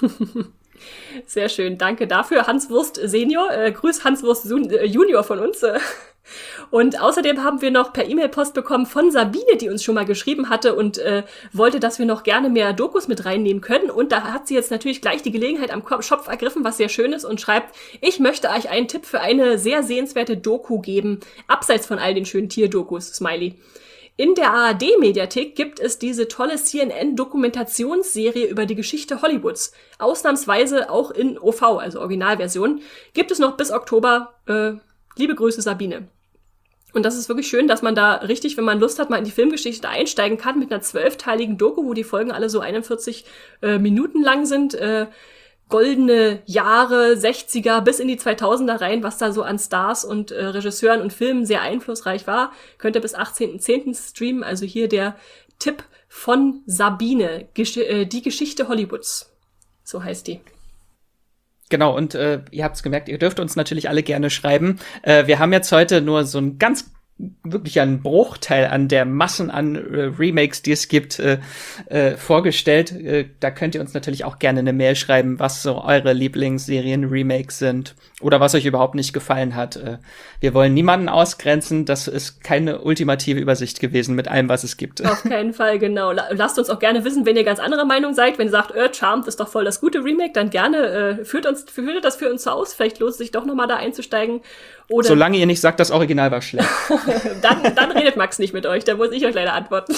Sehr schön, danke dafür. Hans Wurst Senior, äh, grüß Hans Wurst Junior von uns. Und außerdem haben wir noch per E-Mail Post bekommen von Sabine, die uns schon mal geschrieben hatte und äh, wollte, dass wir noch gerne mehr Dokus mit reinnehmen können. Und da hat sie jetzt natürlich gleich die Gelegenheit am Schopf ergriffen, was sehr schön ist, und schreibt, ich möchte euch einen Tipp für eine sehr sehenswerte Doku geben, abseits von all den schönen Tierdokus, Smiley. In der A R D-Mediathek gibt es diese tolle C N N-Dokumentationsserie über die Geschichte Hollywoods. Ausnahmsweise auch in O V, also Originalversion. Gibt es noch bis Oktober. Äh, liebe Grüße, Sabine. Und das ist wirklich schön, dass man da richtig, wenn man Lust hat, mal in die Filmgeschichte einsteigen kann mit einer zwölfteiligen Doku, wo die Folgen alle so einundvierzig äh, Minuten lang sind. Äh, goldene Jahre, sechziger bis in die zweitausender rein, was da so an Stars und äh, Regisseuren und Filmen sehr einflussreich war. Könnt ihr bis achtzehnten zehnten streamen. Also hier der Tipp von Sabine, Gesch- äh, die Geschichte Hollywoods. So heißt die. Genau, und äh, ihr habt's gemerkt, ihr dürft uns natürlich alle gerne schreiben. Äh, wir haben jetzt heute nur so ein ganz wirklich einen Bruchteil an der Massen an äh, Remakes, die es gibt, äh, äh, vorgestellt. Äh, da könnt ihr uns natürlich auch gerne eine Mail schreiben, was so eure Lieblingsserien-Remakes sind oder was euch überhaupt nicht gefallen hat. Äh, wir wollen niemanden ausgrenzen. Das ist keine ultimative Übersicht gewesen mit allem, was es gibt. Auf keinen Fall, genau. Lasst uns auch gerne wissen, wenn ihr ganz anderer Meinung seid. Wenn ihr sagt, äh, Charmed ist doch voll das gute Remake, dann gerne äh, führt uns, führt das für uns aus. Vielleicht lohnt es sich doch noch mal da einzusteigen. Oder solange ihr nicht sagt, das Original war schlecht. dann, dann redet Max nicht mit euch, da muss ich euch leider antworten.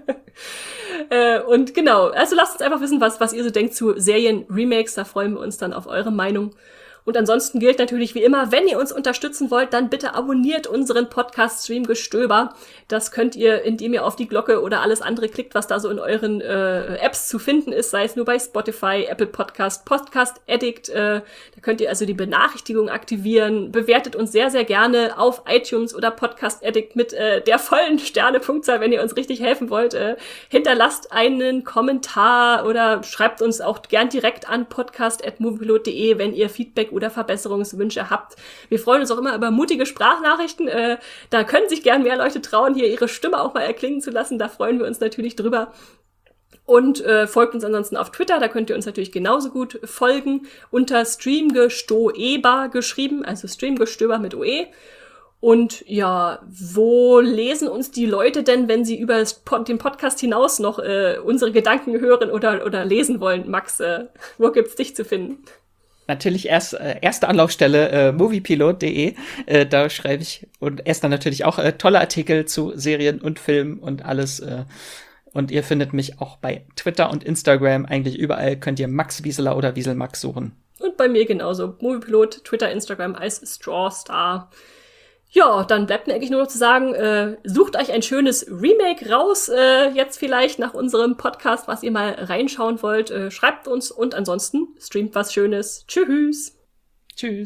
äh, und genau, also lasst uns einfach wissen, was, was ihr so denkt zu Serien-Remakes, da freuen wir uns dann auf eure Meinung. Und ansonsten gilt natürlich wie immer, wenn ihr uns unterstützen wollt, dann bitte abonniert unseren Podcast-Stream Gestöber. Das könnt ihr, indem ihr auf die Glocke oder alles andere klickt, was da so in euren äh, Apps zu finden ist, sei es nur bei Spotify, Apple Podcast, Podcast Addict. Äh, da könnt ihr also die Benachrichtigung aktivieren. Bewertet uns sehr, sehr gerne auf iTunes oder Podcast Addict mit äh, der vollen Sternepunktzahl, wenn ihr uns richtig helfen wollt. Äh, hinterlasst einen Kommentar oder schreibt uns auch gern direkt an podcast at moviepilot punkt de, wenn ihr Feedback oder Verbesserungswünsche habt. Wir freuen uns auch immer über mutige Sprachnachrichten. Äh, da können sich gern mehr Leute trauen, hier ihre Stimme auch mal erklingen zu lassen. Da freuen wir uns natürlich drüber. Und äh, folgt uns ansonsten auf Twitter. Da könnt ihr uns natürlich genauso gut folgen. Unter Streamgestöber geschrieben, also Streamgestöber mit O E. Und ja, wo lesen uns die Leute denn, wenn sie über den Podcast hinaus noch äh, unsere Gedanken hören oder, oder lesen wollen? Max, äh, wo gibt's dich zu finden? Natürlich erst äh, erste Anlaufstelle äh, moviepilot punkt de, äh, da schreibe ich und erst dann natürlich auch äh, tolle Artikel zu Serien und Filmen und alles. Äh, und ihr findet mich auch bei Twitter und Instagram, eigentlich überall könnt ihr Max Wieseler oder Wieselmax suchen. Und bei mir genauso, Moviepilot, Twitter, Instagram als Strawstar. Ja, dann bleibt mir eigentlich nur noch zu sagen, äh, sucht euch ein schönes Remake raus, äh, jetzt vielleicht nach unserem Podcast, was ihr mal reinschauen wollt. Äh, schreibt uns und ansonsten streamt was Schönes. Tschüss. Tschüss.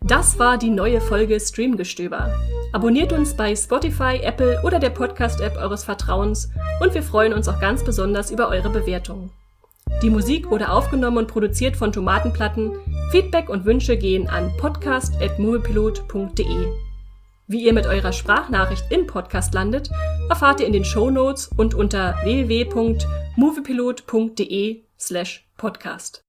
Das war die neue Folge Streamgestöber. Abonniert uns bei Spotify, Apple oder der Podcast-App eures Vertrauens und wir freuen uns auch ganz besonders über eure Bewertungen. Die Musik wurde aufgenommen und produziert von Tomatenplatten. Feedback und Wünsche gehen an podcast at moviepilot punkt de. Wie ihr mit eurer Sprachnachricht im Podcast landet, erfahrt ihr in den Shownotes und unter w w w punkt moviepilot punkt de slash podcast.